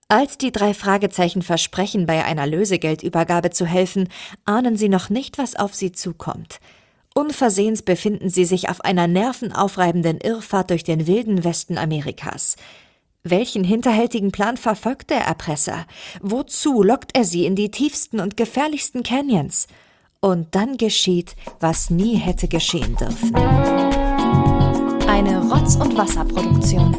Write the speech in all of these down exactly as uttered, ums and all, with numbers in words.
Als die drei Fragezeichen versprechen, bei einer Lösegeldübergabe zu helfen, ahnen sie noch nicht, was auf sie zukommt. Unversehens befinden sie sich auf einer nervenaufreibenden Irrfahrt durch den wilden Westen Amerikas. Welchen hinterhältigen Plan verfolgt der Erpresser? Wozu lockt er sie in die tiefsten und gefährlichsten Canyons? Und dann geschieht, was nie hätte geschehen dürfen. Eine Rotz- und Wasserproduktion.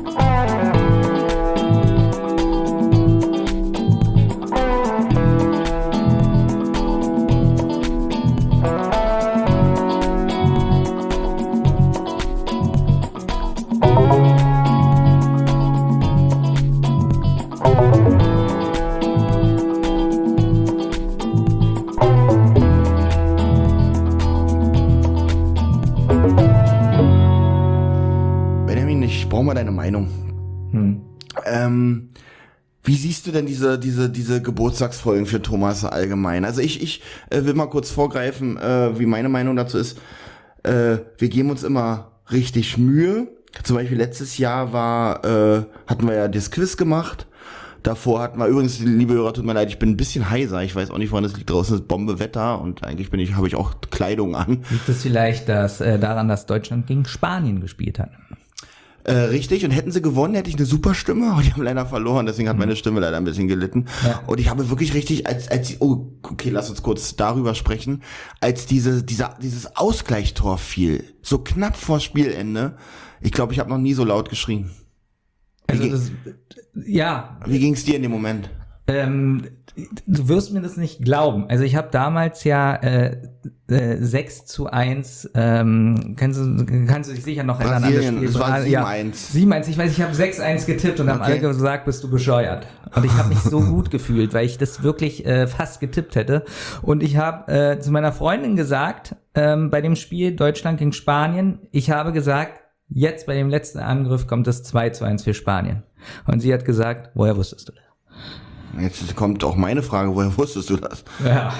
Deine Meinung. Hm. Ähm, wie siehst du denn diese diese diese Geburtstagsfolgen für Thomas allgemein? Also ich ich äh, will mal kurz vorgreifen, äh, wie meine Meinung dazu ist. Äh, wir geben uns immer richtig Mühe. Zum Beispiel letztes Jahr war äh, hatten wir ja das Quiz gemacht. Davor hatten wir übrigens, liebe Hörer, tut mir leid, ich bin ein bisschen heiser. Ich weiß auch nicht, woran das liegt. Draußen ist Bombewetter und eigentlich bin ich habe ich auch Kleidung an. Liegt es vielleicht dass, äh, daran, dass Deutschland gegen Spanien gespielt hat? Äh, richtig, und hätten sie gewonnen, hätte ich eine super Stimme, aber die haben leider verloren, deswegen hat meine Stimme leider ein bisschen gelitten. Ja. Und ich habe wirklich richtig, als, als, oh, okay, lass uns kurz darüber sprechen, als diese, dieser, dieses Ausgleichstor fiel, so knapp vor Spielende, ich glaube, ich habe noch nie so laut geschrien. Also wie, das, ja. Wie ging's dir in dem Moment? Ähm, du wirst mir das nicht glauben. Also ich habe damals ja äh, äh, sechs zu eins, ähm, kannst du, kannst du dich sicher noch erinnern an das Spiel? Das war sieben eins. Ja, sieben eins, ich weiß, ich habe sechs eins getippt und okay. Haben alle gesagt, bist du bescheuert. Und ich habe mich so gut gefühlt, weil ich das wirklich äh, fast getippt hätte. Und ich habe äh, zu meiner Freundin gesagt, ähm, bei dem Spiel Deutschland gegen Spanien, ich habe gesagt, jetzt bei dem letzten Angriff kommt das zwei zu eins für Spanien. Und sie hat gesagt, woher wusstest du das? Jetzt kommt auch meine Frage, woher wusstest du das? Ja.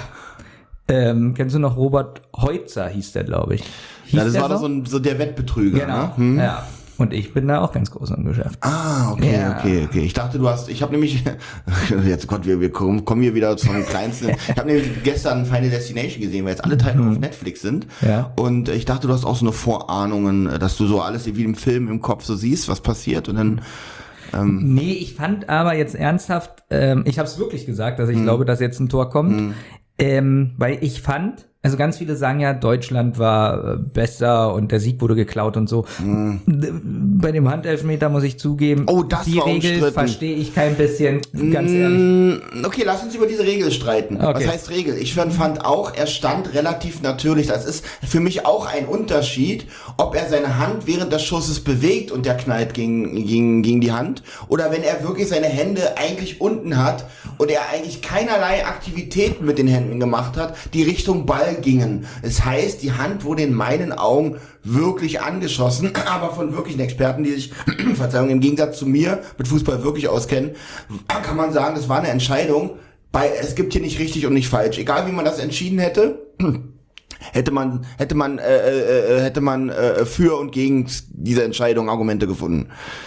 Ähm, kennst du noch Robert Heutzer, hieß der, glaube ich. Hieß ja, das war so? doch so, ein, so der Wettbetrüger, genau. Ne? Hm? Ja. Und ich bin da auch ganz groß im Geschäft. Ah, okay, ja. okay, okay. Ich dachte, du hast, ich habe nämlich, jetzt Gott, wir, wir kommen, kommen hier wieder zum Kleinsten. Ich habe nämlich gestern Final Destination gesehen, weil jetzt alle Teile mhm. auf Netflix sind. Ja. Und ich dachte, du hast auch so eine Vorahnungen, dass du so alles wie im Film im Kopf so siehst, was passiert und dann... Ähm, nee, ich fand aber jetzt ernsthaft, ähm, ich habe es wirklich gesagt, dass ich mh. glaube, dass jetzt ein Tor kommt, mh. ähm, weil ich fand, also ganz viele sagen ja, Deutschland war besser und der Sieg wurde geklaut und so. Mhm. Bei dem Handelfmeter muss ich zugeben, oh, das die war Regel verstehe ich kein bisschen, ganz ehrlich. Okay, lass uns über diese Regel streiten. Okay. Was heißt Regel? Ich fand auch, er stand relativ natürlich. Das ist für mich auch ein Unterschied, ob er seine Hand während des Schusses bewegt und der knallt gegen, gegen, gegen die Hand oder wenn er wirklich seine Hände eigentlich unten hat und er eigentlich keinerlei Aktivitäten mit den Händen gemacht hat, die Richtung Ball gingen. Es heißt, die Hand wurde in meinen Augen wirklich angeschossen, aber von wirklichen Experten, die sich, Verzeihung, im Gegensatz zu mir mit Fußball wirklich auskennen, kann man sagen, das war eine Entscheidung. Bei, es gibt hier nicht richtig und nicht falsch. Egal wie man das entschieden hätte, hätte man, hätte man, äh, äh, hätte man äh, für und gegen diese Entscheidung Argumente gefunden.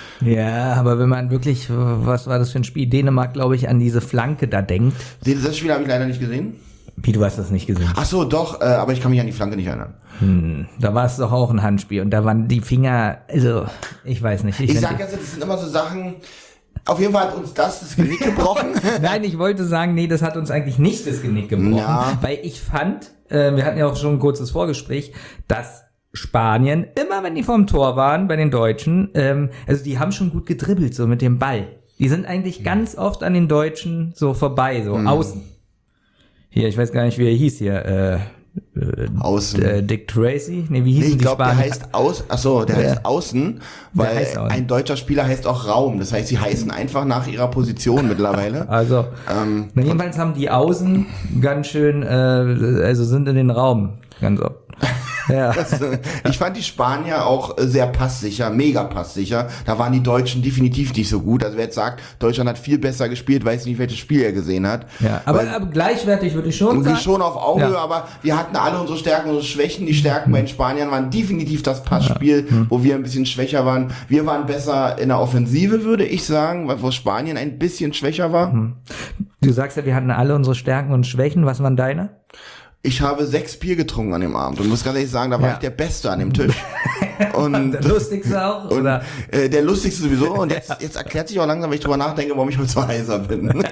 Ja, aber wenn man wirklich, was war das für ein Spiel? Dänemark, glaube ich, an diese Flanke da denkt. Das Spiel habe ich leider nicht gesehen. Wie, du hast das nicht gesehen? Ach so, doch, äh, aber ich kann mich an die Flanke nicht erinnern. Hm, da war es doch auch ein Handspiel und da waren die Finger, also, ich weiß nicht. Ich, ich sag jetzt, das sind immer so Sachen, auf jeden Fall hat uns das das Genick gebrochen. Nein, ich wollte sagen, nee, das hat uns eigentlich nicht das Genick gebrochen, ja. Weil ich fand, äh, wir hatten ja auch schon ein kurzes Vorgespräch, dass Spanien, immer wenn die vorm Tor waren, bei den Deutschen, ähm, also die haben schon gut gedribbelt, so mit dem Ball. Die sind eigentlich mhm. ganz oft an den Deutschen so vorbei, so mhm. außen. Hier, ich weiß gar nicht, wie er hieß hier. Äh, äh, Außen. Äh, Dick Tracy? Nee, wie hieß nee, ich die glaube, der Spanier? heißt Aus. Ach so, der ja. heißt Außen, weil heißt Außen. Ein deutscher Spieler heißt auch Raum. Das heißt, sie heißen einfach nach ihrer Position mittlerweile. Also, ähm, na, jedenfalls haben die Außen ganz schön, äh, also sind in den Raum ganz oft. Ja. Das, ich fand die Spanier auch sehr passsicher, mega passsicher. Da waren die Deutschen definitiv nicht so gut. Also wer jetzt sagt, Deutschland hat viel besser gespielt, weiß nicht, welches Spiel er gesehen hat. Ja, aber, Weil, aber gleichwertig würde ich schon sagen. Schon auf Augenhöhe, ja. aber wir hatten alle unsere Stärken, unsere Schwächen. Die Stärken mhm. bei den Spaniern waren definitiv das Passspiel, ja. mhm. wo wir ein bisschen schwächer waren. Wir waren besser in der Offensive, würde ich sagen, wo Spanien ein bisschen schwächer war. Mhm. Du sagst ja, wir hatten alle unsere Stärken und Schwächen. Was waren deine? Ich habe sechs Bier getrunken an dem Abend und muss ganz ehrlich sagen, da war ja. ich der Beste an dem Tisch. Und der lustigste auch? Und, oder? Äh, der lustigste sowieso. Und jetzt, jetzt erklärt sich auch langsam, wenn ich drüber nachdenke, warum ich heute so heiser bin.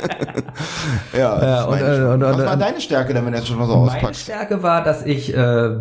ja, ja und, meine, und, was und, war deine Stärke denn, wenn du jetzt schon mal so meine auspackst? Meine Stärke war, dass ich, äh,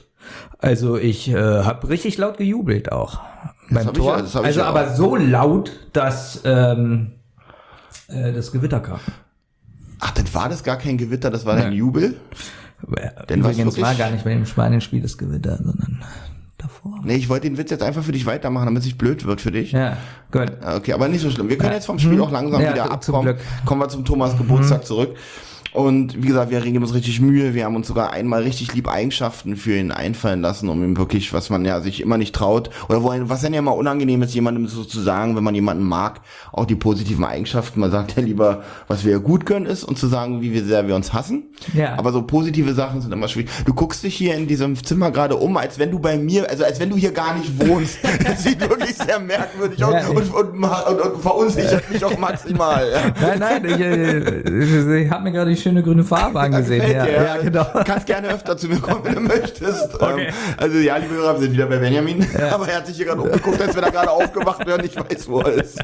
also ich äh, habe richtig laut gejubelt auch beim Tor. Ich, also aber auch. So laut, dass ähm, äh, das Gewitter kam. Ach, dann war das gar kein Gewitter, das war ja. dein Jubel? Denn Übrigens war gar nicht bei dem Spanien-Spiel das Gewitter, sondern davor. Nee, ich wollte den Witz jetzt einfach für dich weitermachen, damit es nicht blöd wird für dich. Ja, gut. Okay, aber nicht so schlimm. Wir können ja. jetzt vom Spiel hm. auch langsam ja, wieder abkommen. Kommen wir zum Thomas Geburtstag hm. zurück. Und wie gesagt, wir geben uns richtig Mühe. Wir haben uns sogar einmal richtig lieb Eigenschaften für ihn einfallen lassen, um ihm wirklich, was man ja sich immer nicht traut, oder wo ein, was dann ja immer unangenehm ist, jemandem so zu sagen, wenn man jemanden mag, auch die positiven Eigenschaften. Man sagt ja lieber, was wir gut können ist, und zu sagen, wie wir sehr wir uns hassen. Ja. Aber so positive Sachen sind immer schwierig. Du guckst dich hier in diesem Zimmer gerade um, als wenn du bei mir, also als wenn du hier gar nicht wohnst. Das sieht wirklich sehr merkwürdig aus ja, und, und, und, und, und verunsichert ja. mich auch maximal. Ja. Nein, nein, ich, ich, ich habe mir gerade die schöne grüne Farbe angesehen. Ja, ja, ja, genau. Du kannst gerne öfter zu mir kommen, wenn du möchtest. Okay. Also ja, liebe Hörer, wir sind wieder bei Benjamin. Ja. Aber er hat sich hier gerade umgeguckt, als wenn er gerade aufgewacht wäre und ich weiß, wo er ist.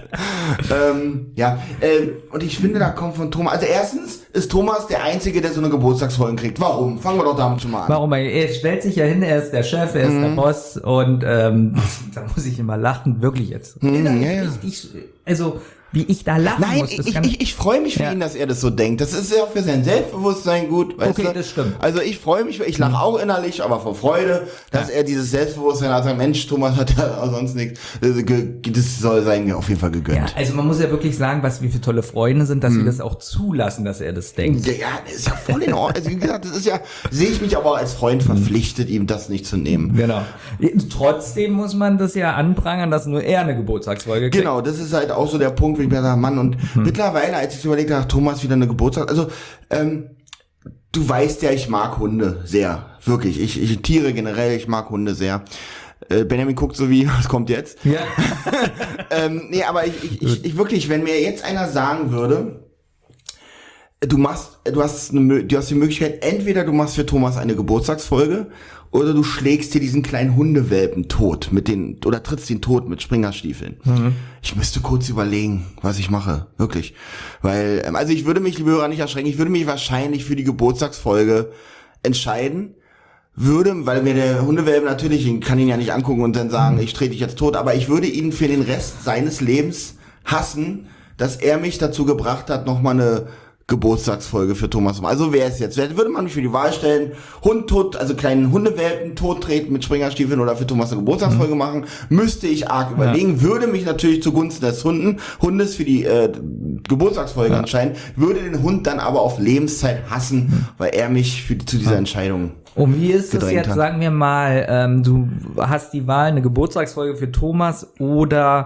ähm, ja, äh, und ich finde, da kommt von Thomas, also erstens ist Thomas der Einzige, der so eine Geburtstagsfolge kriegt. Warum? Fangen wir doch damit schon mal an. Warum? Er stellt sich ja hin, er ist der Chef, er ist mhm. der Boss und ähm, da muss ich immer lachen, wirklich jetzt. Mhm, ja, ja. Ich, also wie ich da lachen Nein, muss. Das ich, kann ich, ich freue mich für ja. ihn, dass er das so denkt. Das ist ja auch für sein Selbstbewusstsein gut. Weißt okay, du? Das stimmt. Also ich freue mich, ich lache auch innerlich, aber vor Freude, dass ja. er dieses Selbstbewusstsein hat. Mensch, Thomas hat ja sonst nichts. Das soll sein auf jeden Fall gegönnt. Ja, also man muss ja wirklich sagen, was wir für tolle Freunde sind, dass hm. wir das auch zulassen, dass er das denkt. Ja, ja, das ist ja voll in Ordnung. Also wie gesagt, das ist ja, sehe ich mich aber auch als Freund verpflichtet, ihm das nicht zu nehmen. Genau. Trotzdem muss man das ja anprangern, dass nur er eine Geburtstagsfolge kriegt. Genau, das ist halt auch so der Punkt, wenn ich mir sage, Mann, und Hm. mittlerweile, als ich überlegt habe, Thomas wieder eine Geburtstag, also ähm, du weißt ja, ich mag Hunde sehr, wirklich. Ich, ich Tiere generell, ich mag Hunde sehr. Äh, Benjamin guckt so wie, was kommt jetzt? Ja. ähm, nee, aber ich, ich, ich, ich wirklich, wenn mir jetzt einer sagen würde, du machst, du hast eine, du hast die Möglichkeit, entweder du machst für Thomas eine Geburtstagsfolge oder du schlägst dir diesen kleinen Hundewelpen tot mit den, oder trittst ihn tot mit Springerstiefeln. Mhm. Ich müsste kurz überlegen, was ich mache. Wirklich. Weil, also ich würde mich, liebe Hörer, nicht erschrecken, ich würde mich wahrscheinlich für die Geburtstagsfolge entscheiden. Würde, weil mir der Hundewelpe natürlich, ich kann ihn ja nicht angucken und dann sagen, ich trete dich jetzt tot, aber ich würde ihn für den Rest seines Lebens hassen, dass er mich dazu gebracht hat, nochmal eine Geburtstagsfolge für Thomas. Also wer ist jetzt? Wer würde man mich für die Wahl stellen? Hund tot, also kleinen Hundewelpen tot treten mit Springerstiefeln oder für Thomas eine Geburtstagsfolge mhm. machen? Müsste ich arg überlegen. Ja. Würde mich natürlich zugunsten des Hunden, Hundes für die äh, Geburtstagsfolge ja. entscheiden. Würde den Hund dann aber auf Lebenszeit hassen, mhm. weil er mich für, zu dieser ja. Entscheidung Und wie ist es jetzt, hat. sagen wir mal, ähm, du hast die Wahl, eine Geburtstagsfolge für Thomas oder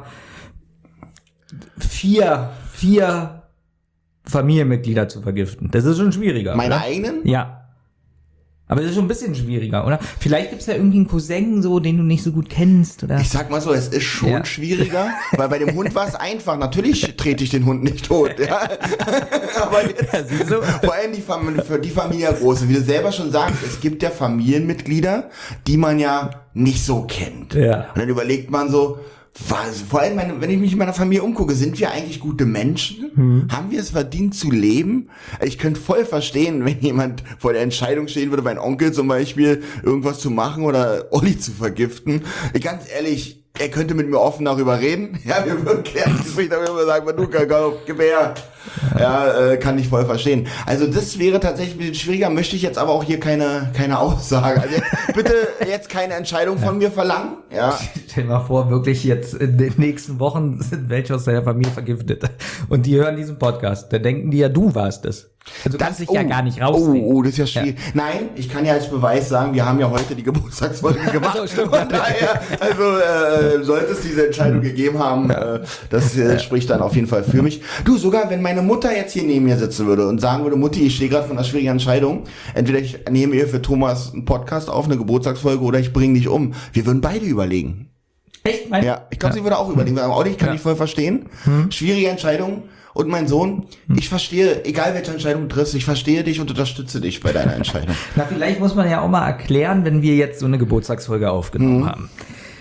vier, vier Familienmitglieder zu vergiften. Das ist schon schwieriger. Meine oder? eigenen? Ja. Aber das ist schon ein bisschen schwieriger, oder? Vielleicht gibt's ja irgendwie einen Cousin, so, den du nicht so gut kennst, oder? Ich sag mal so, es ist schon ja. schwieriger, weil bei dem Hund war es einfach. Natürlich trete ich den Hund nicht tot, ja. Aber jetzt, ja, siehst du? Vor allem die Familie, für die Familie große. Wie du selber schon sagst, es gibt ja Familienmitglieder, die man ja nicht so kennt. Ja. Und dann überlegt man so, was, vor allem, meine, wenn ich mich in meiner Familie umgucke, sind wir eigentlich gute Menschen? Hm. Haben wir es verdient zu leben? Ich könnte voll verstehen, wenn jemand vor der Entscheidung stehen würde, mein Onkel zum Beispiel irgendwas zu machen oder Olli zu vergiften. Ganz ehrlich, er könnte mit mir offen darüber reden. Ja, wir würden klären, ich darüber sagen, du, gib her. Ja, äh, kann ich voll verstehen. Also das wäre tatsächlich ein bisschen schwieriger, möchte ich jetzt aber auch hier keine keine Aussage. Also jetzt, bitte jetzt keine Entscheidung von mir verlangen. Ja. Stell dir mal vor, wirklich jetzt in den nächsten Wochen sind welche aus deiner Familie vergiftet. Und die hören diesen Podcast. Da denken die ja, du warst es. Also du kannst dich oh, ja gar nicht rausnehmen. Oh, oh, das ist ja schwierig. Ja. Nein, ich kann ja als Beweis sagen, wir haben ja heute die Geburtstagsfolge gemacht. So, stimmt. Von daher, also äh, sollte es diese Entscheidung gegeben haben, äh, das äh, spricht dann auf jeden Fall für mich. Du, sogar wenn meine Mutter jetzt hier neben mir sitzen würde und sagen würde, Mutti, ich stehe gerade vor einer schwierigen Entscheidung, entweder ich nehme ihr für Thomas einen Podcast auf, eine Geburtstagsfolge, oder ich bringe dich um. Wir würden beide überlegen. Echt? Mein? Ja, ich glaube, ja. sie würde auch überlegen. Aber Audi, ich kann ja. dich voll verstehen. Hm. Schwierige Entscheidung. Und mein Sohn, ich verstehe, egal welche Entscheidung du triffst, ich verstehe dich und unterstütze dich bei deiner Entscheidung. Na, vielleicht muss man ja auch mal erklären, wenn wir jetzt so eine Geburtstagsfolge aufgenommen mhm. haben.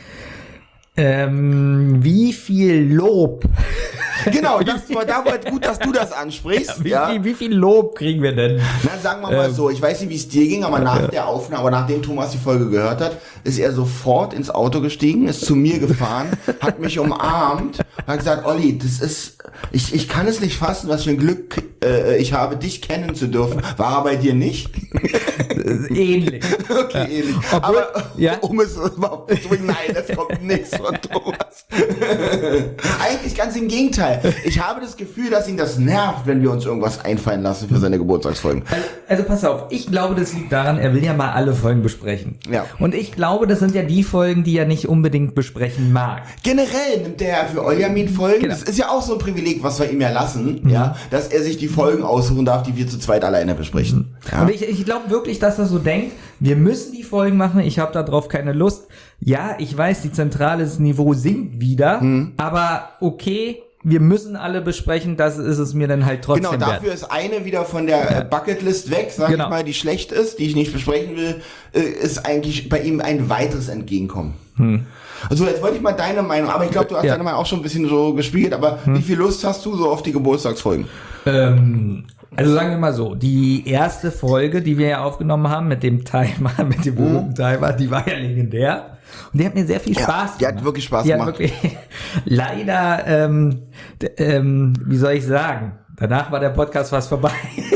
Ähm, wie viel Lob. Genau, das war da gut, dass du das ansprichst. Ja, wie, ja. Viel, wie viel Lob kriegen wir denn? Na, sagen wir mal ähm, so, ich weiß nicht, wie es dir ging, aber nach ja. der Aufnahme, aber nachdem Thomas die Folge gehört hat, ist er sofort ins Auto gestiegen, ist zu mir gefahren, hat mich umarmt, hat gesagt, Olli, das ist, ich, ich kann es nicht fassen, was für ein Glück äh, ich habe, dich kennen zu dürfen. War er bei dir nicht? Ähnlich. Okay, ja. ähnlich. Obwohl, aber ja? um es überhaupt zu bringen, nein, es kommt nichts von Thomas. Eigentlich ganz im Gegenteil. Ich habe das Gefühl, dass ihn das nervt, wenn wir uns irgendwas einfallen lassen für seine Geburtstagsfolgen. Also, also pass auf, ich glaube, das liegt daran, er will ja mal alle Folgen besprechen. Ja. Und ich glaube, das sind ja die Folgen, die er nicht unbedingt besprechen mag. Generell nimmt er ja für Oljamin Folgen. Genau. Das ist ja auch so ein Privileg, was wir ihm ja lassen, mhm. ja, dass er sich die Folgen aussuchen darf, die wir zu zweit alleine besprechen. Mhm. Ja. Und ich, ich glaube wirklich, dass er so denkt, wir müssen die Folgen machen, ich habe darauf keine Lust. Ja, ich weiß, die zentrale Niveau sinkt wieder, mhm. aber okay, wir müssen alle besprechen, das ist es mir dann halt trotzdem Genau, dafür wert. Ist eine wieder von der ja. Bucketlist weg, sag genau. ich mal, die schlecht ist, die ich nicht besprechen will, ist eigentlich bei ihm ein weiteres Entgegenkommen. Hm. Also jetzt wollte ich mal deine Meinung, aber ich glaube, du hast ja. deine Meinung auch schon ein bisschen so gespiegelt, aber hm. wie viel Lust hast du so auf die Geburtstagsfolgen? Ähm, also sagen wir mal so, die erste Folge, die wir ja aufgenommen haben mit dem Timer, mit dem hm. Timer, die war ja legendär. Und die hat mir sehr viel Spaß ja, gemacht. Die hat wirklich Spaß die gemacht. Hat wirklich, leider, ähm, d- ähm, wie soll ich sagen, danach war der Podcast fast vorbei.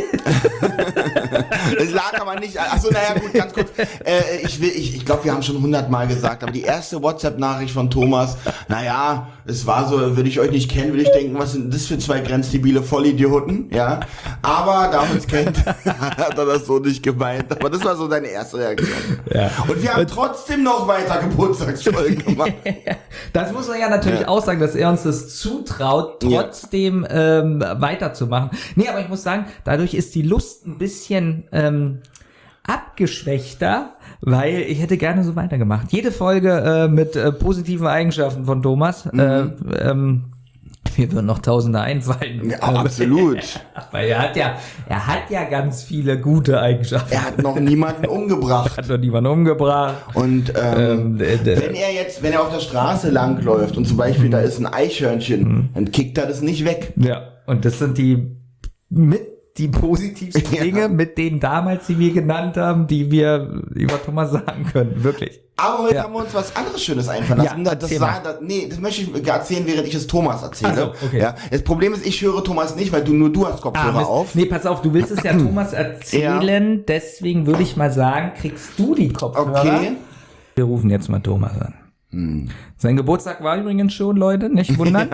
Es lag aber nicht, achso, naja, gut, ganz kurz. Äh, ich will, ich, ich glaube, wir haben schon hundertmal gesagt, aber die erste WhatsApp-Nachricht von Thomas, naja, es war so, würde ich euch nicht kennen, würde ich denken, was sind das für zwei grenzdebile Vollidioten, ja. Aber da man uns kennt, hat er das so nicht gemeint. Aber das war so deine erste Reaktion. Ja. Und wir haben trotzdem noch weiter Geburtstagsfolgen gemacht. Das muss man ja natürlich ja. auch sagen, dass er uns das zutraut, trotzdem ja. ähm, weiterzumachen. Nee, aber ich muss sagen, dadurch ist die Lust ein bisschen ähm, abgeschwächter, weil ich hätte gerne so weitergemacht. Jede Folge äh, mit äh, positiven Eigenschaften von Thomas. Mhm. Äh, ähm, mir würden noch Tausende einfallen. Ja, absolut. Weil er hat ja, er hat ja ganz viele gute Eigenschaften. Er hat noch niemanden umgebracht. Er hat noch niemanden umgebracht. Und ähm, ähm, äh, wenn er jetzt, wenn er auf der Straße langläuft und zum Beispiel mhm. da ist ein Eichhörnchen, mhm. dann kickt er das nicht weg. Ja, und das sind die mit die positivsten ja. Dinge, mit denen damals, die wir genannt haben, die wir über Thomas sagen können. Wirklich. Aber heute ja. haben wir uns was anderes Schönes einfallen lassen. Ja, das war, das, nee, das möchte ich erzählen, während ich es Thomas erzähle. So, okay. Ja, das Problem ist, ich höre Thomas nicht, weil du nur du hast Kopfhörer ah, auf. Nee, pass auf, du willst es ja Thomas erzählen, ja. deswegen würde ich mal sagen, kriegst du die Kopfhörer. Okay. Wir rufen jetzt mal Thomas an. Hm. Sein Geburtstag war übrigens schon, Leute, nicht wundern.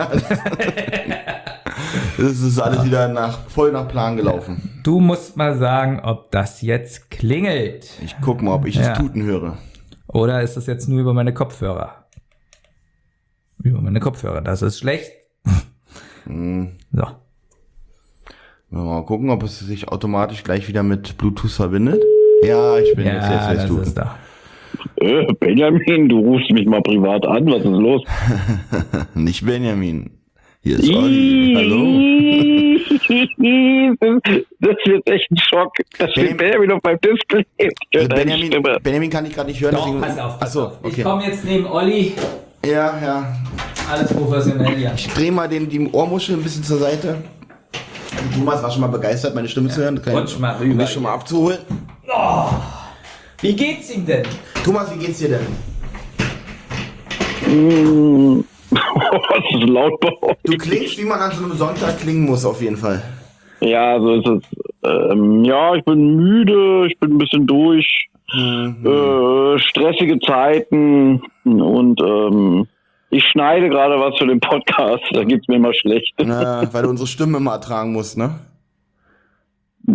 Das ist alles ja. wieder nach, voll nach Plan gelaufen. Du musst mal sagen, ob das jetzt klingelt. Ich guck mal, ob ich ja. es tuten höre. Oder ist das jetzt nur über meine Kopfhörer? Über meine Kopfhörer, das ist schlecht. Hm. So. Mal gucken, ob es sich automatisch gleich wieder mit Bluetooth verbindet. Ja, ich bin ja, jetzt, jetzt das du. ist da. Äh, Benjamin, du rufst mich mal privat an, was ist los? Nicht Benjamin. Hier ist Olli. Hallo. Das wird echt ein Schock. Das steht Benjamin auf meinem Display. Benjamin, Benjamin kann ich gerade nicht hören. Doch, deswegen... pass auf, pass Achso, auf. okay. Ich komme jetzt neben Olli. Ja, ja. Alles professionell hier. Ich drehe mal den, die Ohrmuschel ein bisschen zur Seite. Thomas war schon mal begeistert, meine Stimme ja. zu hören. Rutsch mal rüber. Um mich schon mal abzuholen. Oh. Wie geht's ihm denn? Thomas, wie geht's dir denn? Mm. Das ist laut bei euch. Du klingst, wie man an so einem Sonntag klingen muss, auf jeden Fall. Ja, so ist es. Ähm, ja, ich bin müde, ich bin ein bisschen durch. Mhm. Äh, stressige Zeiten und ähm, ich schneide gerade was für den Podcast, da geht's mir immer schlecht. Na, weil du unsere Stimme immer ertragen musst, ne?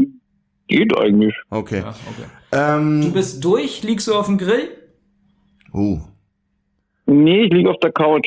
geht eigentlich. Okay. Ja, okay. Ähm, Du bist durch? Liegst du auf dem Grill? uh. Nee, ich liege auf der Couch.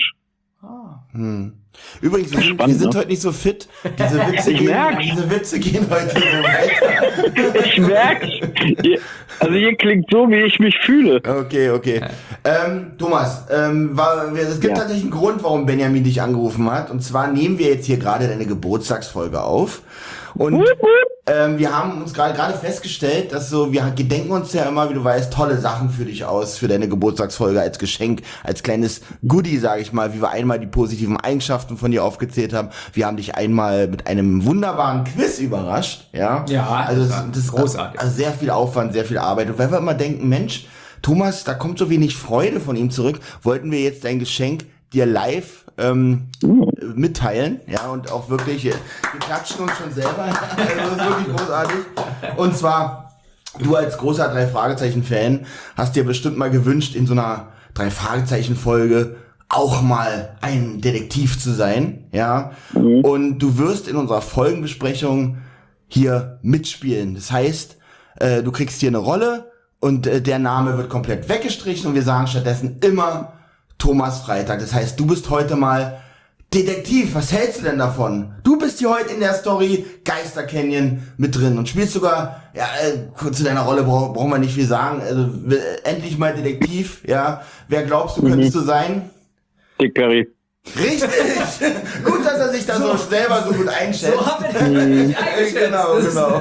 Hm. Übrigens, wir sind, Spannend, wir sind ne? heute nicht so fit. Diese Witze, Ich gehen, merk's. diese Witze gehen heute so weiter. Ich merk's. Ihr- Also ihr klingt so, wie ich mich fühle. Okay, okay. Ähm, Thomas, ähm, war, es gibt Ja. tatsächlich einen Grund, warum Benjamin dich angerufen hat. Und zwar nehmen wir jetzt hier gerade deine Geburtstagsfolge auf. Und ähm, wir haben uns gerade gerade festgestellt, dass so, wir gedenken uns ja immer, wie du weißt, tolle Sachen für dich aus, für deine Geburtstagsfolge als Geschenk, als kleines Goodie, sage ich mal, wie wir einmal die positiven Eigenschaften von dir aufgezählt haben. Wir haben dich einmal mit einem wunderbaren Quiz überrascht, ja. Ja, also das das, war das ist großartig. Also sehr viel Aufwand, sehr viel Arbeit. Und weil wir immer denken, Mensch, Thomas, da kommt so wenig Freude von ihm zurück, wollten wir jetzt dein Geschenk dir live ähm, mitteilen, ja, und auch wirklich, wir klatschen uns schon selber, also das ist wirklich großartig. Und zwar, du als großer Drei-Fragezeichen-Fan hast dir bestimmt mal gewünscht, in so einer Drei-Fragezeichen-Folge auch mal ein Detektiv zu sein, ja, mhm. Und du wirst in unserer Folgenbesprechung hier mitspielen. Das heißt, äh, du kriegst hier eine Rolle und äh, der Name wird komplett weggestrichen und wir sagen stattdessen immer Thomas Freitag. Das heißt, du bist heute mal Detektiv. Was hältst du denn davon? Du bist hier heute in der Story Geister Canyon mit drin und spielst sogar, ja, äh, zu deiner Rolle brauch, brauchen wir nicht viel sagen. Also äh, endlich mal Detektiv, ja. Wer glaubst du, könntest mhm. du sein? Dick Perry. Richtig! Gut, dass er sich da so, so selber so gut einschätzt. So haben wir das nicht eingeschätzt. Genau, genau.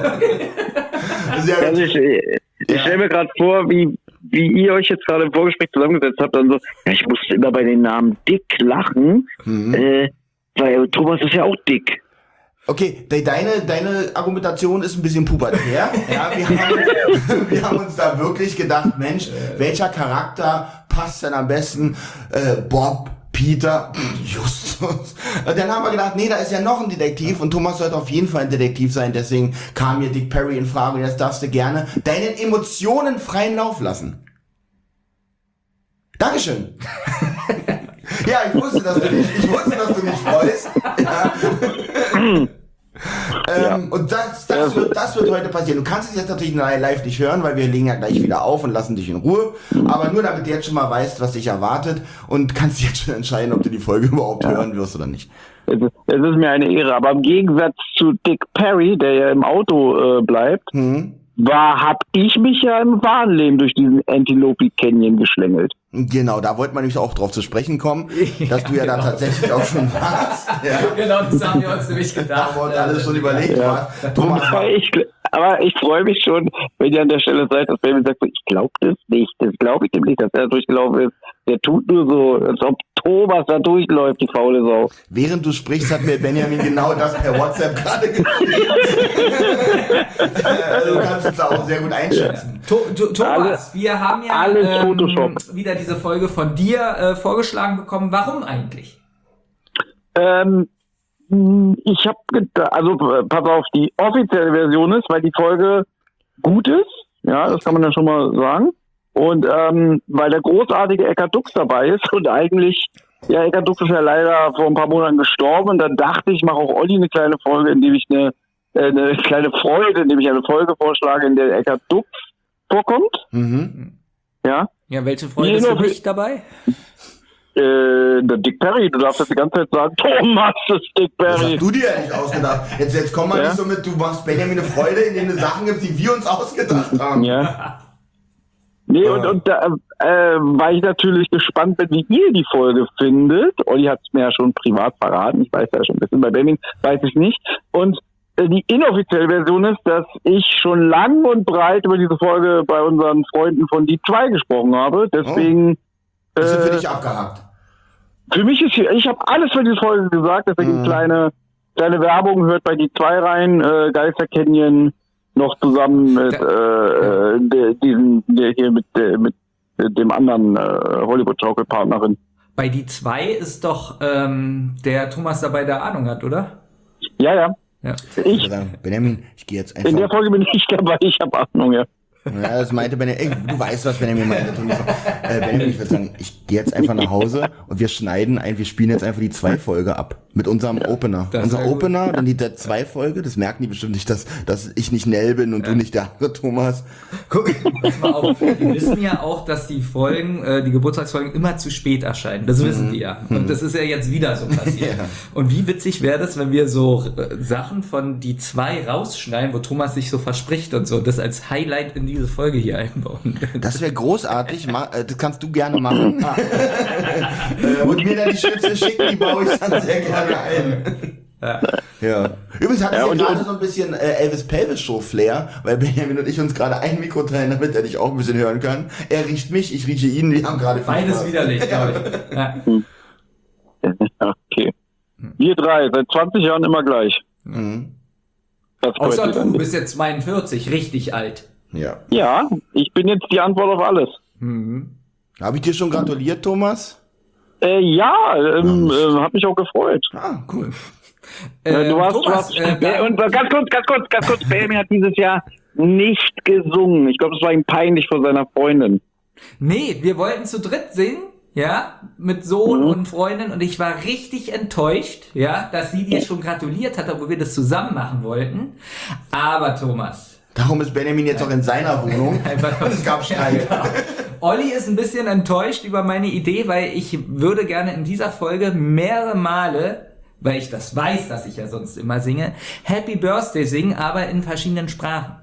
Sehr gut. Also ich ich ja. stelle mir gerade vor, wie wie ihr euch jetzt gerade im Vorgespräch zusammengesetzt habt, dann so, ja, ich musste immer bei den Namen Dick lachen, mhm. äh, weil Thomas ist ja auch dick. Okay, de- deine, deine Argumentation ist ein bisschen pubertär. Ja, wir haben, wir haben uns da wirklich gedacht, Mensch, welcher Charakter passt denn am besten? Äh, Bob, Peter, Justus. Und dann haben wir gedacht, nee, da ist ja noch ein Detektiv und Thomas sollte auf jeden Fall ein Detektiv sein. Deswegen kam mir Dick Perry in Frage und jetzt darfst du gerne deinen Emotionen freien Lauf lassen. Dankeschön. Ja, ich wusste, dass du dich, ich wusste, dass du mich freust. Ja. ähm, ja. Und das, das, wird, das wird heute passieren. Du kannst es jetzt natürlich live nicht hören, weil wir legen ja gleich wieder auf und lassen dich in Ruhe. Aber nur damit du jetzt schon mal weißt, was dich erwartet und kannst jetzt schon entscheiden, ob du die Folge überhaupt ja. hören wirst oder nicht. Es ist, es ist mir eine Ehre, aber im Gegensatz zu Dick Perry, der ja im Auto äh, bleibt, hm. war, hab ich mich ja im wahren Leben durch diesen Antelope Canyon geschlängelt. Genau, da wollte man nämlich auch drauf zu sprechen kommen, dass ja, du ja genau. da tatsächlich auch schon warst. Ja. Genau, das haben wir uns nämlich gedacht. Da haben wir uns alles schon überlegt. Ja. Thomas, ich, aber ich freue mich schon, wenn ihr an der Stelle seid, dass Benjamin sagt, ich glaube das nicht, das glaube ich dem nicht, dass er durchgelaufen ist. Der tut nur so, als ob Thomas da durchläuft, die faule Sau. Während du sprichst, hat mir Benjamin genau das per WhatsApp gerade geschrieben. Also du kannst es auch sehr gut einschätzen. To- to- Thomas, alles, wir haben ja ähm, wieder diese Folge von dir äh, vorgeschlagen bekommen. Warum eigentlich? Ähm, ich habe gedacht, also pass auf, die offizielle Version ist, weil die Folge gut ist. Ja, das kann man ja schon mal sagen. Und ähm, weil der großartige Eckart Dux dabei ist und eigentlich, ja, Eckart Dux ist ja leider vor ein paar Monaten gestorben und dann dachte ich, mache auch Olli eine kleine Folge, in dem ich eine, äh, eine kleine Freude, indem ich eine Folge vorschlage, in der Eckart Dux vorkommt. Mhm. Ja. Ja, welche Freude ist für mich dabei? Äh, der Dick Perry, du darfst jetzt die ganze Zeit sagen, Thomas ist Dick Perry. Das hast du dir ja nicht ausgedacht. Jetzt, jetzt komm mal ja? nicht so mit, du machst Benjamin eine Freude, indem du Sachen gibst, die wir uns ausgedacht haben. Ja. Nee, und, und da äh, war ich natürlich gespannt bin, wie ihr die Folge findet. Olli hat es mir ja schon privat verraten. Ich weiß ja schon ein bisschen, bei Benjamin weiß ich nicht. Und äh, die inoffizielle Version ist, dass ich schon lang und breit über diese Folge bei unseren Freunden von Die zwei gesprochen habe. Deswegen... Oh. Ist äh, für dich abgehakt? Für mich ist hier, ich habe alles für diese Folge gesagt, deswegen mhm. kleine, kleine Werbung, hört bei Die zwei rein, äh, Geister Canyon, noch zusammen mit äh, äh, diesen der hier mit äh, mit dem anderen äh, Hollywood-Schaukelpartnerin. Bei Die zwei ist doch ähm, der Thomas dabei, der Ahnung hat, oder? Ja, ja. ja. Ich, ich sagen, Benjamin, ich gehe jetzt einfach. In der Folge bin ich nicht dabei, ich habe Ahnung, ja. Ja, das meinte Benjamin, ey, du weißt, was Benjamin meinte. Äh, Benjamin, ich würde sagen, ich gehe jetzt einfach nach Hause und wir schneiden ein, wir spielen jetzt einfach die zwei Folge ab. Mit unserem Opener. Das Unser wär gut. Opener, dann die der zwei Folge, das merken die bestimmt nicht, dass, dass ich nicht Nell bin und ja. du nicht der andere Thomas. Guck, pass mal auf. Die wissen ja auch, dass die Folgen, äh, die Geburtstagsfolgen immer zu spät erscheinen. Das wissen die ja. Und das ist ja jetzt wieder so passiert. Ja. Und wie witzig wäre das, wenn wir so äh, Sachen von die zwei rausschneiden, wo Thomas sich so verspricht und so, das als Highlight in diese Folge hier einbauen. Das wäre großartig, das kannst du gerne machen. Und mir dann die Schnitzel schicken, die baue ich dann sehr gerne ein. Ja. ja. Übrigens hat es ja, ja gerade so ein bisschen äh, Elvis Pelvis Show Flair, weil Benjamin und ich uns gerade ein Mikro teilen, damit er dich auch ein bisschen hören kann. Er riecht mich, ich rieche ihn, wir haben gerade beides widerlich, glaube ich. Ja. Okay. Wir drei, seit zwanzig Jahren immer gleich. Mhm. Außer du, du bist jetzt zweiundvierzig, richtig alt. Ja. Ja, ich bin jetzt die Antwort auf alles. Mhm. Habe ich dir schon gratuliert, Thomas? Äh, ja, ähm, äh, hat mich auch gefreut. Ah, cool. Äh, du warst, Thomas, du warst, äh, und ganz kurz, ganz kurz, ganz kurz, Benjamin hat dieses Jahr nicht gesungen. Ich glaube, es war ihm peinlich vor seiner Freundin. Nee, wir wollten zu dritt singen, ja, mit Sohn mhm. und Freundin, und ich war richtig enttäuscht, ja, dass sie dir schon gratuliert hat, obwohl wir das zusammen machen wollten. Aber Thomas... Darum ist Benjamin jetzt auch in seiner Wohnung. Es gab Streit. Ja, genau. Olli ist ein bisschen enttäuscht über meine Idee, weil ich würde gerne in dieser Folge mehrere Male, weil ich das weiß, dass ich ja sonst immer singe, Happy Birthday singen, aber in verschiedenen Sprachen.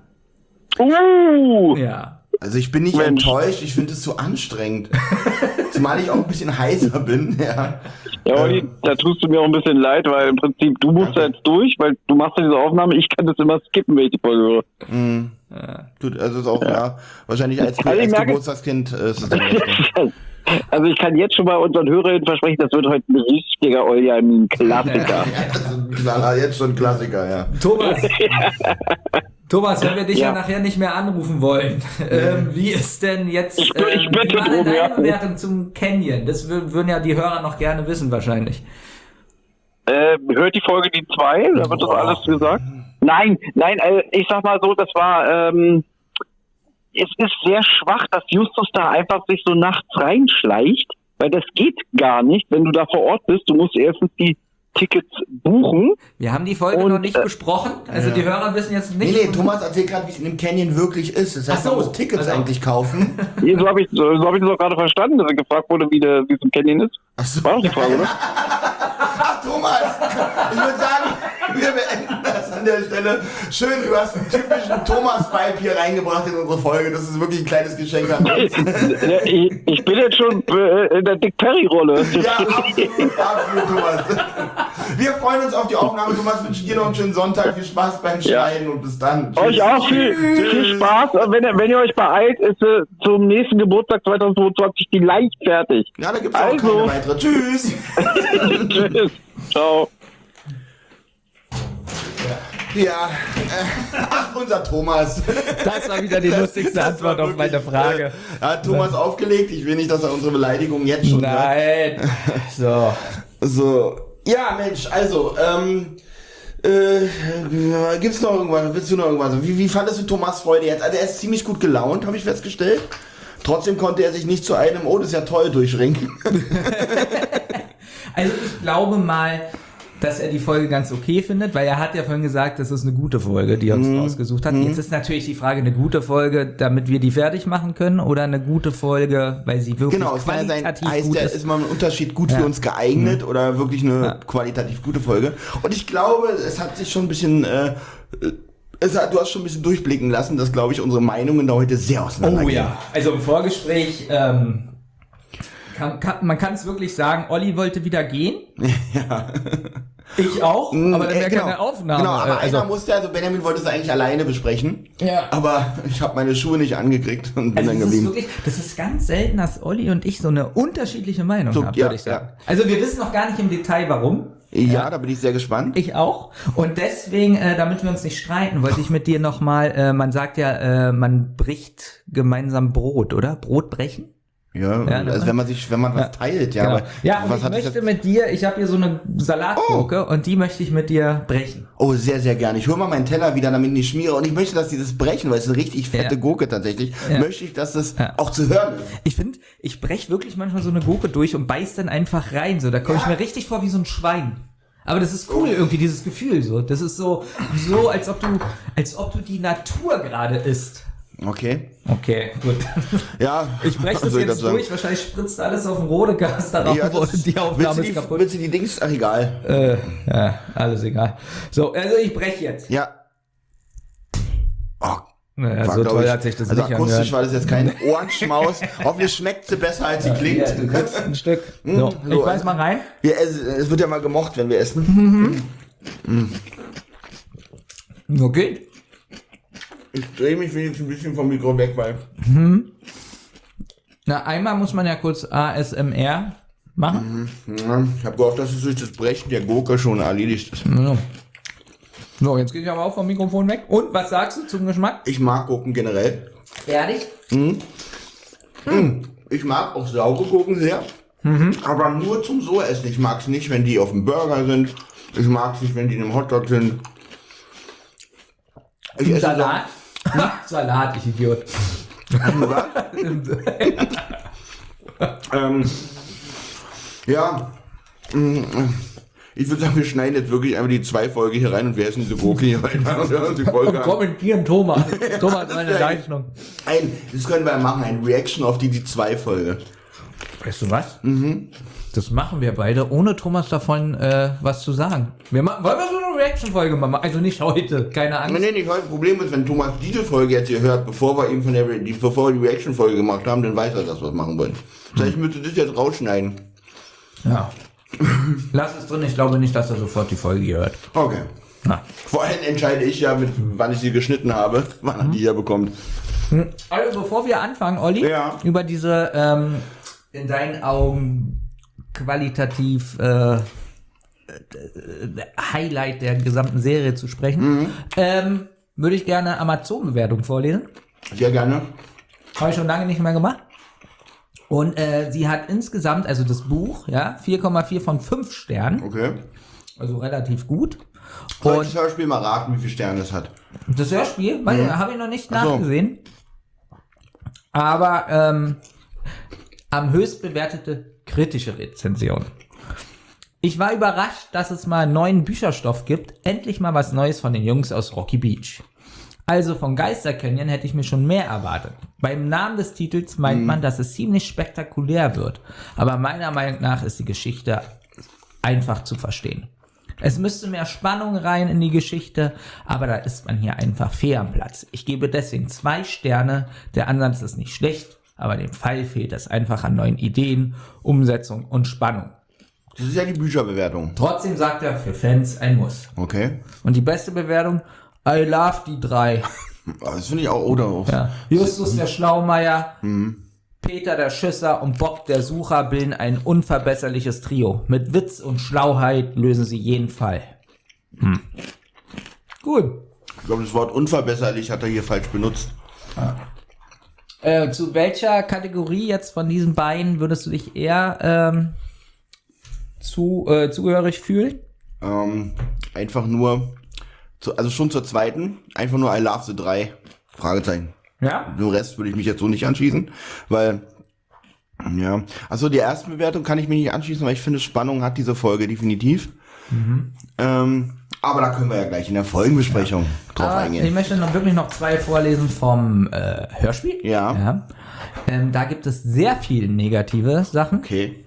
Uh. Ja. Also ich bin nicht Mensch. enttäuscht, ich finde es zu anstrengend. Zumal ich auch ein bisschen heiser bin, ja. Ja, Olli, ähm. da tust du mir auch ein bisschen leid, weil im Prinzip du musst da jetzt durch, weil du machst ja diese Aufnahme, ich kann das immer skippen, wenn ich die Folge höre. Mhm. Ja. Gut, also ist auch, ja, ja wahrscheinlich als, also als Geburtstagskind äh, ist es dann richtig. Also ich kann jetzt schon mal unseren Hörern versprechen, das wird heute ein richtiger Olli, ein Klassiker. Ja, also ein Knaller, jetzt schon ein Klassiker, ja. Thomas, Thomas, wenn wir dich ja. ja nachher nicht mehr anrufen wollen, ähm, wie ist denn jetzt ich, ähm, ich bitte wie war denn drum, deine ja. Bewertung zum Canyon? Das würden ja die Hörer noch gerne wissen wahrscheinlich. Äh, hört die Folge die zwei, da wird doch alles gesagt. Nein, nein, äh, ich sag mal so, das war, ähm, es ist sehr schwach, dass Justus da einfach sich so nachts reinschleicht, weil das geht gar nicht, wenn du da vor Ort bist. Du musst erstens die Tickets buchen. Wir haben die Folge und, noch nicht äh, besprochen, also ja. die Hörer wissen jetzt nicht. Nee, nee, Thomas erzählt gerade, wie es in dem Canyon wirklich ist. Das heißt, so, man muss Tickets also eigentlich kaufen. Nee, so habe ich, so hab ich das auch gerade verstanden, dass er gefragt wurde, wie, der, wie es im Canyon ist. Ach so. War das die Frage, oder? Ach, Thomas, ich würde sagen, wir beenden das an der Stelle. Schön, du hast einen typischen Thomas-Vibe hier reingebracht in unsere Folge. Das ist wirklich ein kleines Geschenk an uns. ich, ich bin jetzt schon in der Dick Perry-Rolle. Ja, absolut, absolut, Thomas. Wir freuen uns auf die Aufnahme. Thomas, wünschen dir noch einen schönen Sonntag. Viel Spaß beim Schneiden ja. und bis dann. Tschüss. Euch auch viel, viel Spaß. Wenn, wenn ihr euch beeilt, ist äh, zum nächsten Geburtstag zweitausendzweiundzwanzig die leicht fertig. Ja, da gibt es auch also. keine weitere. Tschüss. Tschüss. Ciao. Ja, äh, ach, unser Thomas. Das war wieder die lustigste das Antwort wirklich, auf meine Frage. Äh, hat Thomas Nein. aufgelegt? Ich will nicht, dass er unsere Beleidigung jetzt schon Nein. hört. So. So. Ja, Mensch, also, ähm, äh, gibt's noch irgendwas? Willst du noch irgendwas? Wie, wie fandest du Thomas Freude jetzt? Also, er ist ziemlich gut gelaunt, habe ich festgestellt. Trotzdem konnte er sich nicht zu einem, oh, das ist ja toll, durchrinken. Also, ich glaube mal, dass er die Folge ganz okay findet, weil er hat ja vorhin gesagt, das ist eine gute Folge, die er uns mm. rausgesucht hat. Mm. Jetzt ist natürlich die Frage, eine gute Folge, damit wir die fertig machen können, oder eine gute Folge, weil sie wirklich genau, qualitativ sein, heißt gut ja, ist. Ist mal ein Unterschied gut ja. für uns geeignet mm. oder wirklich eine ja. qualitativ gute Folge. Und ich glaube, es hat sich schon ein bisschen... Äh, es hat, du hast schon ein bisschen durchblicken lassen, dass, glaube ich, unsere Meinungen da heute sehr auseinandergehen. Oh ja, also im Vorgespräch... Ähm, Kann, kann, man kann es wirklich sagen, Olli wollte wieder gehen. Ja. Ich auch, aber dann wäre äh, genau. keine Aufnahme. Genau, aber also, einer musste, also Benjamin wollte es eigentlich alleine besprechen. Ja. Aber ich habe meine Schuhe nicht angekriegt und bin also dann das geblieben. Ist wirklich, das ist ganz selten, dass Olli und ich so eine unterschiedliche Meinung so, haben, ja, würde ich sagen. Ja. Also wir wissen noch gar nicht im Detail, warum. Ja, ja, da bin ich sehr gespannt. Ich auch. Und deswegen, äh, damit wir uns nicht streiten, wollte ich mit dir nochmal, äh, man sagt ja, äh, man bricht gemeinsam Brot, oder? Brot brechen? Ja, ja, also wenn man sich, wenn man was ja, teilt, ja. Genau. Aber ja, und was ich hat möchte das? mit dir, ich habe hier so eine Salatgurke oh. und die möchte ich mit dir brechen. Oh, sehr, sehr gerne. Ich hole mal meinen Teller wieder, damit ich nicht schmiere. Und ich möchte, dass dieses Brechen, weil es eine richtig fette ja. Gurke tatsächlich, ja. möchte ich, dass das ja. auch zu hören ist. Ich finde, ich breche wirklich manchmal so eine Gurke durch und beiß dann einfach rein. So, da komme ja. ich mir richtig vor wie so ein Schwein. Aber das ist cool, oh. irgendwie, dieses Gefühl. So. Das ist so, so als ob du, als ob du die Natur gerade isst. Okay. Okay, gut. Ja. Ich breche das jetzt durch, sagen. Wahrscheinlich spritzt alles auf den Rodegas darauf ja, und die Aufnahme ist kaputt. Willst du die Dings? Ach, egal. Äh, ja, alles egal. So, also ich breche jetzt. Ja. Oh, naja, war, so toll ich, hat sich das also nicht akustisch angehört. war das jetzt kein Ohrenschmaus. Hoffentlich schmeckt sie besser, als sie klingt. Ja, du kannst ein Stück. So, ich so, beiß mal rein. Wir, es, es wird ja mal gemocht, wenn wir essen. Mhm. Mhm. Nur geht. Ich drehe mich wenigstens ein bisschen vom Mikro weg, weil... Mhm. Na, einmal muss man ja kurz A S M R machen. Mhm. Ja, ich habe gehofft, dass es durch das Brechen der Gurke schon erledigt ist. Ja. So, jetzt gehe ich aber auch vom Mikrofon weg. Und, was sagst du zum Geschmack? Ich mag Gurken generell. Ehrlich? Mhm. Mhm. Ich mag auch saure Gurken sehr. Mhm. Aber nur zum so essen. Ich mag es nicht, wenn die auf dem Burger sind. Ich mag es nicht, wenn die in einem Hotdog sind. Ich esse Salat? Hm? Salat, ich Idiot. ähm, ja, ich würde sagen, wir schneiden jetzt wirklich einfach die zwei Folgen hier rein und wir essen diese Gurke hier rein. Und kommentieren Thomas. Thomas hat eine Zeichnung. Ein, das können wir machen, ein Reaction auf die, die zwei Folge. Weißt du was? Mhm. Das machen wir beide, ohne Thomas davon äh, was zu sagen. Wir ma- wollen wir so eine Reaction-Folge machen? Also nicht heute, keine Angst. Nee, nee, nicht heute. Problem ist, wenn Thomas diese Folge jetzt hier hört, bevor wir ihm von der die, bevor wir die Reaction-Folge gemacht haben, dann weiß er, dass wir es machen wollen. Das heißt, ich müsste das jetzt rausschneiden. Ja. Lass es drin, ich glaube nicht, dass er sofort die Folge hier hört. Okay. Na. Vor allem entscheide ich ja, mit, wann ich sie geschnitten habe, wann er mhm. die hier bekommt. Also bevor wir anfangen, Olli, ja. über diese ähm, in deinen Augen qualitativ äh, Highlight der gesamten Serie zu sprechen, mhm. ähm, würde ich gerne Amazon-Bewertung vorlesen. Sehr gerne. Habe ich schon lange nicht mehr gemacht. Und äh, sie hat insgesamt, also das Buch, ja, vier Komma vier von fünf Sternen. Okay. Also relativ gut. Soll ich das Hörspiel mal raten, wie viele Sterne es hat? Das Hörspiel? Mhm. Habe ich noch nicht Ach so. nachgesehen. Aber ähm, am höchst bewertete kritische Rezension. Ich war überrascht, dass es mal neuen Bücherstoff gibt. Endlich mal was Neues von den Jungs aus Rocky Beach. Also von Geister Canyon hätte ich mir schon mehr erwartet. Beim Namen des Titels meint man, dass es ziemlich spektakulär wird. Aber meiner Meinung nach ist die Geschichte einfach zu verstehen. Es müsste mehr Spannung rein in die Geschichte, aber da ist man hier einfach fehl am Platz. Ich gebe deswegen zwei Sterne. Der Ansatz ist nicht schlecht, aber dem Fall fehlt es einfach an neuen Ideen, Umsetzung und Spannung. Das ist ja die Bücherbewertung. Trotzdem sagt er, für Fans ein Muss. Okay. Und die beste Bewertung, I love die drei. Das finde ich auch, oder auch. Ja. Justus der Schlaumeier, mhm. Peter der Schisser und Bob der Sucher bilden ein unverbesserliches Trio. Mit Witz und Schlauheit lösen sie jeden Fall. Hm. Gut. Ich glaube, das Wort unverbesserlich hat er hier falsch benutzt. Ja. Äh, zu welcher Kategorie jetzt von diesen beiden würdest du dich eher ähm, zu, äh, zugehörig fühlen? Ähm, einfach nur, zu, also schon zur zweiten, einfach nur I love the drei, Fragezeichen. Ja? Den Rest würde ich mich jetzt so nicht anschließen, weil, ja, also die erste Bewertung kann ich mich nicht anschließen, weil ich finde, Spannung hat diese Folge definitiv. Mhm. Ähm, aber da können wir ja gleich in der Folgenbesprechung ja. drauf aber eingehen. Ich möchte noch wirklich noch zwei vorlesen vom äh, Hörspiel. Ja. ja. Ähm, da gibt es sehr viele negative Sachen. Okay.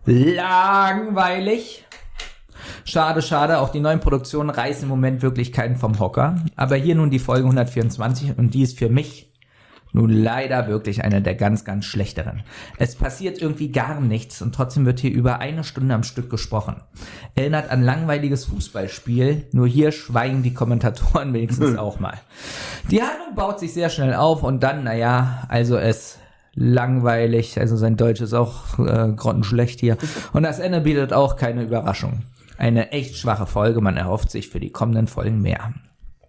Langweilig. Schade, schade, auch die neuen Produktionen reißen im Moment wirklich keinen vom Hocker. Aber hier nun die Folge hundertvierundzwanzig und die ist für mich nun leider wirklich eine der ganz, ganz schlechteren. Es passiert irgendwie gar nichts und trotzdem wird hier über eine Stunde am Stück gesprochen. Erinnert an langweiliges Fußballspiel, nur hier schweigen die Kommentatoren wenigstens auch mal. Die Handlung baut sich sehr schnell auf und dann, naja, also es langweilig, also sein Deutsch ist auch äh, grottenschlecht hier. Und das Ende bietet auch keine Überraschung. Eine echt schwache Folge, man erhofft sich für die kommenden Folgen mehr.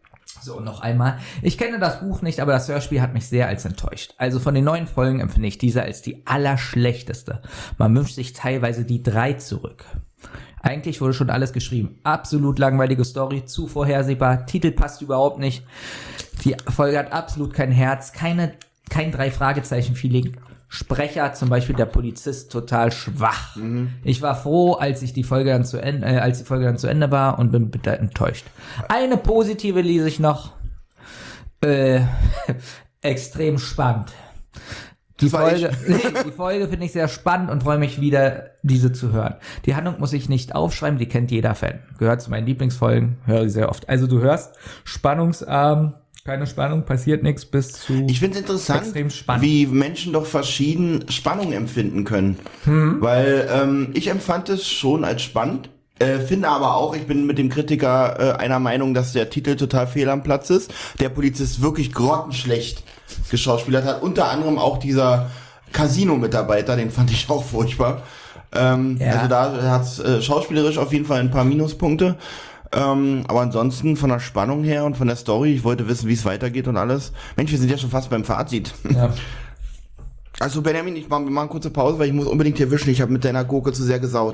So, noch einmal. Ich kenne das Buch nicht, aber das Hörspiel hat mich sehr als enttäuscht. Also von den neuen Folgen empfinde ich diese als die allerschlechteste. Man wünscht sich teilweise die drei zurück. Eigentlich wurde schon alles geschrieben. Absolut langweilige Story, zu vorhersehbar. Titel passt überhaupt nicht. Die Folge hat absolut kein Herz, keine, kein Drei-Fragezeichen-Feeling. Sprecher, zum Beispiel der Polizist, total schwach. Mhm. Ich war froh, als ich die Folge dann zu Ende, äh, als die Folge dann zu Ende war und bin bitter enttäuscht. Eine positive lese ich noch. Äh, extrem spannend. Die Folge, nee, die Folge finde ich sehr spannend und freue mich wieder, diese zu hören. Die Handlung muss ich nicht aufschreiben, die kennt jeder Fan. Gehört zu meinen Lieblingsfolgen, höre ich sehr oft. Also du hörst, spannungsarm, keine Spannung, passiert nichts bis zu. Ich finde es interessant, wie Menschen doch verschieden Spannung empfinden können. Hm. Weil ähm, ich empfand es schon als spannend, äh, finde aber auch, ich bin mit dem Kritiker äh, einer Meinung, dass der Titel total fehl am Platz ist. Der Polizist wirklich grottenschlecht geschauspielert hat. Unter anderem auch dieser Casino-Mitarbeiter, den fand ich auch furchtbar. Ähm, ja. Also da hat es äh, schauspielerisch auf jeden Fall ein paar Minuspunkte. Ähm, aber ansonsten von der Spannung her und von der Story, ich wollte wissen, wie es weitergeht und alles. Mensch, wir sind ja schon fast beim Fazit. Ja. Also Benjamin, ich mach, wir machen eine kurze Pause, weil ich muss unbedingt hier wischen. Ich habe mit deiner Gurke zu sehr gesaut.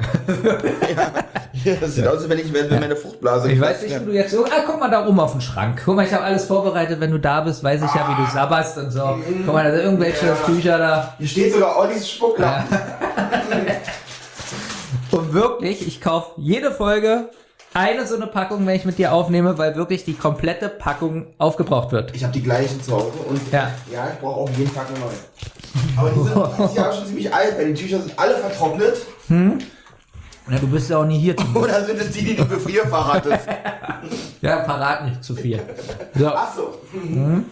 ja, das sieht ja. aus, als wenn ich wenn ja. meine Fruchtblase. Ich weiß nicht, wie du jetzt so. Ah, guck mal da oben auf den Schrank. Guck mal, ich habe alles vorbereitet. Wenn du da bist, weiß ich ah. ja, wie du sabberst und so. Mhm. Guck mal, da sind irgendwelche ja. Tücher da. Hier steht sogar Ollis Spucklappen. Ja. Und wirklich, ich kaufe jede Folge eine so eine Packung, wenn ich mit dir aufnehme, weil wirklich die komplette Packung aufgebraucht wird. Ich habe die gleichen zu Hause und ja, ja ich brauche auch jeden Tag eine neue. Aber die sind dieses Jahr schon ziemlich alt, weil die Tücher sind alle vertrocknet. Hm? Ja, du bist ja auch nie hier. Oder sind es die, die du für früher verratest? Ja, verrat nicht zu viel. So. Ach so. Mhm.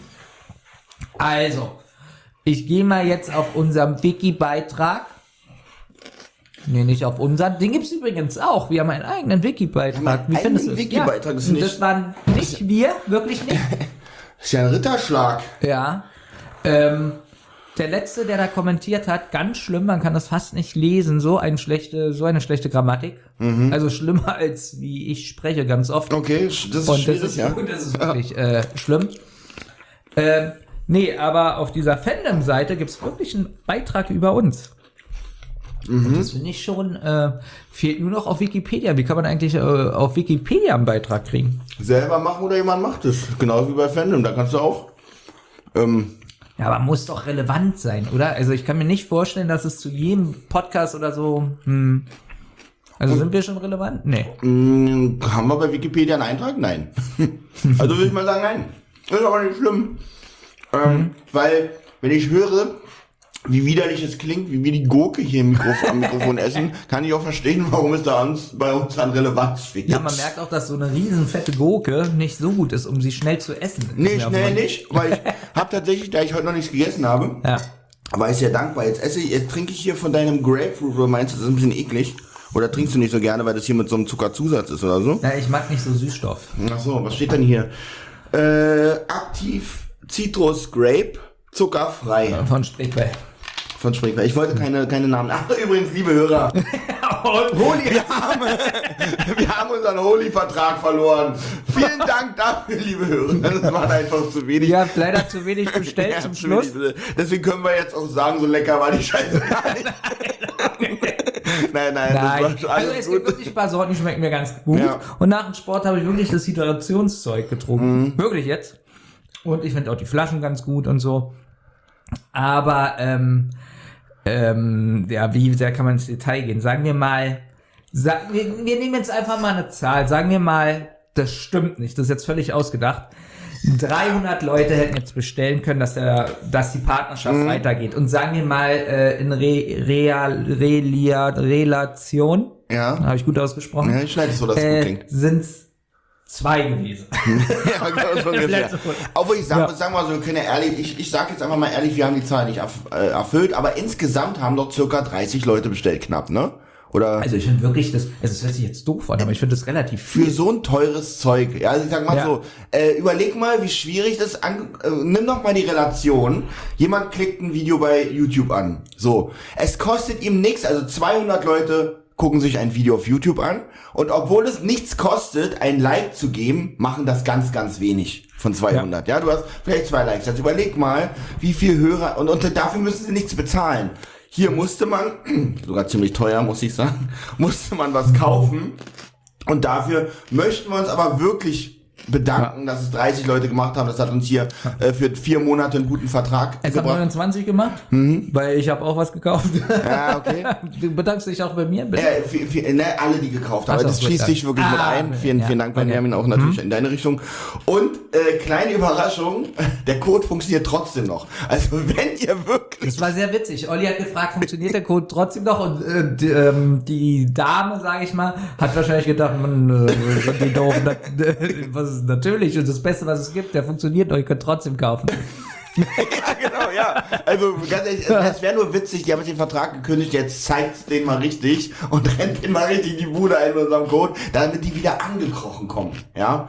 Also, ich gehe mal jetzt auf unserem Wiki-Beitrag. Nee, nicht auf unseren. Den gibt's übrigens auch. Wir haben einen eigenen Wiki-Beitrag. Wie findest du das? Wiki-Beitrag ja. ist nicht. Das waren nicht wir, wirklich nicht. Das ist ja ein Ritterschlag. Ja. Ähm, der letzte, der da kommentiert hat, ganz schlimm, man kann das fast nicht lesen, so eine schlechte, so eine schlechte Grammatik. Mhm. Also schlimmer als wie ich spreche ganz oft. Okay, das ist Und schwierig, das ist, ja. das ist wirklich ja. äh, schlimm. Ähm, nee, aber auf dieser Fandom-Seite gibt's wirklich einen Beitrag über uns. Mhm. Und das finde ich schon, äh, fehlt nur noch auf Wikipedia. Wie kann man eigentlich äh, auf Wikipedia einen Beitrag kriegen? Selber machen oder jemand macht es. Genauso wie bei Fandom, da kannst du auch. Ähm, ja, aber muss doch relevant sein, oder? Also ich kann mir nicht vorstellen, dass es zu jedem Podcast oder so, hm, also sind wir schon relevant? Nee. Mh, haben wir bei Wikipedia einen Eintrag? Nein. Also würde ich mal sagen, nein. Das ist aber nicht schlimm. Ähm, mhm. Weil, wenn ich höre, wie widerlich es klingt, wie wir die Gurke hier im Mikrofon, am Mikrofon essen, kann ich auch verstehen, warum es da uns, bei uns an Relevanz fehlt. Ja, man merkt auch, dass so eine riesen fette Gurke nicht so gut ist, um sie schnell zu essen. Nee, schnell nicht, weil ich habe tatsächlich, da ich heute noch nichts gegessen habe, ja. war ich sehr dankbar. Jetzt esse ich, jetzt trinke ich hier von deinem Grapefruit, oder meinst du, das ist ein bisschen eklig? Oder trinkst du nicht so gerne, weil das hier mit so einem Zuckerzusatz ist oder so? Ja, ich mag nicht so Süßstoff. Ach so, was steht denn hier? Äh, aktiv Citrus Grape, zuckerfrei. Von Spreequell. Von Spreequell. Ich wollte keine, keine Namen. Ach, übrigens, liebe Hörer. Holy, wir, haben, wir haben unseren Holy-Vertrag verloren. Vielen Dank dafür, liebe Hörer. Das war einfach zu wenig. Ihr habt leider zu wenig bestellt zum Schluss. Wenig, deswegen können wir jetzt auch sagen, so lecker war die Scheiße gar nicht. Nein, nein, nein. Das war also es gibt wirklich ein paar Sorten, die schmecken mir ganz gut. Ja. Und nach dem Sport habe ich wirklich das Hydrationszeug getrunken. Mhm. Wirklich jetzt. Und ich finde auch die Flaschen ganz gut und so. Aber, ähm, ähm, ja, wie sehr kann man ins Detail gehen? Sagen wir mal, sag, wir, wir nehmen jetzt einfach mal eine Zahl. Sagen wir mal, das stimmt nicht. Das ist jetzt völlig ausgedacht. dreihundert Leute hätten jetzt bestellen können, dass der, dass die Partnerschaft mhm. weitergeht. Und sagen wir mal, äh, in Re, Real, Relia, Relation. Ja. Habe ich gut ausgesprochen. Ja, ich schneide es so, dass es äh, gut klingt. Sind's zwei gewesen. Ja, genau, so ungefähr. Obwohl ich sage, ja. sagen wir mal so, wir können ja ehrlich, ich, ich sage jetzt einfach mal ehrlich, wir haben die Zahl nicht erf- äh, erfüllt, aber insgesamt haben doch circa dreißig Leute bestellt, knapp, ne? Oder? Also ich finde wirklich, das, also es hört sich jetzt doof an, aber ich finde das relativ viel. Für so ein teures Zeug, ja, also ich sag mal ja. so, äh, überleg mal, wie schwierig das an, äh, nimm doch mal die Relation, jemand klickt ein Video bei YouTube an, so, es kostet ihm nichts, also zweihundert Leute gucken sich ein Video auf YouTube an und obwohl es nichts kostet, ein Like zu geben, machen das ganz, ganz wenig von zweihundert. Ja, ja, du hast vielleicht zwei Likes. Jetzt überleg mal, wie viel Hörer und, und dafür müssen sie nichts bezahlen. Hier musste man, sogar ziemlich teuer, muss ich sagen, musste man was kaufen und dafür möchten wir uns aber wirklich bedanken, ja. dass es dreißig Leute gemacht haben. Das hat uns hier äh, für vier Monate einen guten Vertrag es gebracht. Es hat neunundzwanzig gemacht, mhm. weil ich habe auch was gekauft. Ja, okay. Du bedankst dich auch bei mir, bitte? Äh, für, für, ne, alle, die gekauft haben. Das schließt dich wirklich ah, mit ein. Vielen, ja. vielen Dank, Benjamin, okay. auch natürlich mhm. in deine Richtung. Und äh, kleine Überraschung, der Code funktioniert trotzdem noch. Also wenn ihr wirklich... Das war sehr witzig. Olli hat gefragt, funktioniert der Code trotzdem noch? Und äh, die, ähm, die Dame, sage ich mal, hat wahrscheinlich gedacht, man, äh, die doofen, was natürlich, und das Beste, was es gibt, der funktioniert noch, ihr könnt trotzdem kaufen. Ja, genau, ja. Also, ganz ehrlich, es wäre nur witzig, die haben jetzt den Vertrag gekündigt, jetzt zeigt's den mal richtig und rennt den mal richtig die Bude ein mit unserem Code, damit die wieder angekrochen kommen, ja.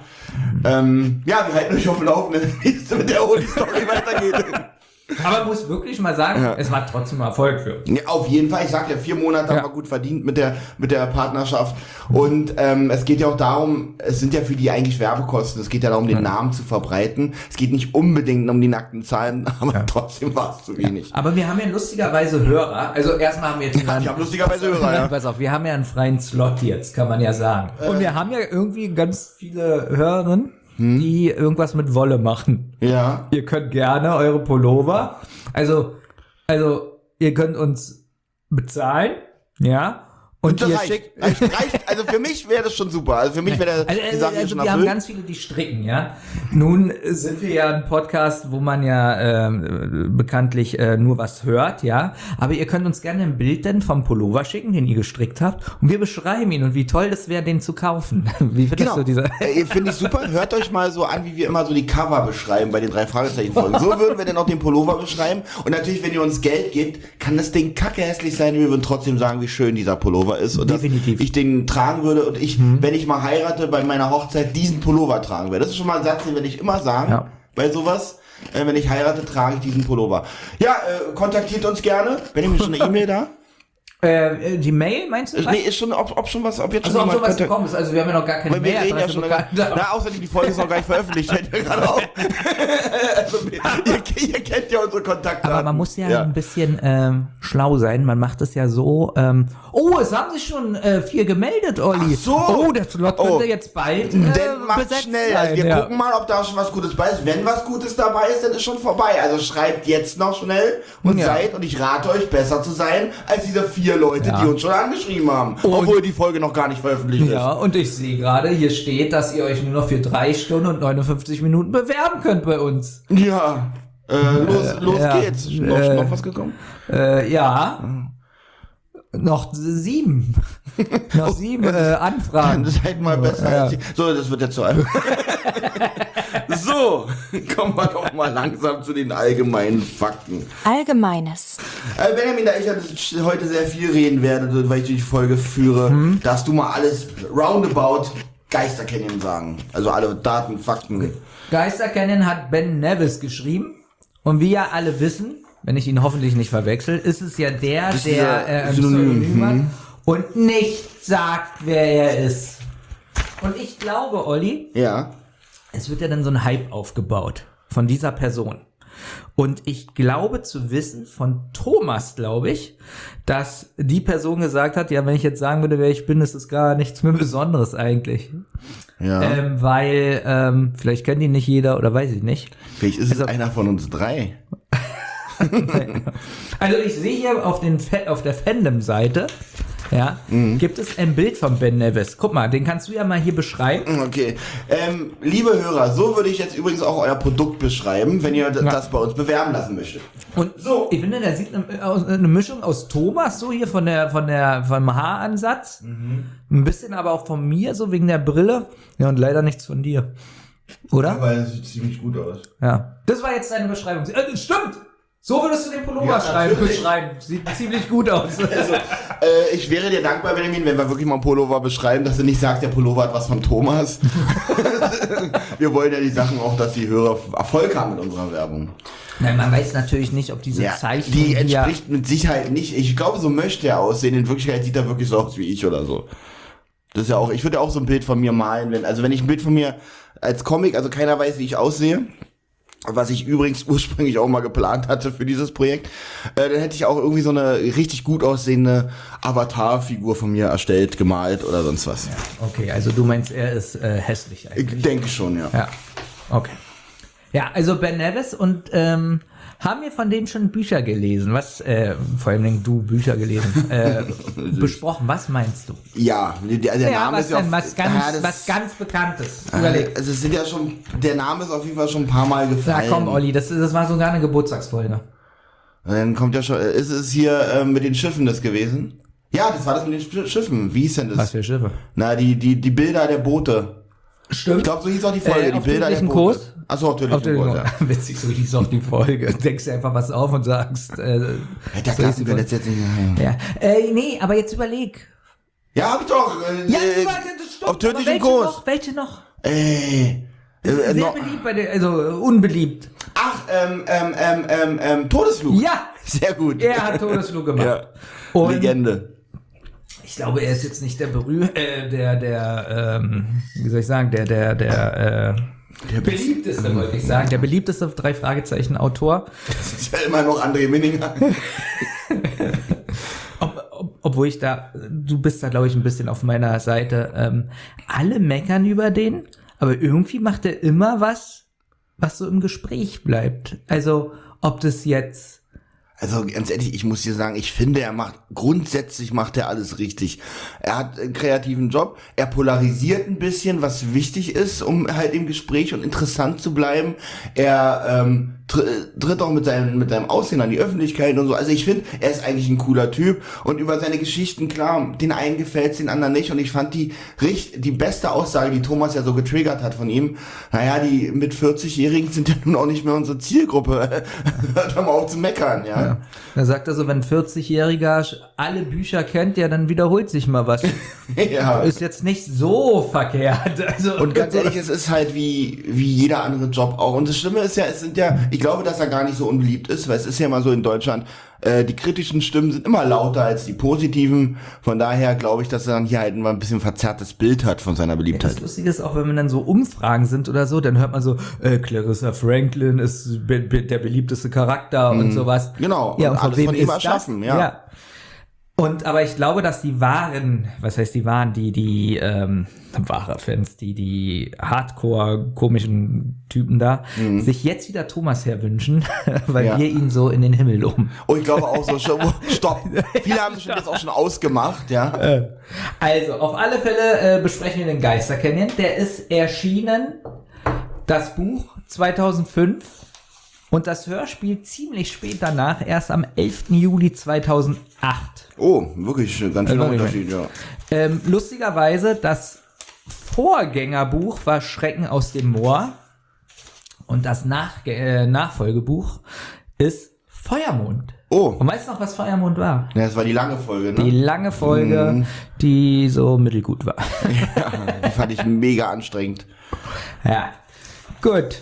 Ähm, ja, wir halten euch auf dem Laufenden, wie es mit der Oli-Story weitergeht. Aber man muss wirklich mal sagen, ja. es war trotzdem ein Erfolg für. Ja, auf jeden Fall. Ich sag ja, vier Monate ja. haben wir gut verdient mit der mit der Partnerschaft. Und ähm, es geht ja auch darum, es sind ja für die eigentlich Werbekosten. Es geht ja darum, den ja. Namen zu verbreiten. Es geht nicht unbedingt um die nackten Zahlen, aber ja. trotzdem war es zu wenig. Ja. Aber wir haben ja lustigerweise Hörer. Also erstmal haben wir jetzt... Ja, ich habe lustigerweise Hörer, ja. Pass auf, wir haben ja einen freien Slot jetzt, kann man ja sagen. Äh. Und wir haben ja irgendwie ganz viele Hörerinnen, Hm? die irgendwas mit Wolle machen. Ja. Ihr könnt gerne eure Pullover, also, also, ihr könnt uns bezahlen, ja. Und, und ihr reicht. schickt, reicht, also für mich wäre das schon super. Also für mich wäre also, die Sache also schon wir erfüllt. Haben ganz viele, die stricken, ja. Nun sind wir ja ein Podcast, wo man ja äh, bekanntlich äh, nur was hört, ja. Aber ihr könnt uns gerne ein Bild denn vom Pullover schicken, den ihr gestrickt habt, und wir beschreiben ihn und wie toll das wäre, den zu kaufen. Wie findest genau. du diese? Äh, Finde ich super. Hört euch mal so an, wie wir immer so die Cover beschreiben bei den drei Fragezeichen-Folgen. So würden wir dann auch den Pullover beschreiben. Und natürlich, wenn ihr uns Geld gebt, kann das Ding kacke hässlich sein, wir würden trotzdem sagen, wie schön dieser Pullover ist und definitiv. Dass ich den tragen würde und ich, mhm. wenn ich mal heirate, bei meiner Hochzeit diesen Pullover tragen werde. Das ist schon mal ein Satz, den werde ich immer sagen, ja. bei sowas. Äh, wenn ich heirate, trage ich diesen Pullover. Ja, äh, kontaktiert uns gerne. Wenn ihr mir schon eine E-Mail da. Äh, die Mail, meinst du? Nee, ist schon, ob, ob schon was, ob jetzt also schon ob sowas gekommen ist, also wir haben ja noch gar keine Mail. Wir reden ja schon gar, na, außerdem die Folge ist noch gar nicht veröffentlicht, fällt mir gerade auf. Also, ihr, ihr kennt ja unsere Kontakte. Aber man muss ja, ja. ein bisschen ähm, schlau sein, man macht es ja so, ähm, oh, es haben sich schon äh, vier gemeldet, Olli. Ach so. Oh, der Slot könnte oh. jetzt bald äh, Dann macht schnell, sein, also wir ja. gucken mal, ob da schon was Gutes bei ist. Wenn was Gutes dabei ist, dann ist schon vorbei. Also schreibt jetzt noch schnell und ja. seid, und ich rate euch, besser zu sein, als diese vier Leute, ja. die uns schon angeschrieben haben, und obwohl die Folge noch gar nicht veröffentlicht ja, ist. Ja, und ich sehe gerade, hier steht, dass ihr euch nur noch für drei Stunden und neunundfünfzig Minuten bewerben könnt bei uns. Ja, äh, los, äh, los ja, geht's. Noch, äh, noch was gekommen? Äh, ja, noch sieben. noch oh, sieben äh, Anfragen. Seid mal besser. Ja. Als so, das wird jetzt so ein. So, kommen wir doch mal langsam zu den allgemeinen Fakten. Allgemeines. Äh, Benjamin, da ich ja heute sehr viel reden werde, weil ich die Folge führe, hm? darfst du mal alles roundabout Geister Canyon sagen. Also alle Daten, Fakten. Okay. Geister Canyon hat Ben Nevis geschrieben. Und wie ja alle wissen, wenn ich ihn hoffentlich nicht verwechsel, ist es ja der, das der äh, ein Synonym hat und nicht sagt, wer er ist. Und ich glaube, Olli, ja. es wird ja dann so ein Hype aufgebaut von dieser Person. Und ich glaube zu wissen, von Thomas glaube ich, dass die Person gesagt hat, ja, wenn ich jetzt sagen würde, wer ich bin, ist es gar nichts mehr Besonderes eigentlich. Ja. Ähm, weil, ähm, vielleicht kennt ihn nicht jeder oder weiß ich nicht. Vielleicht ist also, es einer von uns drei. Also ich sehe hier auf, den Fa- auf der Fandom-Seite, ja, mhm. gibt es ein Bild von Ben Nevis. Guck mal, den kannst du ja mal hier beschreiben. Okay. Ähm, liebe Hörer, so würde ich jetzt übrigens auch euer Produkt beschreiben, wenn ihr d- ja. das bei uns bewerben lassen möchtet. Und so, ich finde, der sieht eine, eine Mischung aus Thomas, so hier von der, von der, vom Haaransatz. Mhm. Ein bisschen aber auch von mir, so wegen der Brille. Ja, und leider nichts von dir. Oder? Ja, weil es sieht ziemlich gut aus. Ja. Das war jetzt deine Beschreibung. Äh, stimmt! So würdest du den Pullover ja, schreiben, beschreiben. Sieht ziemlich gut aus. Also, äh, ich wäre dir dankbar, Benjamin, wenn wir wirklich mal einen Pullover beschreiben, dass du nicht sagst, der Pullover hat was von Thomas. Wir wollen ja die Sachen auch, dass die Hörer Erfolg haben mit unserer Werbung. Nein, man weiß natürlich nicht, ob diese Ja, Zeichnung die hier- entspricht mit Sicherheit nicht. Ich glaube, so möchte er aussehen. In Wirklichkeit sieht er wirklich so aus wie ich oder so. Das ist ja auch, ich würde ja auch so ein Bild von mir malen, wenn, also wenn ich ein Bild von mir als Comic, also keiner weiß, wie ich aussehe, was ich übrigens ursprünglich auch mal geplant hatte für dieses Projekt, äh, dann hätte ich auch irgendwie so eine richtig gut aussehende Avatar-Figur von mir erstellt, gemalt oder sonst was. Ja, okay, also du meinst, er ist äh, hässlich eigentlich. Ich denke schon, ja. Ja, okay. Ja, also Ben Nevis und ähm, haben wir von dem schon Bücher gelesen? Was, äh, vor allem du Bücher gelesen, äh, besprochen, was meinst du? Ja, der, der Ja, Name was ist ja denn? auf, Was ganz, ja, das- was ganz Bekanntes. äh, Überleg. Also es sind ja schon, der Name ist auf jeden Fall schon ein paar Mal Na gefallen. komm, Olli, das, das war sogar eine Geburtstagsfolge. Dann kommt ja schon, ist es hier äh, mit den Schiffen das gewesen? Ja, das war das mit den Sch- Schiffen. Wie hieß denn das? Was für Schiffe? Na, die, die, die Bilder der Boote. Stimmt. Ich glaube, so hieß auch die Folge, Äh, die auf Bilder der tödlichen Boote. Kurs? Achso, auf tödlichen Auf den Kurs, ja. Witzig, so hieß auch die Folge. Denkst dir einfach was auf und sagst, äh, Ja, das so lassen hieß die wir Folge. jetzt jetzt nicht. Ja, Ja. Äh, nee, aber jetzt überleg. ja hab ich doch. Äh, Ja, äh, warte, das stimmt, auf tödlichen aber welche Kurs. noch? Welche noch? Äh, äh, Sehr noch, beliebt bei den, also unbeliebt. ach, ähm, ähm, ähm, ähm, ähm, Todesflug. Ja, Sehr gut. er hat Todesflug gemacht. Ja. Und Legende. ich glaube, er ist jetzt nicht der berüh äh, der, der, ähm, wie soll ich sagen, der, der, der, äh, Der beliebteste, wollte ich sagen. Der beliebteste drei Fragezeichen Autor. Das ist ja immer noch André Minninger. Ob, ob, obwohl ich da, du bist da, glaube ich, ein bisschen auf meiner Seite. Ähm, alle meckern über den, aber irgendwie macht er immer was, was so im Gespräch bleibt. Also, ob das jetzt Also ganz ehrlich, ich muss dir sagen, ich finde, er macht, grundsätzlich macht er alles richtig. Er hat einen kreativen Job, er polarisiert ein bisschen, was wichtig ist, um halt im Gespräch und interessant zu bleiben. Er ähm, tr tritt auch mit seinem, mit seinem Aussehen an die Öffentlichkeit und so. Also ich finde, er ist eigentlich ein cooler Typ und über seine Geschichten, klar, den einen gefällt's, den anderen nicht. Und ich fand die richt die beste Aussage, die Thomas ja so getriggert hat von ihm, naja, die mit vierzig-Jährigen sind ja nun auch nicht mehr unsere Zielgruppe. Hört doch mal auf zu meckern, ja. Ja. Da sagt er so, wenn ein vierzig-Jähriger alle Bücher kennt, ja, dann wiederholt sich mal was. Ja. Ist jetzt nicht so verkehrt. Also, Und ganz ehrlich, es ist halt wie, wie jeder andere Job auch. Und das Schlimme ist ja, es sind ja, ich glaube, dass er gar nicht so unbeliebt ist, weil es ist ja mal so in Deutschland, äh, die kritischen Stimmen sind immer lauter als die positiven. Von daher glaube ich, dass er dann hier halt immer ein bisschen verzerrtes Bild hat von seiner Beliebtheit. das Lustige ist auch, wenn man dann so Umfragen sind oder so, dann hört man so, äh, Clarissa Franklin ist be be der beliebteste Charakter und sowas. Genau. Ja, Und und von alles wem von ihm ist erschaffen, das? ja. Und aber ich glaube, dass die wahren, was heißt die wahren, die die ähm, wahre Fans, die die Hardcore komischen Typen da, sich jetzt wieder Thomas herwünschen, weil Ja. wir ihn so in den Himmel loben. Und ich glaube auch so, schon, stopp. Viele haben sich jetzt auch schon ausgemacht, ja. Also, auf alle Fälle äh, besprechen wir den Geister Canyon. Der ist erschienen, das Buch zweitausendfünf und das Hörspiel ziemlich spät danach, erst am elften Juli zweitausendacht. Oh, wirklich ganz schöner Also, Unterschied, ja. Ähm, lustigerweise, das Vorgängerbuch war Schrecken aus dem Moor und das Nach äh, Nachfolgebuch ist Feuermond. Oh, Und weißt du noch, was Feuermond war? ja, das war die lange Folge, ne? Die lange Folge, die so mittelgut war. Ja, die fand ich mega anstrengend. Ja, gut.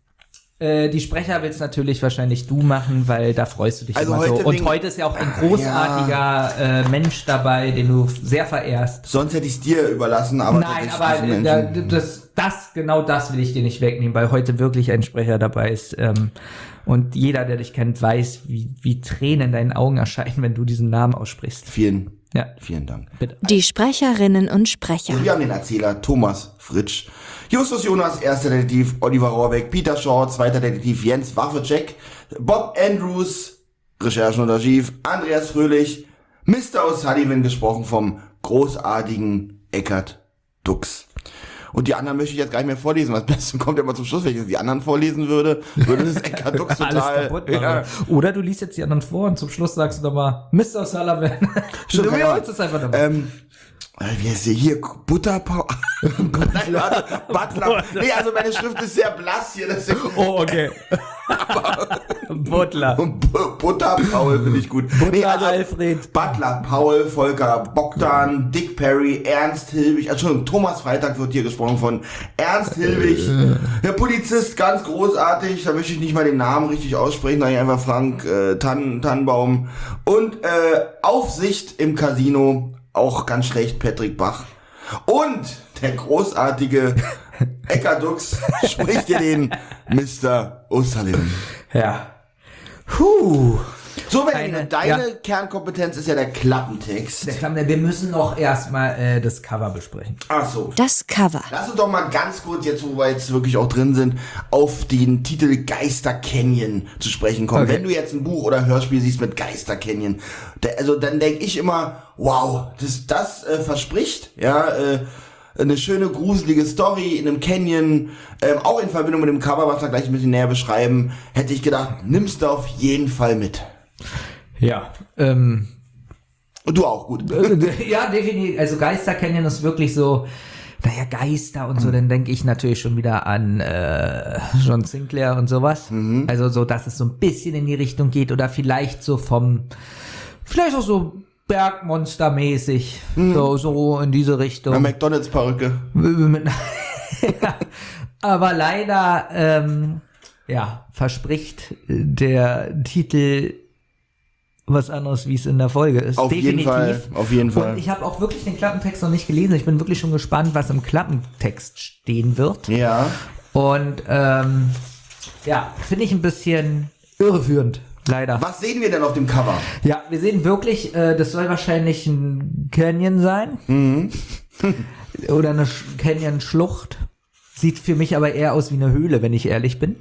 Äh, die Sprecher willst natürlich wahrscheinlich du machen, weil da freust du dich Also immer heute so. Und wegen- heute ist ja auch ein großartiger äh, Mensch dabei, den du sehr verehrst. Sonst hätte ich es dir überlassen, aber Nein, tatsächlich aber diesen da, Menschen- das, das, genau das will ich dir nicht wegnehmen, weil heute wirklich ein Sprecher dabei ist. Ähm, und jeder, der dich kennt, weiß, wie, wie Tränen in deinen Augen erscheinen, wenn du diesen Namen aussprichst. Vielen, Ja, vielen Dank. bitte. Die Sprecherinnen und Sprecher. Wir haben den Erzähler Thomas Fritsch, Justus Jonas, erster Detektiv Oliver Rohrbeck, Peter Shaw, zweiter Detektiv Jens Waffecheck, Bob Andrews, Recherchen und Archiv, Andreas Fröhlich, Mister O'Sullivan, gesprochen vom großartigen Eckart Dux. Und die anderen möchte ich jetzt gar nicht mehr vorlesen. Was Beste kommt ja immer zum Schluss, wenn ich die anderen vorlesen würde, würde das Eckart Dux Alles total... kaputt machen. ja. Oder du liest jetzt die anderen vor und zum Schluss sagst du nochmal Mister Sullivan. Stimmt, du kann ja wiederholst es einfach nochmal. Ähm, äh, wie heißt der hier? Butterpau... Nein, warte, Butler. Nee, also meine Schrift ist sehr blass hier. Das ist Oh, okay. Butler. B- Butter Paul finde ich gut. Butler Nee, also Alfred. Butler Paul, Volker Bogdan, Dick Perry, Ernst Hilbig, Entschuldigung, Thomas Freitag wird hier gesprochen von Ernst Hilbig. Der Polizist, ganz großartig, da möchte ich nicht mal den Namen richtig aussprechen, da ich einfach Frank äh, Tann, Tannenbaum. Und äh, Aufsicht im Casino, auch ganz schlecht, Patrick Bach. Und der großartige Eckerdux spricht dir den Mister O'Sullivan. Ja. Puh. So, Benjamin, Eine- deine ja. Kernkompetenz ist ja der Klappentext. Der Klamm- Wir müssen noch erstmal äh, das Cover besprechen. Ach so. Das Cover. Lass uns doch mal ganz kurz, jetzt wo wir jetzt wirklich auch drin sind, auf den Titel Geister Canyon zu sprechen kommen. Okay. Wenn du jetzt ein Buch oder Hörspiel siehst mit Geister Canyon, da, also dann denke ich immer, wow, das, das äh, verspricht, ja, äh, eine schöne, gruselige Story in einem Canyon, ähm, auch in Verbindung mit dem Cover, was wir gleich ein bisschen näher beschreiben, hätte ich gedacht, nimmst du auf jeden Fall mit. Ja. Ähm, Und du auch, gut. ja, definitiv. Also Geister Canyon ist wirklich so, naja, Geister und so, dann denke ich natürlich schon wieder an äh, John Sinclair und sowas. Also so, dass es so ein bisschen in die Richtung geht oder vielleicht so vom, vielleicht auch so Bergmonster-mäßig, so, so in diese Richtung. Eine McDonalds-Perücke. Mit- ja, aber leider, ähm, ja, verspricht der Titel was anderes, wie es in der Folge ist. Auf jeden Fall, auf jeden Fall. Und ich habe auch wirklich den Klappentext noch nicht gelesen. Ich bin wirklich schon gespannt, was im Klappentext stehen wird. Ja. Und ähm, ja, finde ich ein bisschen irreführend, leider. Was sehen wir denn auf dem Cover? Ja, wir sehen wirklich, äh, das soll wahrscheinlich ein Canyon sein. Mhm. Oder eine Sch- Canyon-Schlucht. Sieht für mich aber eher aus wie eine Höhle, wenn ich ehrlich bin.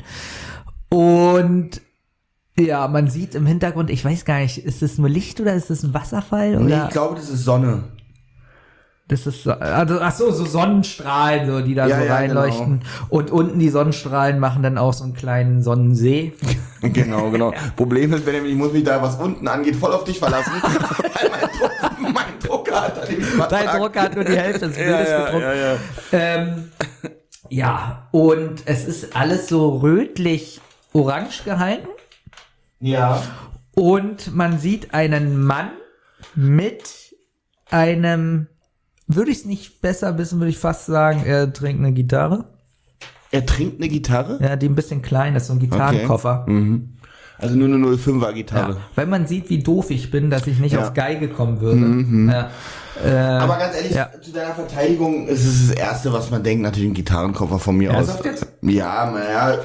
Und ja, man sieht im Hintergrund, ich weiß gar nicht, ist das nur Licht oder ist das ein Wasserfall? Nee, Oder ich glaube, das ist Sonne. das ist so, also, ach so, so Sonnenstrahlen, so, die da Ja, so ja, reinleuchten. Und unten die Sonnenstrahlen machen dann auch so einen kleinen Sonnensee. Genau, genau. Problem ist, Benjamin, ich muss mich da, was unten angeht, voll auf dich verlassen. Weil mein, Druck, mein Drucker hat da nämlich was Dein gesagt. Drucker hat nur die Hälfte des Ja, Bildes ja, gedruckt. ja, ja. Ähm, ja, und es ist alles so rötlich-orange gehalten. Ja. Und man sieht einen Mann mit einem, würde ich es nicht besser wissen, würde ich fast sagen, er trinkt eine Gitarre. Er trinkt eine Gitarre? Ja, die ein bisschen klein ist, so ein Gitarrenkoffer. Mhm. Also nur eine null fünfer Gitarre. Ja, weil man sieht, wie doof ich bin, dass ich nicht Ja. auf Geige kommen würde. Ja. Äh, Aber ganz ehrlich, ja. zu deiner Verteidigung ist es das Erste, was man denkt, natürlich ein Gitarrenkoffer von mir aus. Ernsthaft jetzt? Ja, naja.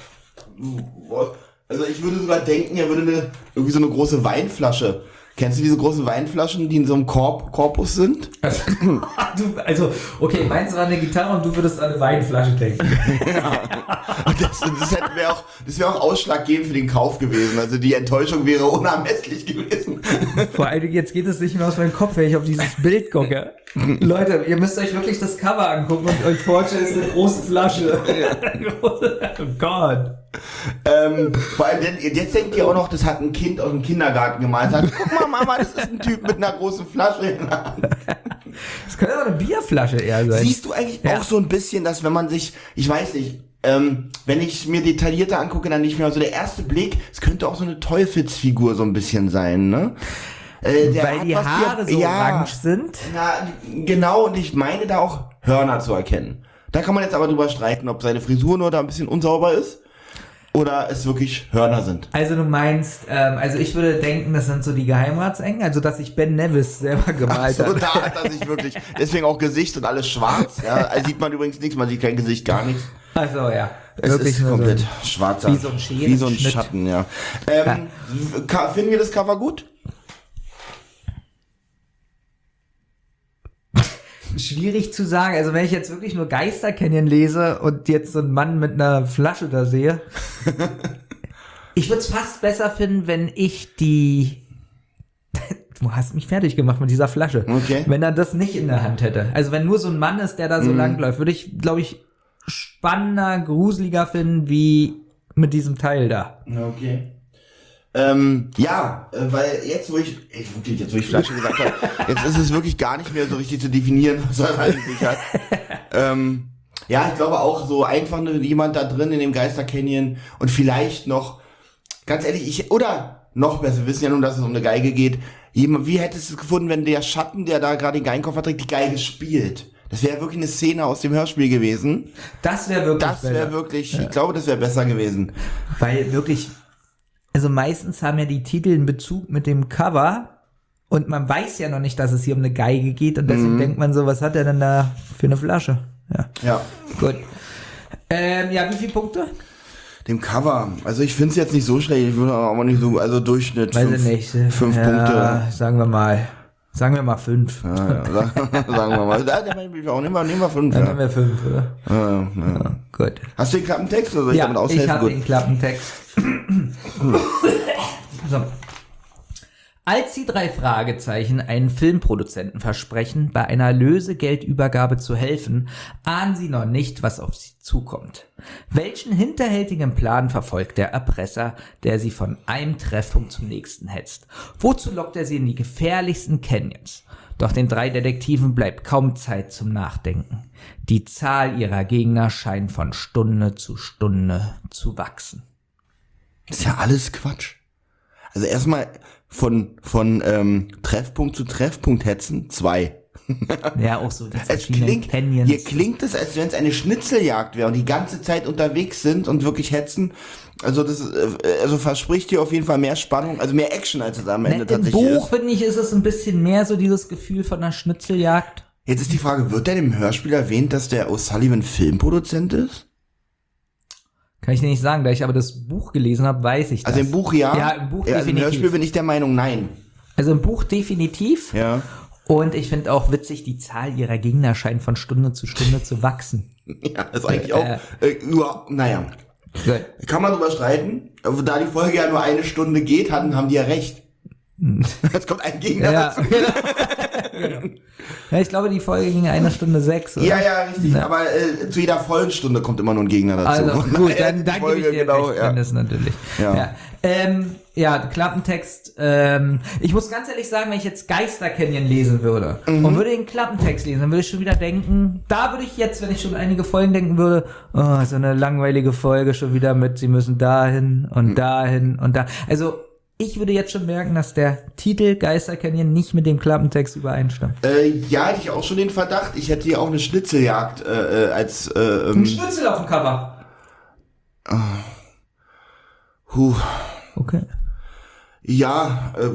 Also ich würde sogar denken, er würde eine, irgendwie so eine große Weinflasche. Kennst du diese großen Weinflaschen, die in so einem Korb, Korpus sind? Also, du, also, okay, meins war eine Gitarre und du würdest an eine Weinflasche denken. Und das, das wäre auch, das wäre auch ausschlaggebend für den Kauf gewesen. Also die Enttäuschung wäre unermesslich gewesen. Vor allem jetzt geht es nicht mehr aus meinem Kopf, wenn ich auf dieses Bild gucke. Leute, ihr müsst euch wirklich das Cover angucken und euch vorstellen, es ist eine große Flasche. Oh Gott. Ähm, vor allem, denn, jetzt denkt ihr auch noch, das hat ein Kind aus dem Kindergarten gemalt. Sagt, guck mal, Mama, das ist ein Typ mit einer großen Flasche in der Hand. Das könnte aber eine Bierflasche eher sein. Siehst du eigentlich Ja. auch so ein bisschen, dass wenn man sich, ich weiß nicht, ähm, wenn ich mir detaillierter angucke, dann nicht mehr so der erste Blick, es könnte auch so eine Teufelsfigur so ein bisschen sein, ne? Äh, der Weil hat die was Haare hier- so ja, orange sind. Na, genau, und ich meine da auch Hörner zu erkennen. Da kann man jetzt aber drüber streiten, ob seine Frisur nur da ein bisschen unsauber ist oder es wirklich Hörner sind. Also du meinst, ähm, also ich würde denken, das sind so die Geheimratsengen, also dass sich Ben Nevis selber gemalt So, hat. da hat er sich wirklich, deswegen auch Gesicht und alles schwarz. Ja, also sieht man übrigens nichts, man sieht kein Gesicht, gar nichts. Also ja. Es wirklich ist nur komplett so. schwarzer. wie so ein Scherenschnitt. Wie so ein Schatten, ja. Ähm, ka- Finden wir das Cover gut? Schwierig zu sagen. Also wenn ich jetzt wirklich nur Geister Canyon lese und jetzt so einen Mann mit einer Flasche da sehe. Ich würde es fast besser finden, wenn ich die... Du hast mich fertig gemacht mit dieser Flasche. Okay. Wenn er das nicht in der Hand hätte. Also wenn nur so ein Mann ist, der da so Mhm. langläuft, würde ich, glaube ich, spannender, gruseliger finden, wie mit diesem Teil da. Okay. Ähm, ja, äh, weil jetzt, wo ich, ich wirklich, jetzt, wo ich Flasche gesagt habe, jetzt ist es wirklich gar nicht mehr so richtig zu definieren, was er eigentlich hat. ähm, ja, ich glaube auch so einfach nur jemand da drin in dem Geister Canyon und vielleicht noch, ganz ehrlich, ich, oder noch besser. Wir wissen ja nun, dass es um eine Geige geht. Wie hättest du es gefunden, wenn der Schatten, der da gerade den Geigenkoffer trägt, die Geige spielt? Das wäre wirklich eine Szene aus dem Hörspiel gewesen. Das wäre wirklich Das wäre wirklich, ja. Ich glaube, das wäre besser gewesen. Weil wirklich, also meistens haben ja die Titel einen Bezug mit dem Cover und man weiß ja noch nicht, dass es hier um eine Geige geht und deswegen mhm. denkt man so, was hat er denn da für eine Flasche? Ja. Ja. Gut. Ähm, ja, wie viele Punkte? Dem Cover. Also ich finde es jetzt nicht so schlecht, ich würde aber nicht so, also Durchschnitt. Weiß fünf, ich nicht. Fünf ja, Punkte. Sagen wir mal. Sagen wir mal fünf. Ja, ja, sagen wir mal. Da, da, nehmen wir, nehmen wir fünf. Dann ja. nehmen wir fünf, oder? Ja, ja. Ja, gut. Hast du den Klappentext oder soll ich ja, damit aushelfen? Ich habe den Klappentext. So. Als die drei Fragezeichen einen Filmproduzenten versprechen, bei einer Lösegeldübergabe zu helfen, ahnen sie noch nicht, was auf sie zukommt. Welchen hinterhältigen Plan verfolgt der Erpresser, der sie von einem Treffpunkt zum nächsten hetzt? Wozu lockt er sie in die gefährlichsten Canyons? Doch den drei Detektiven bleibt kaum Zeit zum Nachdenken. Die Zahl ihrer Gegner scheint von Stunde zu Stunde zu wachsen. Das ist ja alles Quatsch. Also erstmal von von ähm, Treffpunkt zu Treffpunkt hetzen, zwei. Ja, auch so die es verschiedenen klingt, Canyons. Hier klingt es, als wenn es eine Schnitzeljagd wäre und die ganze Zeit unterwegs sind und wirklich hetzen. Also das also verspricht hier auf jeden Fall mehr Spannung, also mehr Action, als es am Ende Im tatsächlich ist. Im Buch, finde ich, ist es ein bisschen mehr so dieses Gefühl von einer Schnitzeljagd. Jetzt ist die Frage, wird denn im Hörspiel erwähnt, dass der O'Sullivan Filmproduzent ist? Kann ich dir nicht sagen, da ich aber das Buch gelesen habe, weiß ich das. Also im Buch ja? Ja, im Buch ja, also definitiv. im Hörspiel bin ich der Meinung, nein. Also im Buch definitiv. Ja. Und ich finde auch witzig, die Zahl ihrer Gegner scheint von Stunde zu Stunde zu wachsen. Ja, das ist eigentlich auch, äh, äh, nur, naja. Gut. Kann man drüber streiten. Aber da die Folge ja nur eine Stunde geht, hatten, haben die ja recht. Jetzt kommt ein Gegner Ja, dazu. genau. Genau. Ja, ich glaube, die Folge ging eine Stunde sechs, oder? Ja, ja, richtig. Ja. Aber äh, zu jeder vollen Stunde kommt immer nur ein Gegner dazu. Also gut, dann, dann gebe ich dir genau, recht, ja. das natürlich. Ja. Ja, ähm, ja Klappentext. Ähm, ich muss ganz ehrlich sagen, wenn ich jetzt Geister Canyon lesen würde mhm. und würde den Klappentext lesen, dann würde ich schon wieder denken, da würde ich jetzt, wenn ich schon einige Folgen denken würde, oh, so eine langweilige Folge schon wieder mit, sie müssen dahin und mhm. dahin und da. Also ich würde jetzt schon merken, dass der Titel Geister Canyon nicht mit dem Klappentext übereinstimmt. Äh, ja, hätte ich auch schon den Verdacht. Ich hätte hier auch eine Schnitzeljagd äh, als... Äh, ähm, Ein Schnitzel auf dem Cover. Uh, huh. Okay. Ja, äh,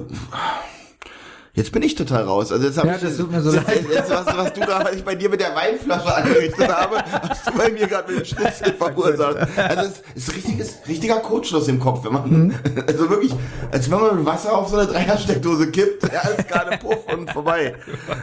jetzt bin ich total raus. Also jetzt habe ja, ich das tut mir so leid. Jetzt, was, was du gerade, was ich bei dir mit der Weinflasche angerichtet habe, hast du bei mir gerade mit dem Schnitzel verursacht. Also es ist richtiges, richtiger Kurzschluss im Kopf, wenn man, mhm. also wirklich, als wenn man mit Wasser auf so eine Dreiersteckdose kippt, ja, ist gerade Puff und vorbei.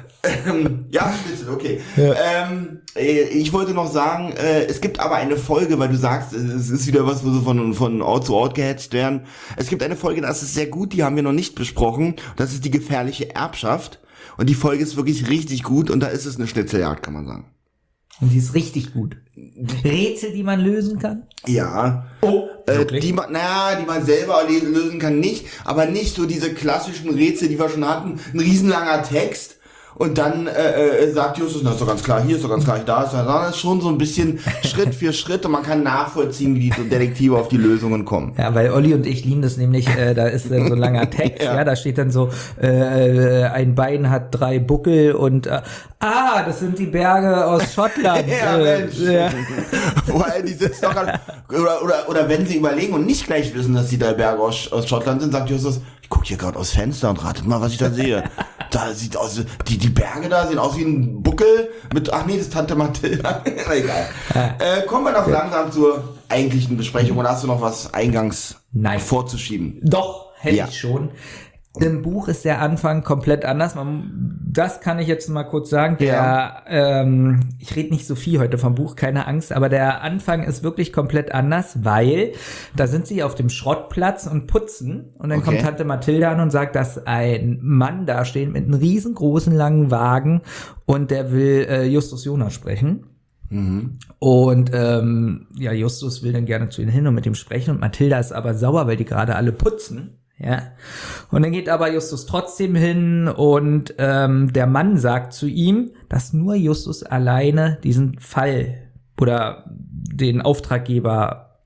Ähm, ja, Schnitzel, okay. Ja. Ähm, ich wollte noch sagen, äh, es gibt aber eine Folge, weil du sagst, es ist wieder was, wo sie von, von Ort zu Ort gehetzt werden. Es gibt eine Folge, das ist sehr gut, die haben wir noch nicht besprochen. Das ist die gefährliche Erbschaft. Und die Folge ist wirklich richtig gut und da ist es eine Schnitzeljagd, kann man sagen. Und die ist richtig gut. Rätsel, die man lösen kann? Ja. Oh, äh, die man, naja, die man selber lösen kann, nicht. Aber nicht so diese klassischen Rätsel, die wir schon hatten. Ein riesenlanger Text. Und dann äh, äh, sagt Justus, das ist doch ganz klar hier, ist doch ganz klar da ist. Das ist schon so ein bisschen Schritt für Schritt und man kann nachvollziehen, wie die Detektive auf die Lösungen kommen. Ja, weil Olli und ich lieben das nämlich, äh, da ist dann so ein langer Text, ja. ja, da steht dann so, äh, ein Bein hat drei Buckel und äh, ah, das sind die Berge aus Schottland. ja, äh, Mensch. Ja. Vorher, die sitzen doch gerade, oder, oder, oder wenn sie überlegen und nicht gleich wissen, dass die drei Berge aus, aus Schottland sind, sagt Justus, ich gucke hier gerade aus Fenster und ratet mal, was ich da sehe. Da sieht aus, die, die Berge da sehen aus wie ein Buckel mit, ach nee, das ist Tante Mathilda. Egal. Äh, kommen wir noch langsam zur eigentlichen Besprechung oder hast du noch was eingangs Nein. vorzuschieben? Doch, hätte ja. ich schon. Im Buch ist der Anfang komplett anders. Man, das kann ich jetzt mal kurz sagen. Der, ja. ähm, ich rede nicht so viel heute vom Buch, keine Angst, aber der Anfang ist wirklich komplett anders, weil da sind sie auf dem Schrottplatz und putzen und dann okay. kommt Tante Mathilda an und sagt, dass ein Mann da steht mit einem riesengroßen langen Wagen und der will äh, Justus Jonas sprechen. Mhm. Und ähm, ja, Justus will dann gerne zu ihnen hin und mit ihm sprechen und Mathilda ist aber sauer, weil die gerade alle putzen. Ja, und dann geht aber Justus trotzdem hin und ähm, der Mann sagt zu ihm, dass nur Justus alleine diesen Fall oder den Auftraggeber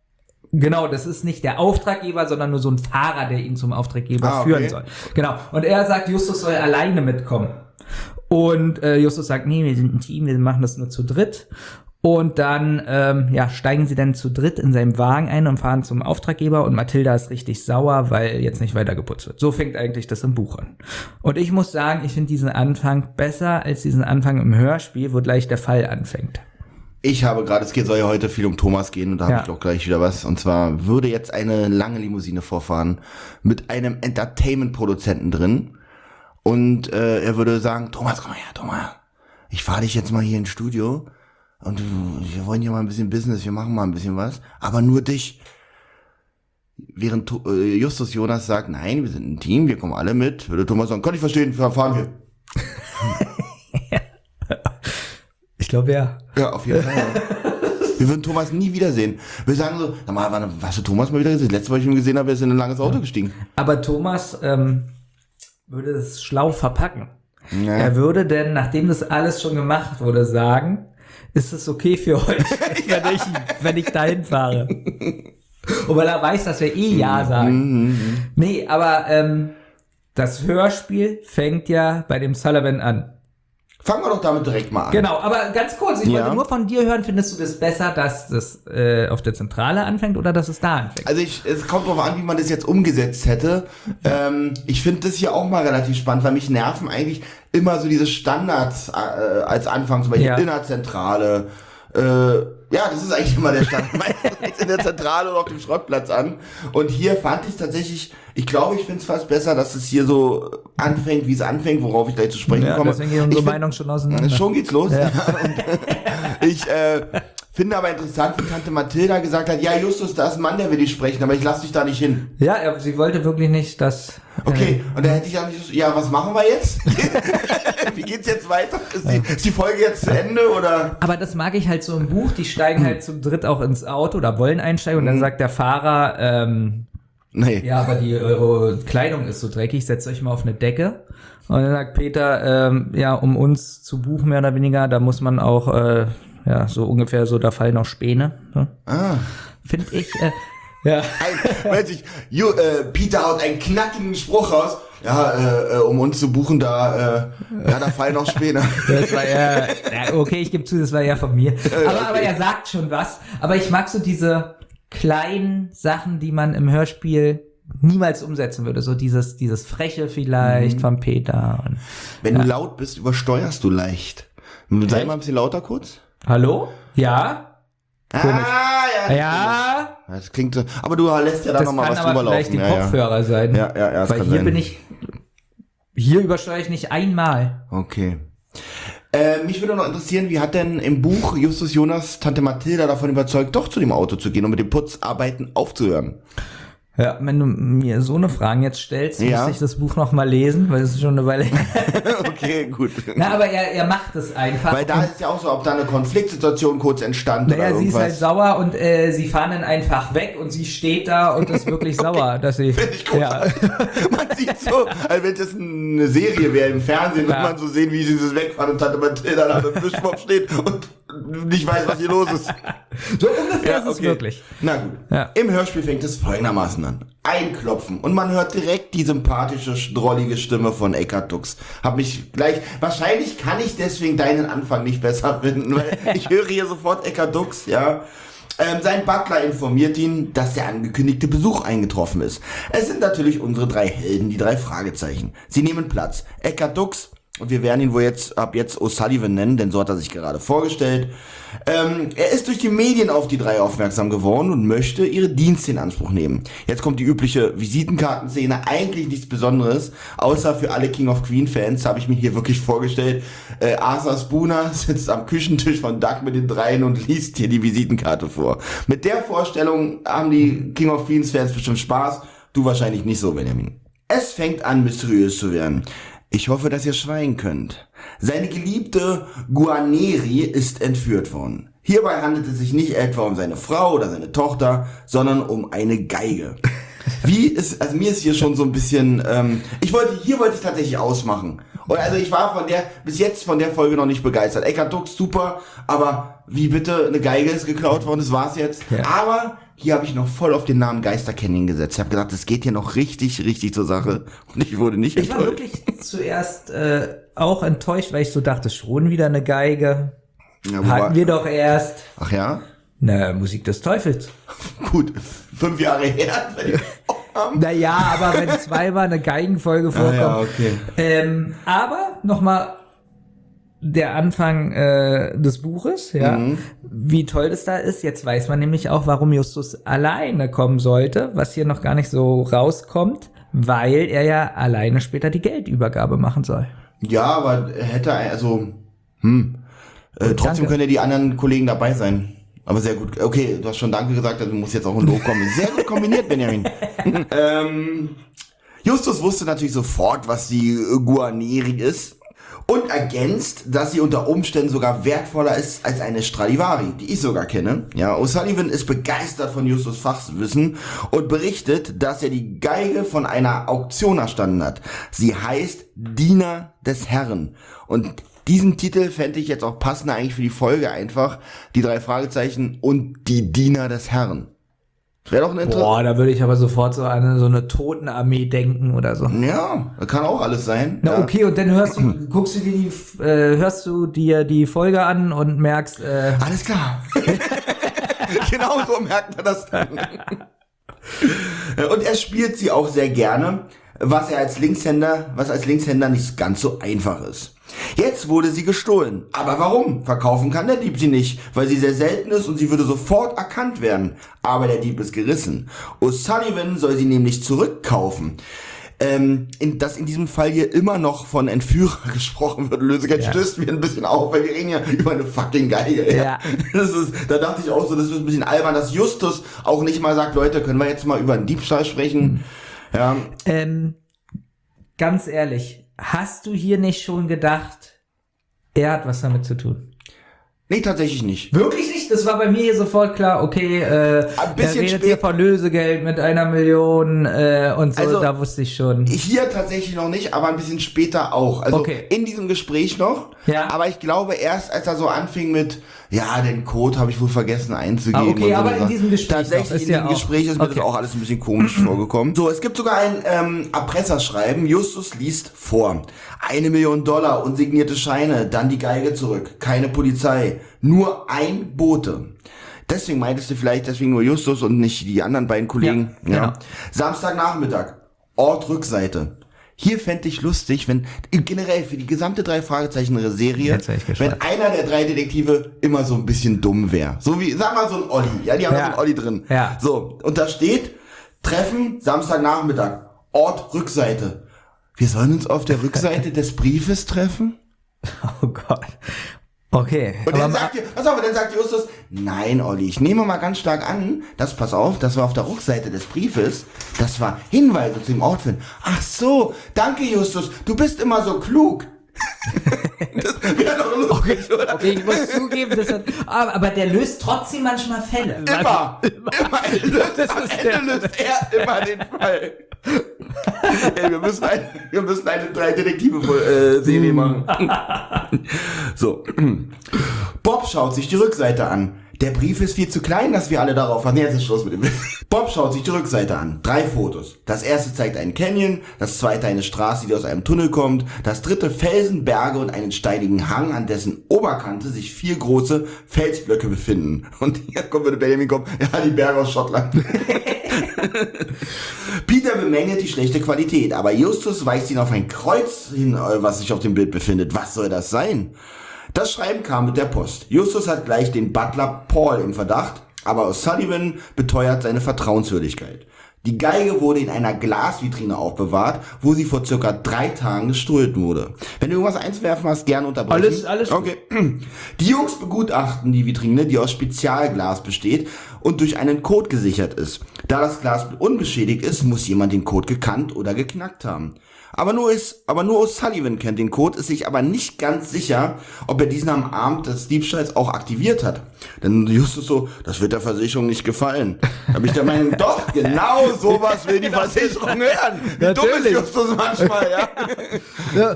Genau, das ist nicht der Auftraggeber, sondern nur so ein Fahrer, der ihn zum Auftraggeber ah, okay. führen soll. Genau. Und er sagt, Justus soll alleine mitkommen. Und äh, Justus sagt, nee, wir sind ein Team, wir machen das nur zu dritt. Und dann ähm, ja, steigen sie dann zu dritt in seinem Wagen ein und fahren zum Auftraggeber. Und Mathilda ist richtig sauer, weil jetzt nicht weiter geputzt wird. So fängt eigentlich das im Buch an. Und ich muss sagen, ich finde diesen Anfang besser als diesen Anfang im Hörspiel, wo gleich der Fall anfängt. Ich habe gerade, es soll ja heute viel um Thomas gehen und da habe ja. ich doch gleich wieder was. Und zwar würde jetzt eine lange Limousine vorfahren mit einem Entertainment-Produzenten drin. Und äh, er würde sagen, Thomas, komm mal her, Thomas. Ich fahre dich jetzt mal hier ins Studio. Und wir wollen hier mal ein bisschen Business, wir machen mal ein bisschen was. Aber nur dich. Während äh, Justus Jonas sagt, nein, wir sind ein Team, wir kommen alle mit. Würde Thomas sagen, kann ich verstehen, fahren wir. Ich glaube, ja. Ja, auf jeden Fall. Ja. Wir würden Thomas nie wiedersehen. Wir sagen so, sag mal, wann hast du Thomas mal wieder gesehen? Das letzte Mal, ich ihn gesehen habe, er ist in ein langes Auto gestiegen. Aber Thomas ähm, würde es schlau verpacken. Ja. Er würde denn, nachdem das alles schon gemacht wurde, sagen, ist es okay für euch, wenn ich, wenn ich dahin fahre? Und weil er weiß, dass wir eh Ja sagen. Mhm. Nee, aber ähm, das Hörspiel fängt ja bei dem Sullivan an. Fangen wir doch damit direkt mal an. Genau, aber ganz kurz, ich ja. wollte nur von dir hören, findest du das besser, dass das äh, auf der Zentrale anfängt oder dass es da anfängt? Also ich, es kommt drauf an, wie man das jetzt umgesetzt hätte. Ähm, ich finde das hier auch mal relativ spannend, weil mich nerven eigentlich immer so diese Standards äh, als Anfang, zum Beispiel ja. in der Zentrale. Äh, ja, das ist eigentlich immer der Standard. Meistens in der Zentrale oder auf dem Schrottplatz an. Und hier fand ich es tatsächlich, ich glaube, ich finde es fast besser, dass es hier so anfängt, wie es anfängt, worauf ich gleich zu sprechen ja, komme. Deswegen gehen unsere Meinung schon auseinander. Schon geht's los. Ja. Und ich äh, finde aber interessant, wie Tante Mathilda gesagt hat, ja, Justus, da ist ein Mann, der will dich sprechen, aber ich lass dich da nicht hin. Ja, er, sie wollte wirklich nicht, dass... Okay, und da hätte ich auch nicht, ja, was machen wir jetzt? Wie geht's jetzt weiter? Ist die, ist die Folge jetzt zu Ende, oder? Aber das mag ich halt so im Buch, die steigen halt zu dritt auch ins Auto oder wollen einsteigen und dann sagt der Fahrer, ähm, nee. ja, aber die, eure Kleidung ist so dreckig, setzt euch mal auf eine Decke. Und dann sagt Peter, ähm, ja, um uns zu buchen, mehr oder weniger, da muss man auch, äh, ja, so ungefähr so, da fallen auch Späne. Ne? Ah. Finde ich, äh, ja. Ein, weiß ich, you, äh, Peter haut einen knackigen Spruch raus. Ja, äh, um uns zu buchen, da, äh, ja, da fallen noch Späne. Das war ja, ja, okay, ich gebe zu, das war ja von mir. Aber, okay. aber er sagt schon was. Aber ich mag so diese kleinen Sachen, die man im Hörspiel niemals umsetzen würde. So dieses, dieses Freche vielleicht mhm. von Peter. Und, Wenn ja. du laut bist, übersteuerst du leicht. Sei mal ein bisschen lauter kurz. Hallo? Ja? Komisch. Ah, ja. Ja. Das klingt so. Aber du lässt ja da nochmal was drüber laufen. Das kann vielleicht die Kopfhörer ja. sein. Ja, ja, ja. Weil hier sein. bin ich, hier übersteuere ich nicht einmal. Okay. Äh, mich würde noch interessieren, wie hat denn im Buch Justus Jonas Tante Mathilda davon überzeugt, doch zu dem Auto zu gehen und mit den Putzarbeiten aufzuhören? Ja, wenn du mir so eine Frage jetzt stellst, ja. muss ich das Buch noch mal lesen, weil es ist schon eine Weile her. Okay, gut. Na, aber er, er macht es einfach. Weil da ist ja auch so, ob da eine Konfliktsituation kurz entstand naja, oder irgendwas. Sie ist halt sauer und äh, sie fahren dann einfach weg und sie steht da und ist wirklich okay. sauer, dass sie... Finde ich großartig. Ja. Man sieht so, als wenn das eine Serie wäre im Fernsehen, ja. wird man so sehen, wie sie das wegfahren und Tante Mathilda da im Fischkopf steht und nicht weiß, was hier los ist. So ungefähr ja, ist es okay. wirklich. Na gut. Ja. Im Hörspiel fängt es folgendermaßen an. Einklopfen und man hört direkt die sympathische, drollige Stimme von Eckart Dux. Hab mich gleich, wahrscheinlich kann ich deswegen deinen Anfang nicht besser finden, weil ich höre hier sofort Eckart Dux, ja. Ähm, sein Butler informiert ihn, dass der angekündigte Besuch eingetroffen ist. Es sind natürlich unsere drei Helden, die drei Fragezeichen. Sie nehmen Platz. Eckart Dux, und wir werden ihn wohl jetzt ab jetzt O'Sullivan nennen, denn so hat er sich gerade vorgestellt. Ähm, er ist durch die Medien auf die drei aufmerksam geworden und möchte ihre Dienste in Anspruch nehmen. Jetzt kommt die übliche Visitenkartenszene, eigentlich nichts Besonderes, außer für alle King of Queen Fans habe ich mir hier wirklich vorgestellt, äh, Arthur Spooner sitzt am Küchentisch von Doug mit den dreien und liest hier die Visitenkarte vor. Mit der Vorstellung haben die King of Queens Fans bestimmt Spaß, du wahrscheinlich nicht so, Benjamin. Es fängt an, mysteriös zu werden. Ich hoffe, dass ihr schweigen könnt. Seine geliebte Guarneri ist entführt worden. Hierbei handelt es sich nicht etwa um seine Frau oder seine Tochter, sondern um eine Geige. Wie ist, also mir ist hier schon so ein bisschen, ähm, ich wollte, hier wollte ich tatsächlich ausmachen. Und also ich war von der, bis jetzt von der Folge noch nicht begeistert. Eckart Dux, super, aber wie bitte, eine Geige ist geklaut worden, das war's jetzt. Ja. Aber hier habe ich noch voll auf den Namen Geistercanyon gesetzt. Ich habe gedacht, das geht hier noch richtig, richtig zur Sache. Und ich wurde nicht enttäuscht. Ich war wirklich zuerst äh, auch enttäuscht, weil ich so dachte, schon wieder eine Geige. Ja, hatten wir doch erst. Ach ja? Na, Musik des Teufels. Gut, fünf Jahre her. Naja, aber wenn zweimal eine Geigenfolge vorkommt. Ah, ja, okay. ähm, aber nochmal der Anfang äh, des Buches, ja, mhm. wie toll das da ist. Jetzt weiß man nämlich auch, warum Justus alleine kommen sollte, was hier noch gar nicht so rauskommt, weil er ja alleine später die Geldübergabe machen soll. Ja, aber er hätte also, hm, äh, trotzdem danke. Können ja die anderen Kollegen dabei sein. Aber sehr gut. Okay, du hast schon Danke gesagt, also muss jetzt auch ein Lob kommen. Sehr gut kombiniert, Benjamin. ähm, Justus wusste natürlich sofort, was die Guarneri ist und ergänzt, dass sie unter Umständen sogar wertvoller ist als eine Stradivari, die ich sogar kenne. Ja, O'Sullivan ist begeistert von Justus Fachwissen und berichtet, dass er die Geige von einer Auktion erstanden hat. Sie heißt Diener des Herrn. Und diesen Titel fände ich jetzt auch passender eigentlich für die Folge einfach. Die drei Fragezeichen und die Diener des Herrn. Wäre doch ein Interesse. Boah, da würde ich aber sofort so an so eine Totenarmee denken oder so. Ja, das kann auch alles sein. Na ja. Okay, und dann hörst du, guckst du dir die, äh, hörst du dir die Folge an und merkst, äh, alles klar. Genau so merkt man das dann. Und er spielt sie auch sehr gerne, was er als Linkshänder, was als Linkshänder nicht ganz so einfach ist. Jetzt wurde sie gestohlen. Aber warum? Verkaufen kann der Dieb sie nicht, weil sie sehr selten ist und sie würde sofort erkannt werden. Aber der Dieb ist gerissen. O'Sullivan soll sie nämlich zurückkaufen. Ähm, in, dass in diesem Fall hier immer noch von Entführer gesprochen wird. Lösegeld ja. Stößt mir ein bisschen auf, weil wir reden ja über eine fucking Geige. Ja. Ja. Das ist, da dachte ich auch so, das ist ein bisschen albern, dass Justus auch nicht mal sagt, Leute, können wir jetzt mal über einen Diebstahl sprechen? Mhm. Ja. Ähm, ganz ehrlich. Hast du hier nicht schon gedacht, er hat was damit zu tun? Nee, tatsächlich nicht. Wirklich nicht? Das war bei mir hier sofort klar, okay, äh, ein bisschen er redet hier von Lösegeld mit einer Million äh, und so, also, da wusste ich schon. Hier tatsächlich noch nicht, aber ein bisschen später auch. Also okay. In diesem Gespräch noch, ja. Aber ich glaube erst, als er so anfing mit, ja, den Code habe ich wohl vergessen einzugeben. Ah, okay, aber so in diesem Gespräch Tatsächlich ist in diesem ja Gespräch ist mir okay. das auch alles ein bisschen komisch vorgekommen. So, es gibt sogar ein ähm, Erpresserschreiben. Justus liest vor. Eine Million Dollar, unsignierte Scheine, dann die Geige zurück. Keine Polizei. Nur ein Bote. Deswegen meintest du vielleicht deswegen nur Justus und nicht die anderen beiden Kollegen. Ja, ja. Genau. Samstagnachmittag. Ort Rückseite. Hier fände ich lustig, wenn generell für die gesamte drei Fragezeichen Serie, wenn einer der drei Detektive immer so ein bisschen dumm wäre. So wie, sag mal, so ein Olli. Ja, die haben ja so einen Olli drin. Ja. So, und da steht, Treffen Samstagnachmittag. Ort Rückseite. Wir sollen uns auf der Rückseite des Briefes treffen? Oh Gott. Okay. Und dann sagt, ihr, pass auf, dann sagt Justus, nein, Olli, ich nehme mal ganz stark an, dass, pass auf, das war auf der Rückseite des Briefes, das war Hinweise zu dem Ort finden. Ach so, danke Justus, du bist immer so klug. Das wäre doch lustig, okay, oder? Okay, ich muss zugeben, das hat, aber, aber der löst trotzdem manchmal Fälle. Immer, immer, immer er löst, das am Ende der löst er immer den Fall. Ey, wir müssen eine, wir müssen eine drei Detektive-Serie machen. So. Bob schaut sich die Rückseite an. Der Brief ist viel zu klein, dass wir alle darauf haben. Jetzt ist Schluss mit dem Brief. Bob schaut sich die Rückseite an. Drei Fotos. Das erste zeigt einen Canyon, das zweite eine Straße, die aus einem Tunnel kommt, das dritte Felsen, Berge und einen steinigen Hang, an dessen Oberkante sich vier große Felsblöcke befinden. Und hier kommt würde Benjamin kommen, ja, die Berge aus Schottland. Peter bemängelt die schlechte Qualität, aber Justus weist ihn auf ein Kreuz hin, was sich auf dem Bild befindet. Was soll das sein? Das Schreiben kam mit der Post. Justus hat gleich den Butler Paul im Verdacht, aber O'Sullivan beteuert seine Vertrauenswürdigkeit. Die Geige wurde in einer Glasvitrine aufbewahrt, wo sie vor circa drei Tagen gestohlen wurde. Wenn du irgendwas einzuwerfen hast, gerne unterbrechen. Alles, alles. Okay. Die Jungs begutachten die Vitrine, die aus Spezialglas besteht und durch einen Code gesichert ist. Da das Glas unbeschädigt ist, muss jemand den Code gekannt oder geknackt haben. Aber nur ist, aber nur O'Sullivan kennt den Code, ist sich aber nicht ganz sicher, ob er diesen am Abend des Diebstahls auch aktiviert hat. Denn Justus so, das wird der Versicherung nicht gefallen. Da bin ich der Meinung, doch, genau Genau sowas will die Versicherung hören. Wie dumm ist Justus manchmal, ja. Ja.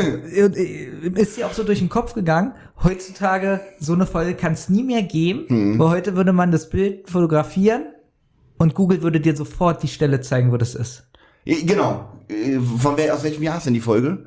Ist dir auch so durch den Kopf gegangen, heutzutage so eine Folge kann es nie mehr geben, hm. weil heute würde man das Bild fotografieren und Google würde dir sofort die Stelle zeigen, wo das ist. Genau. Von wer, aus welchem Jahr ist denn die Folge?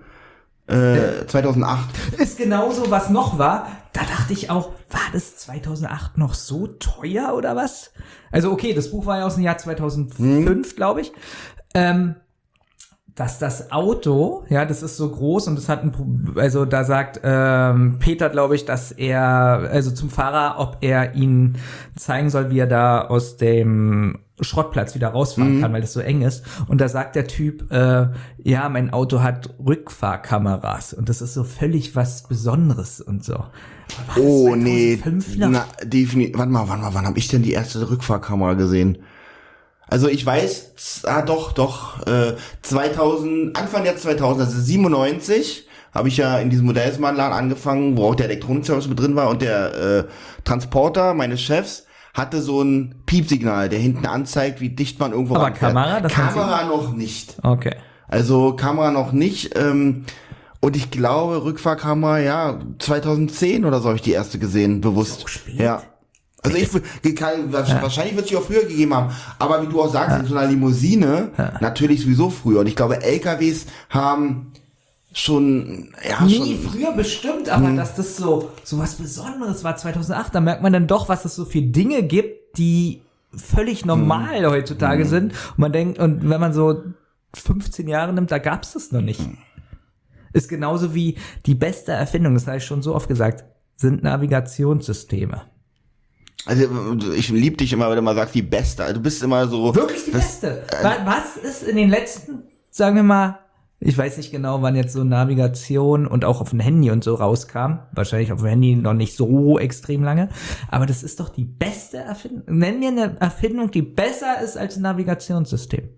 Äh, zweitausendacht. Ist genauso, was noch war. Da dachte ich auch, war das zweitausendacht noch so teuer oder was? Also okay, das Buch war ja aus dem Jahr zweitausendfünf, hm. glaube ich. Ähm, dass das Auto, ja, das ist so groß und das hat ein, also da sagt ähm, Peter, glaube ich, dass er, also zum Fahrer, ob er ihn zeigen soll, wie er da aus dem Schrottplatz wieder rausfahren mhm. kann, weil das so eng ist. Und da sagt der Typ, äh, ja, mein Auto hat Rückfahrkameras und das ist so völlig was Besonderes und so. Oh nee, na, definitiv. Warte mal, warte mal, wann habe ich denn die erste Rückfahrkamera gesehen? Also ich weiß, ah doch, doch, äh, zweitausend, Anfang der zweitausend, also siebenundneunzig, habe ich ja in diesem Modellsmannladen angefangen, wo auch der Elektronikservice mit drin war und der äh, Transporter meines Chefs hatte so ein Piepsignal, der hinten anzeigt, wie dicht man irgendwo ranfährt. Aber Kamera? Das Kamera noch nicht. Okay. Also Kamera noch nicht. Ähm, und ich glaube, Rückfahrkamera, ja, zweitausendzehn oder so habe ich die erste gesehen, bewusst. So spät? Ja. Also ich kann, wahrscheinlich wird es sie auch früher gegeben haben, aber wie du auch sagst, ja. in so einer Limousine, ja. natürlich sowieso früher. Und ich glaube, L K Ws haben schon, ja, nee, schon. früher bestimmt, aber hm. dass das so, so was Besonderes war zweitausendacht, da merkt man dann doch, was es so viele Dinge gibt, die völlig normal hm. heutzutage hm. sind. Und man denkt, und wenn man so fünfzehn Jahre nimmt, da gab es das noch nicht. Hm. Ist genauso wie die beste Erfindung, das habe ich schon so oft gesagt, sind Navigationssysteme. Also ich liebe dich immer, wenn du mal sagst, die Beste. Du bist immer so... Wirklich die das, Beste. Äh, Was ist in den letzten, sagen wir mal, ich weiß nicht genau, wann jetzt so Navigation und auch auf dem Handy und so rauskam. Wahrscheinlich auf dem Handy noch nicht so extrem lange. Aber das ist doch die beste Erfindung. Nenn mir eine Erfindung, die besser ist als ein Navigationssystem.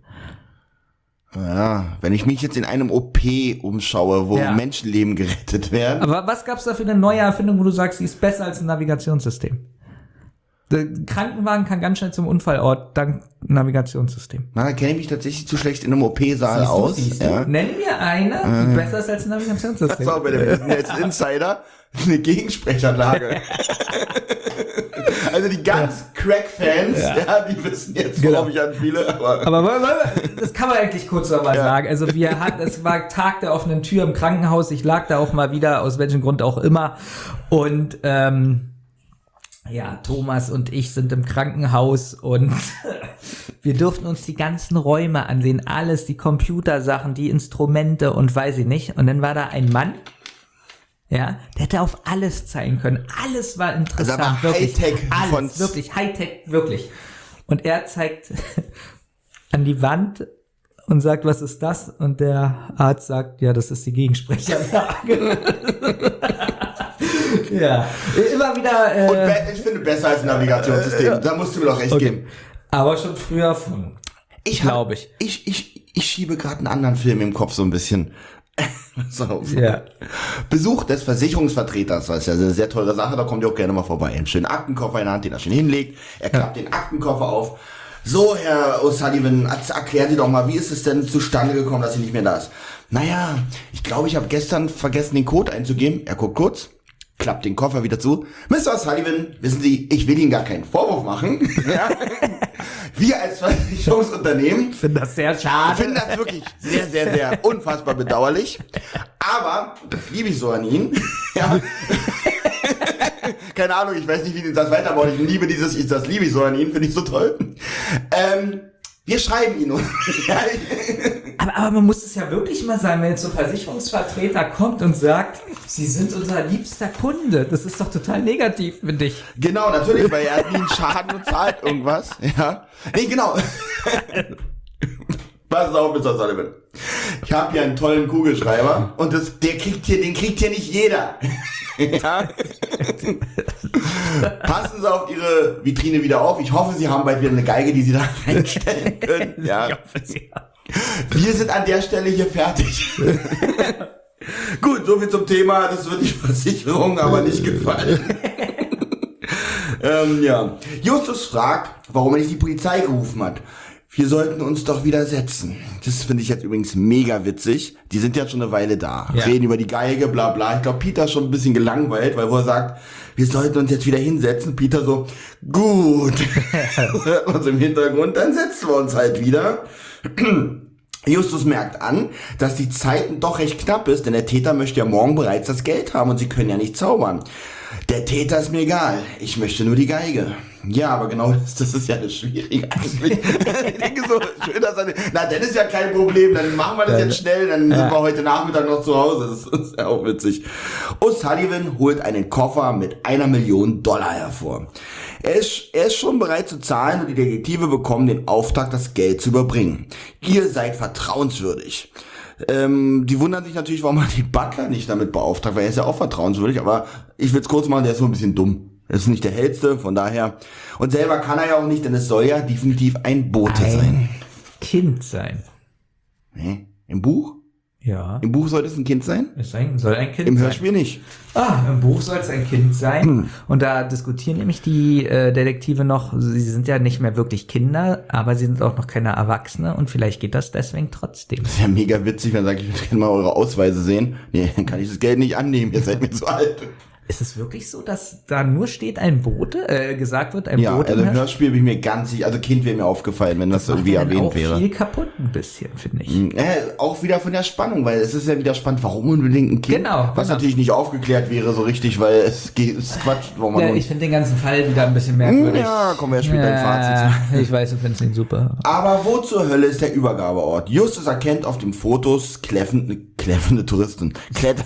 Ja, wenn ich mich jetzt in einem O P umschaue, wo ja. Menschenleben gerettet werden. Aber was gab's da für eine neue Erfindung, wo du sagst, die ist besser als ein Navigationssystem? Der Krankenwagen kann ganz schnell zum Unfallort dank Navigationssystem. Na, da kenne ich mich tatsächlich zu schlecht in einem O P-Saal siehst aus. Du, siehst ja. du? Nenn mir eine, die äh. besser ist als ein Navigationssystem. Das war bei der jetzt Insider eine Gegensprechanlage. Also die ganz Crack-Fans, ja. ja, die wissen jetzt, worauf genau. ich anspiele. Aber, aber das kann man eigentlich kurz noch mal ja. sagen. Also wir hatten, es war Tag der offenen Tür im Krankenhaus. Ich lag da auch mal wieder, aus welchem Grund auch immer. Und ähm, ja, Thomas und ich sind im Krankenhaus und wir durften uns die ganzen Räume ansehen, alles, die Computersachen, die Instrumente und weiß ich nicht. Und dann war da ein Mann, ja, der hätte auf alles zeigen können. Alles war interessant, also aber wirklich. Hightech alles, wirklich, Hightech, wirklich. Und er zeigt an die Wand und sagt, was ist das? Und der Arzt sagt, ja, das ist die Gegensprechanlage. Ja, immer wieder. Äh, und be- ich finde besser als ein Navigationssystem. Äh, da musst du mir doch recht okay. geben. Aber schon früher von. Ich glaube ich. Ich, ich, ich schiebe gerade einen anderen Film im Kopf so ein bisschen. so. Ja. Besuch des Versicherungsvertreters, das ist ja eine sehr teure Sache, da kommt ihr auch gerne mal vorbei. Einen schönen Aktenkoffer in der Hand, den er schön hinlegt. Er klappt ja. den Aktenkoffer auf. So, Herr O'Sullivan, erklären Sie doch mal, wie ist es denn zustande gekommen, dass Sie nicht mehr da ist? Naja, ich glaube, ich habe gestern vergessen, den Code einzugeben. Er guckt kurz, klappt den Koffer wieder zu. Mister O'Sullivan, wissen Sie, ich will Ihnen gar keinen Vorwurf machen. Ja. Wir als Versicherungsunternehmen finden das sehr schade. Finden das wirklich sehr, sehr, sehr unfassbar bedauerlich. Aber, das liebe ich so an Ihnen. Ja. Keine Ahnung, ich weiß nicht, wie das weiterbaut. Ich liebe dieses, ich, das liebe ich so an Ihnen, finde ich so toll. Ähm, wir schreiben Ihnen. aber, aber man muss es ja wirklich mal sagen, wenn jetzt so ein Versicherungsvertreter kommt und sagt, Sie sind unser liebster Kunde. Das ist doch total negativ für dich. Genau, natürlich, weil er hat nie einen Schaden und zahlt irgendwas. Ja. Nee, genau. Pass auf, Mister Sullivan. Ich habe hier einen tollen Kugelschreiber und das, der kriegt hier, den kriegt hier nicht jeder. Ja. Passen Sie auf Ihre Vitrine wieder auf. Ich hoffe, Sie haben bald wieder eine Geige, die Sie da reinstellen können. Ja. Ich hoffe, Sie haben. Wir sind an der Stelle hier fertig. Gut, soviel zum Thema. Das wird die Versicherung aber nicht gefallen. ähm, ja. Justus fragt, warum er nicht die Polizei gerufen hat. wir sollten uns doch widersetzen. Das finde ich jetzt übrigens mega witzig. Die sind ja schon eine Weile da. Ja. Reden über die Geige, bla bla. Ich glaube, Peter ist schon ein bisschen gelangweilt, weil wo er sagt, wir sollten uns jetzt wieder hinsetzen. Peter so, gut. Hört man so im Hintergrund, dann setzen wir uns halt wieder. Justus merkt an, dass die Zeit doch recht knapp ist, denn der Täter möchte ja morgen bereits das Geld haben und sie können ja nicht zaubern. Der Täter ist mir egal, ich möchte nur die Geige. Ja, aber genau das, das ist ja das Schwierige eigentlich. Ich denke so, schön, dass er, na, dann ist ja kein Problem, dann machen wir das jetzt schnell, dann ja. sind wir heute Nachmittag noch zu Hause, das ist ja auch witzig. O'Sullivan holt einen Koffer mit einer Million Dollar hervor. Er ist, er ist schon bereit zu zahlen und die Detektive bekommen den Auftrag, das Geld zu überbringen. Ihr seid vertrauenswürdig. Ähm, die wundern sich natürlich, warum man die Butler nicht damit beauftragt, weil er ist ja auch vertrauenswürdig, aber ich will es kurz machen, der ist so ein bisschen dumm. Er ist nicht der Hellste, von daher. Und selber kann er ja auch nicht, denn es soll ja definitiv ein Bote ein sein. Kind sein. Nee, im Buch? Ja. Im Buch soll es ein Kind sein? Es ein, soll ein Kind Im sein. Hörspiel nicht. Ah, im Buch soll es ein Kind sein. Hm. Und da diskutieren nämlich die äh, Detektive noch, sie sind ja nicht mehr wirklich Kinder, aber sie sind auch noch keine Erwachsene und vielleicht geht das deswegen trotzdem. Das ist ja mega witzig, wenn man sagt, ich würde gerne mal eure Ausweise sehen. Nee, dann kann ich das Geld nicht annehmen, ihr seid mir zu alt. Ist es wirklich so, dass da nur steht ein Bote, äh, gesagt wird, ein ja, Bote? Ja, also im Hörspiel bin ich mir ganz sicher, also Kind wäre mir aufgefallen, wenn das, das irgendwie erwähnt auch wäre. Viel kaputt ein bisschen, finde ich. Äh, auch wieder von der Spannung, weil es ist ja wieder spannend, warum unbedingt ein Kind? Genau. Was genau. natürlich nicht aufgeklärt wäre so richtig, weil es geht, es ist Quatsch. Warum man ja, ich finde den ganzen Fall wieder ein bisschen merkwürdig. Ja, kommen wir ja später ja, im Fazit. Ich weiß, du findest ihn super. Aber wo zur Hölle ist der Übergabeort? Justus erkennt auf den Fotos kläffende, kläffende Touristen. Kletter,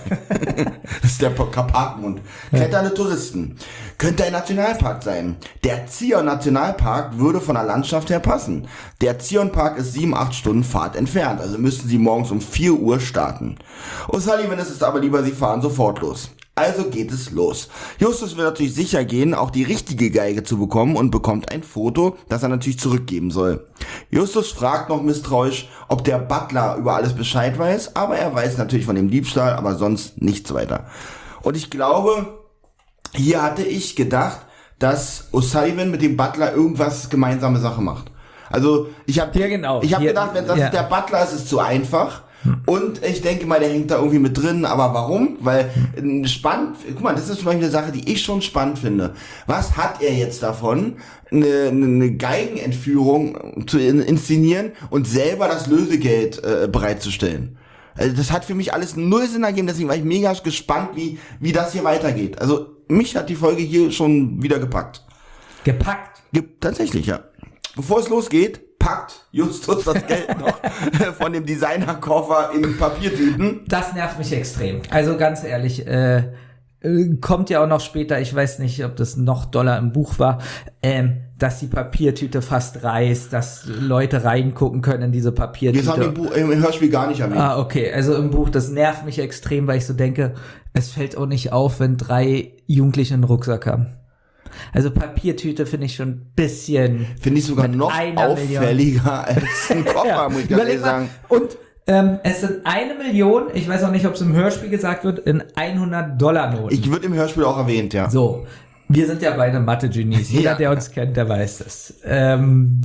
das ist der Karpatenmund. Kletternde Touristen. Könnte ein Nationalpark sein. Der Zion-Nationalpark würde von der Landschaft her passen. Der Zion-Park ist sieben, acht Stunden Fahrt entfernt, also müssten sie morgens um vier Uhr starten. O'Sullivan ist es aber lieber, sie fahren sofort los. Also geht es los. Justus will natürlich sicher gehen, auch die richtige Geige zu bekommen und bekommt ein Foto, das er natürlich zurückgeben soll. Justus fragt noch misstrauisch, ob der Butler über alles Bescheid weiß, aber er weiß natürlich von dem Diebstahl, aber sonst nichts weiter. Und ich glaube, hier hatte ich gedacht, dass O'Sullivan mit dem Butler irgendwas gemeinsame Sache macht. Also ich habe ja, genau. ich habe Hier, gedacht, wenn das ja. der Butler ist, ist es zu einfach. Und ich denke mal, der hängt da irgendwie mit drin. Aber warum? Weil spannend, guck mal, das ist zum Beispiel eine Sache, die ich schon spannend finde. Was hat er jetzt davon, eine, eine Geigenentführung zu inszenieren und selber das Lösegeld äh, bereitzustellen? Also das hat für mich alles null Sinn ergeben, deswegen war ich mega gespannt, wie wie das hier weitergeht. Also mich hat die Folge hier schon wieder gepackt. Gepackt? Ge- tatsächlich, ja. Bevor es losgeht, packt Justus das Geld noch von dem Designerkoffer in Papiertüten. Das nervt mich extrem. Also ganz ehrlich, äh, kommt ja auch noch später, ich weiß nicht, ob das noch Dollar im Buch war, ähm, dass die Papiertüte fast reißt, dass Leute reingucken können in diese Papiertüte. Das haben wir im, Buch, im Hörspiel gar nicht erwähnt. Ah, okay. Also im Buch, das nervt mich extrem, weil ich so denke, es fällt auch nicht auf, wenn drei Jugendliche einen Rucksack haben. Also Papiertüte finde ich schon ein bisschen... Finde ich sogar noch auffälliger als ein Koffer, ja, muss ich ganz ehrlich sagen. Und ähm, es sind eine Million, ich weiß auch nicht, ob es im Hörspiel gesagt wird, in hundert Dollar Noten. Ich würde im Hörspiel auch erwähnt, ja. So, wir sind ja beide Mathe-Genies. Jeder, ja. der uns kennt, der weiß das. Ähm,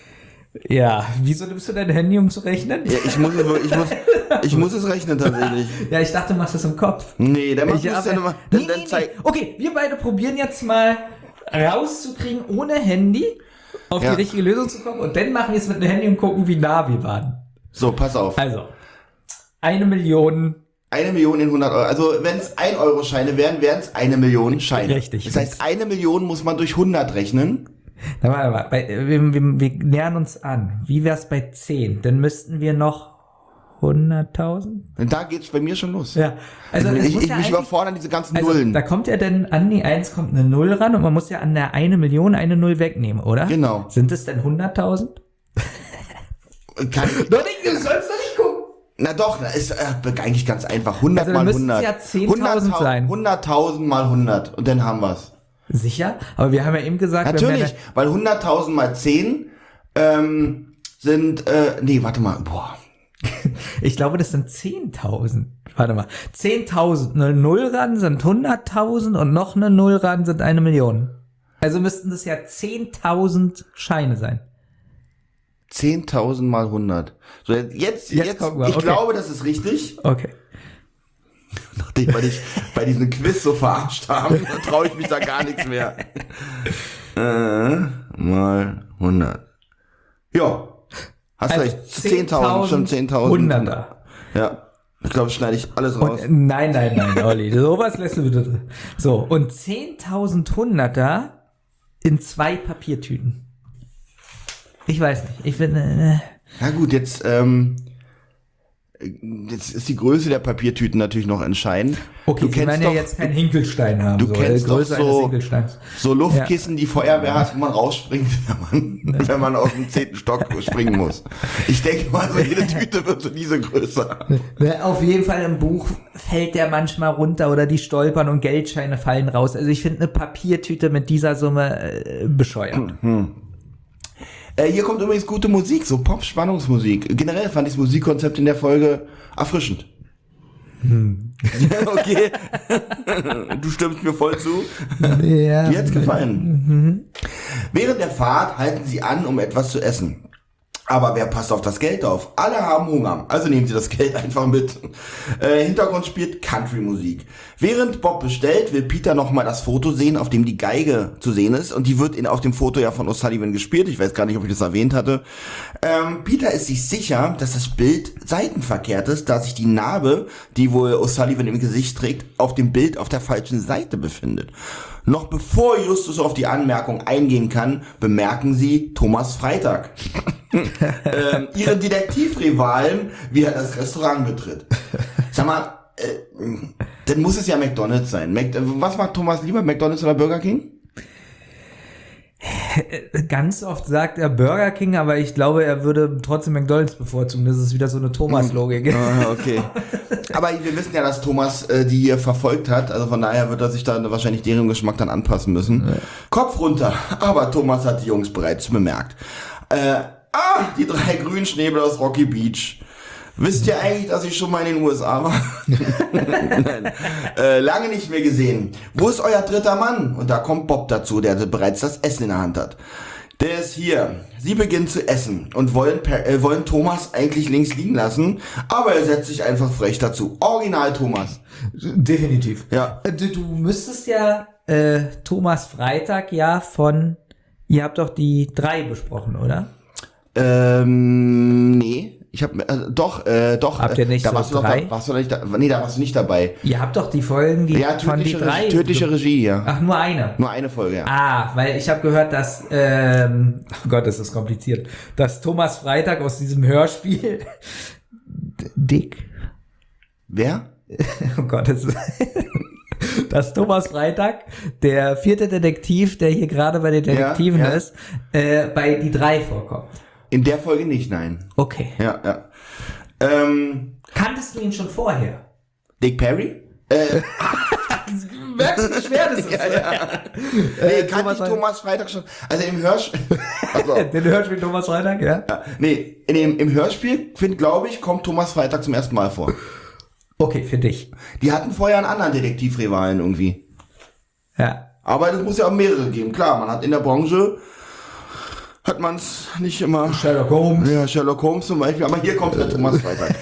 ja, wieso nimmst du dein Handy, um zu rechnen? Ja, ich muss, ich muss, ich muss es rechnen tatsächlich. Ja, ich dachte, du machst das im Kopf. Nee, der macht ich das ja nochmal. Nee, nee, nee. Okay, wir beide probieren jetzt mal rauszukriegen, ohne Handy auf ja. die richtige Lösung zu kommen. Und dann machen wir es mit dem Handy und gucken, wie nah wir waren. So, pass auf. Also, eine Million... Eine Million in hundert Euro. Also wenn es ein Euro Scheine wären, wären es eine Million Scheine. Richtig. Das heißt, eine Million muss man durch hundert rechnen. Na, warte mal, bei, wir, wir, wir nähern uns an. Wie wär's bei zehn? Dann müssten wir noch hunderttausend? Und da geht's bei mir schon los. Ja. Also ich es ich, muss ich ja mich überfordern, diese ganzen also, Nullen. Da kommt ja dann an die eins kommt eine Null ran und man muss ja an der eine Million eine Null wegnehmen, oder? Genau. Sind es denn hunderttausend? Kann ich, Doch nicht, du sollst doch nicht gucken. Na doch, das ist äh, eigentlich ganz einfach. hundert Also mal dann hundert. müssten es ja zehntausend sein. hunderttausend mal hundert. Und dann haben wir's. Sicher? Aber wir haben ja eben gesagt... Natürlich, wir weil hunderttausend mal zehn ähm, sind... Äh, nee, warte mal. Boah. Ich glaube, das sind zehntausend. Warte mal. zehntausend. Eine Null ran sind hunderttausend und noch eine Null ran sind eine Million. Also müssten das ja zehntausend Scheine sein. zehntausend mal hundert. So, jetzt, jetzt, Jetzt jetzt gucken wir, ich okay. glaube, das ist richtig. Okay. Nachdem wir dich bei diesem Quiz so verarscht haben, traue ich mich da gar nichts mehr. Äh, mal hundert. Ja. Hast Also recht. zehntausend, schon zehntausend. Hunderter. Ja. Ich glaube, schneide ich alles raus. Und, nein, nein, nein, Olli. Sowas lässt du bitte drin. So, und zehntausend Hunderter in zwei Papiertüten. Ich weiß nicht. Ich finde. Äh, Ja gut, jetzt, ähm, jetzt ist die Größe der Papiertüten natürlich noch entscheidend. okay, du Sie kennst werden ja doch, jetzt keinen Hinkelstein haben. du so, kennst äh, doch Größe so- eines Hinkelsteins. so Luftkissen, die Feuerwehr hat, wo man rausspringt, wenn man, wenn man aus dem zehnten Stock springen muss. Ich denke mal, so jede Tüte wird so diese Größe haben. Auf jeden Fall im Buch fällt der manchmal runter oder die stolpern und Geldscheine fallen raus. Also ich finde eine Papiertüte mit dieser Summe äh, bescheuert. Äh, hier kommt übrigens gute Musik, so Pop-Spannungsmusik. Generell fand ich das Musikkonzept in der Folge erfrischend. Hm. Okay. Du stimmst mir voll zu. Ja. Dir hat's gefallen. Mhm. Während der Fahrt halten sie an, um etwas zu essen. Aber wer passt auf das Geld auf? Alle haben Hunger, also nehmen sie das Geld einfach mit. Äh, Hintergrund spielt Country-Musik. Während Bob bestellt, will Peter nochmal das Foto sehen, auf dem die Geige zu sehen ist. Und die wird in, auf dem Foto ja von O'Sullivan gespielt. Ich weiß gar nicht, ob ich das erwähnt hatte. Ähm, Peter ist sich sicher, dass das Bild seitenverkehrt ist, da sich die Narbe, die wohl O'Sullivan im Gesicht trägt, auf dem Bild auf der falschen Seite befindet. Noch bevor Justus auf die Anmerkung eingehen kann, bemerken sie Thomas Freitag. ähm, ihren Detektivrivalen, wie er das Restaurant betritt. Sag mal, äh, dann muss es ja McDonald's sein. Mac, was mag Thomas lieber, McDonald's oder Burger King? Ganz oft sagt er Burger King, aber ich glaube, er würde trotzdem McDonald's bevorzugen. Das ist wieder so eine Thomas-Logik. Ah, okay. Aber wir wissen ja, dass Thomas äh, die hier verfolgt hat. Also von daher wird er sich dann wahrscheinlich deren Geschmack dann anpassen müssen. Ja. Kopf runter. Aber Thomas hat die Jungs bereits bemerkt. Äh, ah, die drei Grünschnäbel aus Rocky Beach. Wisst ihr eigentlich, dass ich schon mal in den U S A war? Nein. Äh, lange nicht mehr gesehen. Wo ist euer dritter Mann? Und da kommt Bob dazu, der bereits das Essen in der Hand hat. Der ist hier. Sie beginnen zu essen und wollen, per, äh, wollen Thomas eigentlich links liegen lassen, aber er setzt sich einfach frech dazu. Original Thomas. Definitiv. Ja. Du, du müsstest ja äh, Thomas Freitag ja von, ihr habt doch die drei besprochen, oder? Ähm, nee. Ich hab, äh, doch, äh, doch. Habt ihr nicht da so warst du drei? Doch, da, warst du nicht da, nee, da warst du nicht dabei. Ihr habt doch die Folgen, die Ja, von die tödliche, drei. Regie, tödliche Regie, ja. Ach, nur eine. Nur eine Folge, ja. Ah, weil ich habe gehört, dass, ähm, oh Gott, das ist kompliziert, dass Thomas Freitag aus diesem Hörspiel Dick. Wer? Oh Gott, das ist dass Thomas Freitag, der vierte Detektiv, der hier gerade bei den Detektiven ja, ja. ist, äh, bei die drei vorkommt. In der Folge nicht, nein. Okay. Ja, ja. Ähm, Kanntest du ihn schon vorher? Dick Perry? Äh, Merkst du, wie schwer das ist? ja, ja. Nee, kannte ich Thomas Freitag schon. Also im Hörspiel. Also, Den Hörspiel Thomas Freitag, ja? ja, nee, in dem, im Hörspiel, find, glaube ich, kommt Thomas Freitag zum ersten Mal vor. Okay, für dich. Die hatten vorher einen anderen Detektivrivalen irgendwie. Ja. Aber es muss ja auch mehrere geben. Klar, man hat in der Branche, hat man es nicht immer. Sherlock Holmes. Ja, Sherlock Holmes zum Beispiel, aber hier kommt der Thomas Freitag.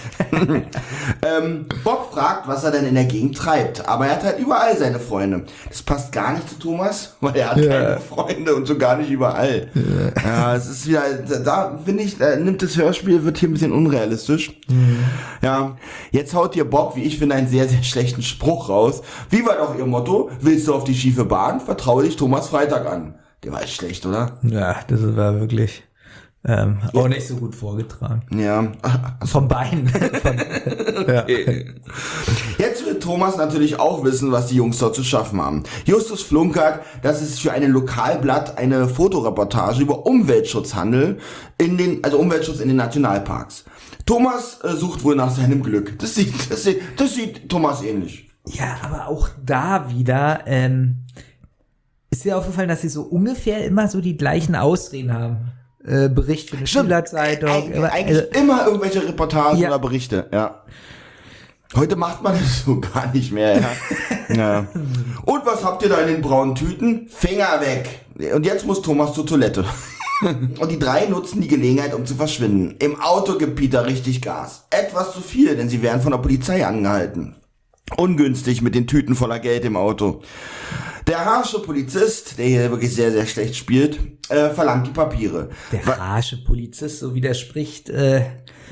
ähm, Bob fragt, was er denn in der Gegend treibt, aber er hat halt überall seine Freunde. Das passt gar nicht zu Thomas, weil er hat ja. keine Freunde und so gar nicht überall. Ja, ja es ist wieder, da finde ich, da nimmt das Hörspiel, wird hier ein bisschen unrealistisch. Mhm. Ja, jetzt haut hier Bob, wie ich finde, einen sehr, sehr schlechten Spruch raus. Wie war doch ihr Motto? Willst du auf die schiefe Bahn? Vertraue dich Thomas Freitag an. Der war echt schlecht, oder? Ja, das war wirklich ähm, auch nicht so gut vorgetragen. Ja. Vom Bein. Von, ja. Jetzt wird Thomas natürlich auch wissen, was die Jungs dort zu schaffen haben. Justus flunkert, dass es für ein Lokalblatt eine Fotoreportage über Umweltschutz handelt, in den, also Umweltschutz in den Nationalparks. Thomas äh, sucht wohl nach seinem Glück. Das sieht, das sieht, das sieht Thomas ähnlich. Ja, aber auch da wieder, ähm, ist dir aufgefallen, dass sie so ungefähr immer so die gleichen Ausreden haben? Äh, Bericht für eine Schülerzeitung. Eig eigentlich also, immer irgendwelche Reportagen ja. oder Berichte, ja. Heute macht man das so gar nicht mehr, ja. ja. Und was habt ihr da in den braunen Tüten? Finger weg. Und jetzt muss Thomas zur Toilette. Und die drei nutzen die Gelegenheit, um zu verschwinden. Im Auto gibt Peter richtig Gas. Etwas zu viel, denn sie werden von der Polizei angehalten. Ungünstig mit den Tüten voller Geld im Auto. Der harsche Polizist, der hier wirklich sehr, sehr schlecht spielt, äh, verlangt die Papiere. Der harsche Polizist, so wie der spricht, äh...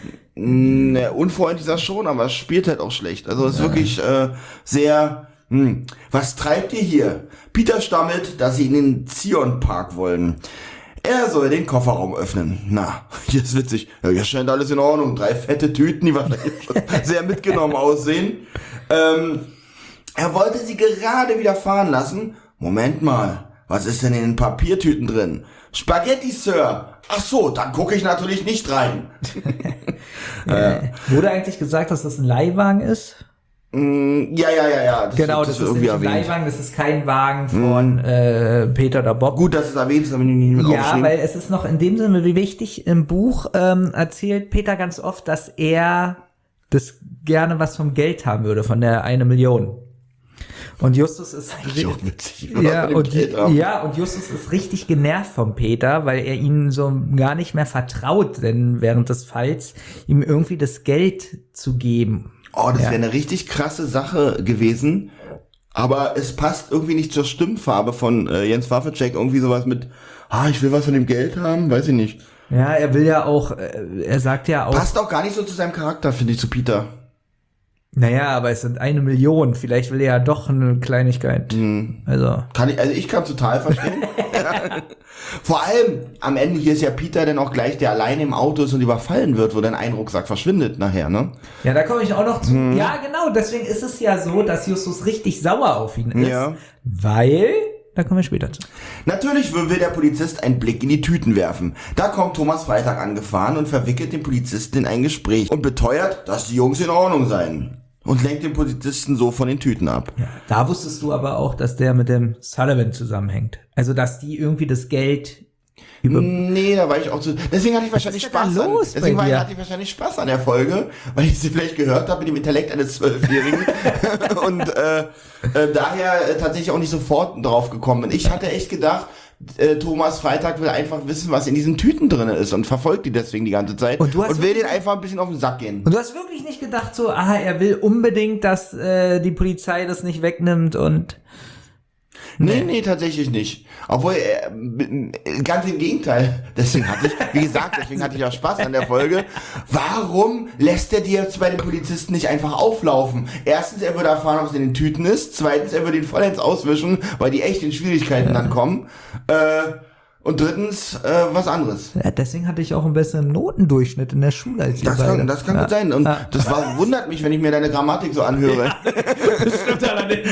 Ne, unfreundlich ist er schon, aber spielt halt auch schlecht. Also ist ja. wirklich äh, sehr... Hm. Was treibt ihr hier? Peter stammelt, dass sie in den Zion-Park wollen. Er soll den Kofferraum öffnen. Na, hier ist witzig. Ja, hier scheint alles in Ordnung. Drei fette Tüten, die wahrscheinlich schon sehr mitgenommen aussehen. Ähm, er wollte sie gerade wieder fahren lassen. Moment mal, was ist denn in den Papiertüten drin? Spaghetti, Sir. Ach so, dann gucke ich natürlich nicht rein. äh, wurde eigentlich gesagt, dass das ein Leihwagen ist? Mm, ja, ja, ja, ja. Das genau, das, das ist irgendwie ein Leihwagen, das ist kein Wagen von mm. äh, Peter oder Bob. Gut, dass es erwähnt ist, aber nicht mit Ja, weil es ist noch in dem Sinne wie wichtig, im Buch ähm, erzählt Peter ganz oft, dass er das gerne was vom Geld haben würde, von der eine Million. Und Justus ist witzig, ja, und, ja, und Justus ist richtig genervt vom Peter, weil er ihm so gar nicht mehr vertraut, denn während des Falls ihm irgendwie das Geld zu geben. Oh, das ja. wäre eine richtig krasse Sache gewesen, aber es passt irgendwie nicht zur Stimmfarbe von äh, Jens Wawrczeck, irgendwie sowas mit, ah, ich will was von dem Geld haben, weiß ich nicht. Ja, er will ja auch, äh, er sagt ja auch... Passt auch gar nicht so zu seinem Charakter, finde ich, zu Peter. Naja, aber es sind eine Million. Vielleicht will er ja doch eine Kleinigkeit. Hm. Also. Kann ich, also ich kann total verstehen. Vor allem, am Ende hier ist ja Peter dann auch gleich, der alleine im Auto ist und überfallen wird, wo dann ein Rucksack verschwindet nachher, ne? Ja, da komme ich auch noch zu. Hm. Ja, genau, deswegen ist es ja so, dass Justus richtig sauer auf ihn ist. Ja. Weil... Da kommen wir später zu. Natürlich will der Polizist einen Blick in die Tüten werfen. Da kommt Thomas Freitag angefahren und verwickelt den Polizisten in ein Gespräch und beteuert, dass die Jungs in Ordnung seien. Und lenkt den Polizisten so von den Tüten ab. Ja, da wusstest du aber auch, dass der mit dem Sullivan zusammenhängt. Also, dass die irgendwie das Geld über... Nee, da war ich auch zu... Deswegen hatte ich wahrscheinlich Spaß an... Deswegen war, hatte ich wahrscheinlich Spaß an der Folge, weil ich sie vielleicht gehört habe mit dem Intellekt eines Zwölfjährigen. Und äh, äh, daher äh, tatsächlich auch nicht sofort drauf gekommen bin. Ich hatte echt gedacht, äh, Thomas Freitag will einfach wissen, was in diesen Tüten drin ist und verfolgt die deswegen die ganze Zeit und, du hast und will den einfach ein bisschen auf den Sack gehen. Und du hast wirklich nicht gedacht so, ah, er will unbedingt, dass äh, die Polizei das nicht wegnimmt und... Nee, nee, tatsächlich nicht. Obwohl, äh, ganz im Gegenteil. Deswegen hatte ich, wie gesagt, deswegen hatte ich auch Spaß an der Folge. Warum lässt er die jetzt bei den Polizisten nicht einfach auflaufen? Erstens, er würde erfahren, was in den Tüten ist. Zweitens, er würde ihn vollends auswischen, weil die echt in Schwierigkeiten dann kommen. Äh, und drittens, äh, was anderes. Ja, deswegen hatte ich auch einen besseren Notendurchschnitt in der Schule als das kann, das kann ja. gut sein. Und ja. das war, wundert mich, wenn ich mir deine Grammatik so anhöre. Ja. Das stimmt allerdings.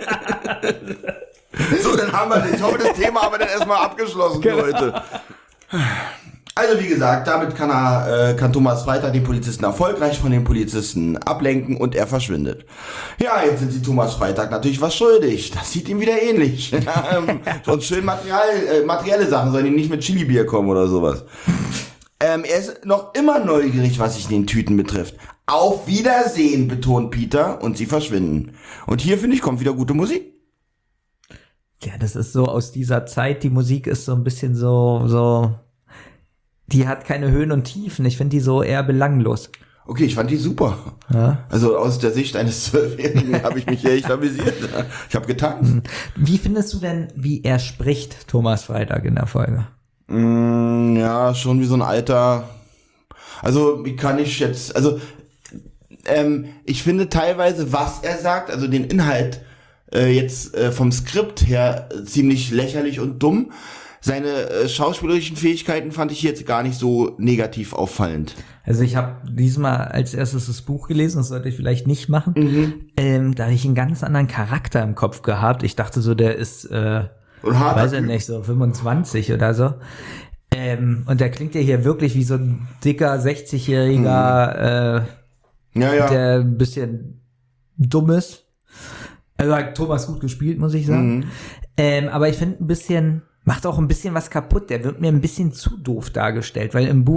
So, dann haben wir das. Ich hoffe, das Thema haben wir dann erstmal abgeschlossen für heute. Also wie gesagt, damit kann er, äh, kann Thomas Freitag den Polizisten erfolgreich von den Polizisten ablenken und er verschwindet. Ja, jetzt sind sie Thomas Freitag natürlich was schuldig. Das sieht ihm wieder ähnlich. ähm, sonst schön Material, äh, materielle Sachen, sollen ihm nicht mit Chili-Bier kommen oder sowas. Ähm, er ist noch immer neugierig, was sich in den Tüten betrifft. Auf Wiedersehen, betont Peter, und sie verschwinden. Und hier, finde ich, kommt wieder gute Musik. Ja, das ist so aus dieser Zeit, die Musik ist so ein bisschen so, so, die hat keine Höhen und Tiefen. Ich finde die so eher belanglos. Okay, ich fand die super. Ja. Also aus der Sicht eines Zwölfjährigen habe ich mich echt amüsiert. Ich habe getanzt. Wie findest du denn, wie er spricht, Thomas Freitag in der Folge? Mm, ja, schon wie so ein alter, also wie kann ich jetzt, also ähm, ich finde teilweise, was er sagt, also den Inhalt jetzt äh, vom Skript her äh, ziemlich lächerlich und dumm. Seine äh, schauspielerischen Fähigkeiten fand ich jetzt gar nicht so negativ auffallend. Also ich habe diesmal als erstes das Buch gelesen, das sollte ich vielleicht nicht machen. Mhm. Ähm, da habe ich einen ganz anderen Charakter im Kopf gehabt. Ich dachte so, der ist, äh, weiß ich nicht, so fünfundzwanzig oder so. Ähm, und der klingt ja hier wirklich wie so ein dicker sechzigjähriger, mhm. äh, ja, ja. der ein bisschen dumm ist. Also hat Thomas gut gespielt, muss ich sagen. Mhm. Ähm, aber ich finde ein bisschen, macht auch ein bisschen was kaputt. Der wird mir ein bisschen zu doof dargestellt, weil im Buch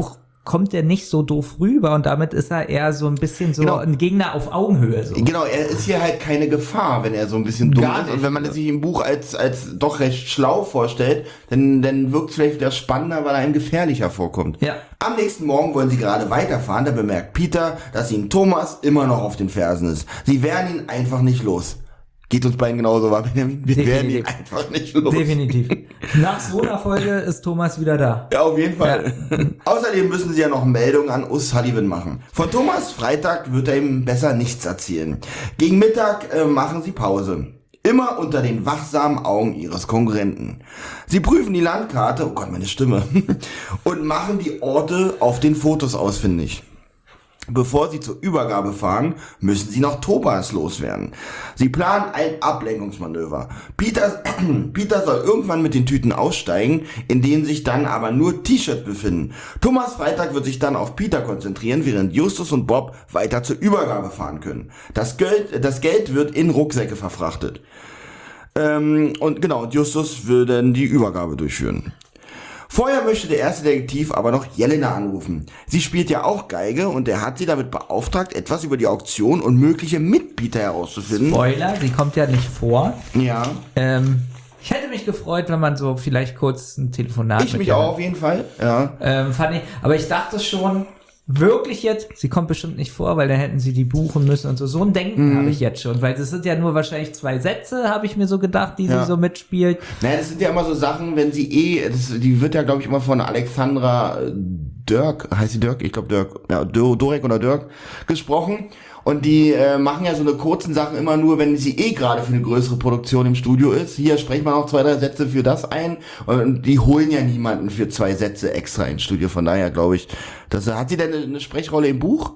kommt er nicht so doof rüber und damit ist er eher so ein bisschen so genau. ein Gegner auf Augenhöhe. So. Genau, er ist hier halt keine Gefahr, wenn er so ein bisschen dumm Gar ist. nicht. Und wenn man sich im Buch als als doch recht schlau vorstellt, dann, dann wirkt es vielleicht wieder spannender, weil er einem gefährlicher vorkommt. Ja. Am nächsten Morgen wollen sie gerade weiterfahren, da bemerkt Peter, dass ihm Thomas immer noch auf den Fersen ist. Sie werden ihn einfach nicht los. Geht uns beiden genauso, war Benjamin? Wir Definitiv. werden ihn einfach nicht los. Definitiv. Nach so einer Folge ist Thomas wieder da. Ja, auf jeden Fall. Ja. Außerdem müssen sie ja noch Meldungen an O'Sullivan machen. Von Thomas Freitag wird er ihm besser nichts erzählen. Gegen Mittag äh, machen sie Pause. Immer unter den wachsamen Augen ihres Konkurrenten. Sie prüfen die Landkarte, oh Gott, meine Stimme, und machen die Orte auf den Fotos ausfindig. Bevor sie zur Übergabe fahren, müssen sie noch Thomas loswerden. Sie planen ein Ablenkungsmanöver. Peter, Peter soll irgendwann mit den Tüten aussteigen, in denen sich dann aber nur T-Shirts befinden. Thomas Freitag wird sich dann auf Peter konzentrieren, während Justus und Bob weiter zur Übergabe fahren können. Das Geld, das Geld wird in Rucksäcke verfrachtet. Ähm, und genau, Justus will dann die Übergabe durchführen. Vorher möchte der erste Detektiv aber noch Jelena anrufen. Sie spielt ja auch Geige und er hat sie damit beauftragt, etwas über die Auktion und mögliche Mitbieter herauszufinden. Spoiler, sie kommt ja nicht vor. Ja. Ähm, ich hätte mich gefreut, wenn man so vielleicht kurz ein Telefonat Ich mit mich ihr auch hat. auf jeden Fall, ja. Ähm, fand ich, aber ich dachte schon, wirklich jetzt, sie kommt bestimmt nicht vor, weil dann hätten sie die buchen müssen und so. So ein Denken Mhm. habe ich jetzt schon, weil das sind ja nur wahrscheinlich zwei Sätze, habe ich mir so gedacht, die Ja. sie so mitspielt. Naja, das sind ja immer so Sachen, wenn sie eh, das, die wird ja, glaube ich, immer von Alexandra Dirk, heißt sie Dirk? Ich glaube Dirk, ja, Dorek oder Dirk gesprochen. Und die äh, machen ja so eine kurzen Sachen immer nur, wenn sie eh gerade für eine größere Produktion im Studio ist. Hier sprechen wir noch zwei, drei Sätze für das ein. Und die holen ja niemanden für zwei Sätze extra ins Studio. Von daher glaube ich, das, hat sie denn eine, eine Sprechrolle im Buch?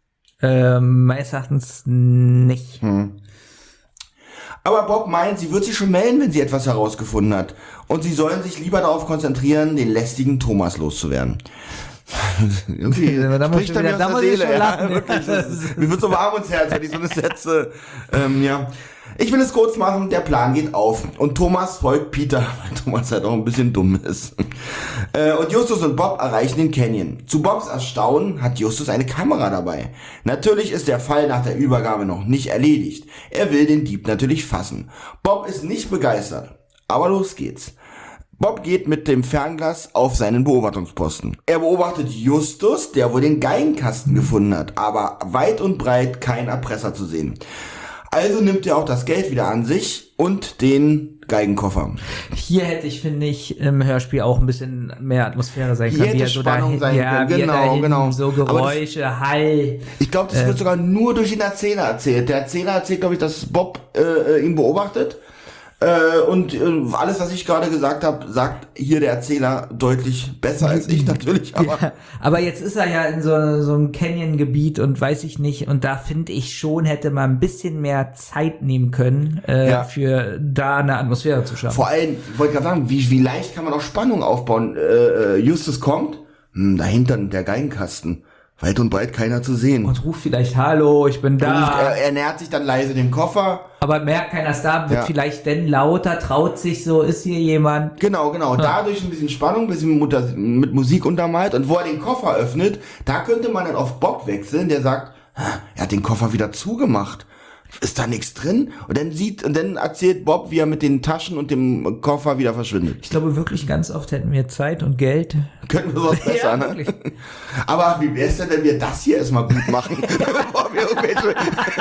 Ähm, meines Erachtens nicht. Hm. Aber Bob meint, sie wird sich schon melden, wenn sie etwas herausgefunden hat. Und sie sollen sich lieber darauf konzentrieren, den lästigen Thomas loszuwerden. Irgendwie Da muss spricht ich er mir wieder- aus da der muss ich Seele. schon Ja, lachen. wirklich, das ist, mir wird so warm ums Herz, wenn ich so eine Sätze, ähm, ja. Ich will es kurz machen, der Plan geht auf und Thomas folgt Peter, weil Thomas halt auch ein bisschen dumm ist. Äh, und Justus und Bob erreichen den Canyon. Zu Bobs Erstaunen hat Justus eine Kamera dabei. Natürlich ist der Fall nach der Übergabe noch nicht erledigt. Er will den Dieb natürlich fassen. Bob ist nicht begeistert, aber los geht's. Bob geht mit dem Fernglas auf seinen Beobachtungsposten. Er beobachtet Justus, der wohl den Geigenkasten gefunden hat, aber weit und breit kein Erpresser zu sehen. Also nimmt er auch das Geld wieder an sich und den Geigenkoffer. Hier hätte ich, finde ich, im Hörspiel auch ein bisschen mehr Atmosphäre sein Hier können. hätte wie er so Spannung dahin, sein ja, können. wie er Genau, dahin, genau. so Aber das- Geräusche, Hall. Ich glaube, das Äh. wird sogar nur durch den Erzähler erzählt. Der Erzähler erzählt, glaube ich, dass Bob äh, ihn beobachtet. Äh, und äh, alles, was ich gerade gesagt habe, sagt hier der Erzähler deutlich besser als ich natürlich. Aber Ja, aber jetzt ist er ja in so, so einem Canyon-Gebiet und weiß ich nicht, und da finde ich schon, hätte man ein bisschen mehr Zeit nehmen können, äh, Ja. für da eine Atmosphäre zu schaffen. vor allem, ich wollte gerade sagen, wie, wie leicht kann man auch Spannung aufbauen? Äh, äh, Justus kommt, hm, dahinter der Geigenkasten. Weit und breit keiner zu sehen. Und ruft vielleicht, hallo, ich bin da. Ruft, er, er nähert sich dann leise dem Koffer. Aber merkt keiner ist da, wird Ja. vielleicht denn lauter, traut sich so, ist hier jemand. Genau, genau. Dadurch ein bisschen Spannung, ein bisschen mit, mit Musik untermalt. Und wo er den Koffer öffnet, da könnte man dann auf Bob wechseln, der sagt, er hat den Koffer wieder zugemacht. Ist da nichts drin? Und dann sieht, und dann erzählt Bob, wie er mit den Taschen und dem Koffer wieder verschwindet. Ich glaube wirklich, ganz oft hätten wir Zeit und Geld. Könnten wir sonst besser, Ja, ne? wirklich. Aber wie wär's denn, wenn wir das hier erstmal gut machen? Bevor wir irgendwelche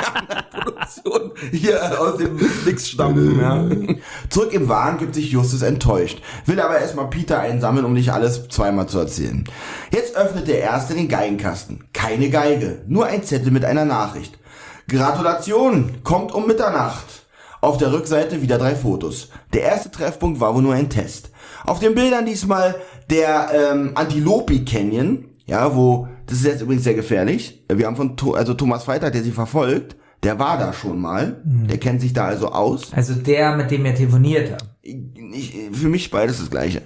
Produktionen hier aus dem Nix stampfen, ja. Zurück im Wagen gibt sich Justus enttäuscht, will aber erstmal Peter einsammeln, um nicht alles zweimal zu erzählen. Jetzt öffnet der Erste den Geigenkasten. Keine Geige, nur ein Zettel mit einer Nachricht. Gratulation, kommt um Mitternacht. Auf der Rückseite wieder drei Fotos. Der erste Treffpunkt war wohl nur ein Test. Auf den Bildern diesmal der ähm, Antilope Canyon, ja, wo, das ist jetzt übrigens sehr gefährlich. Wir haben von, To- also Thomas Freitag, der sie verfolgt, der war da schon mal, der kennt sich da also aus. Also der, mit dem wir telefoniert haben. Ich, für mich beides das Gleiche.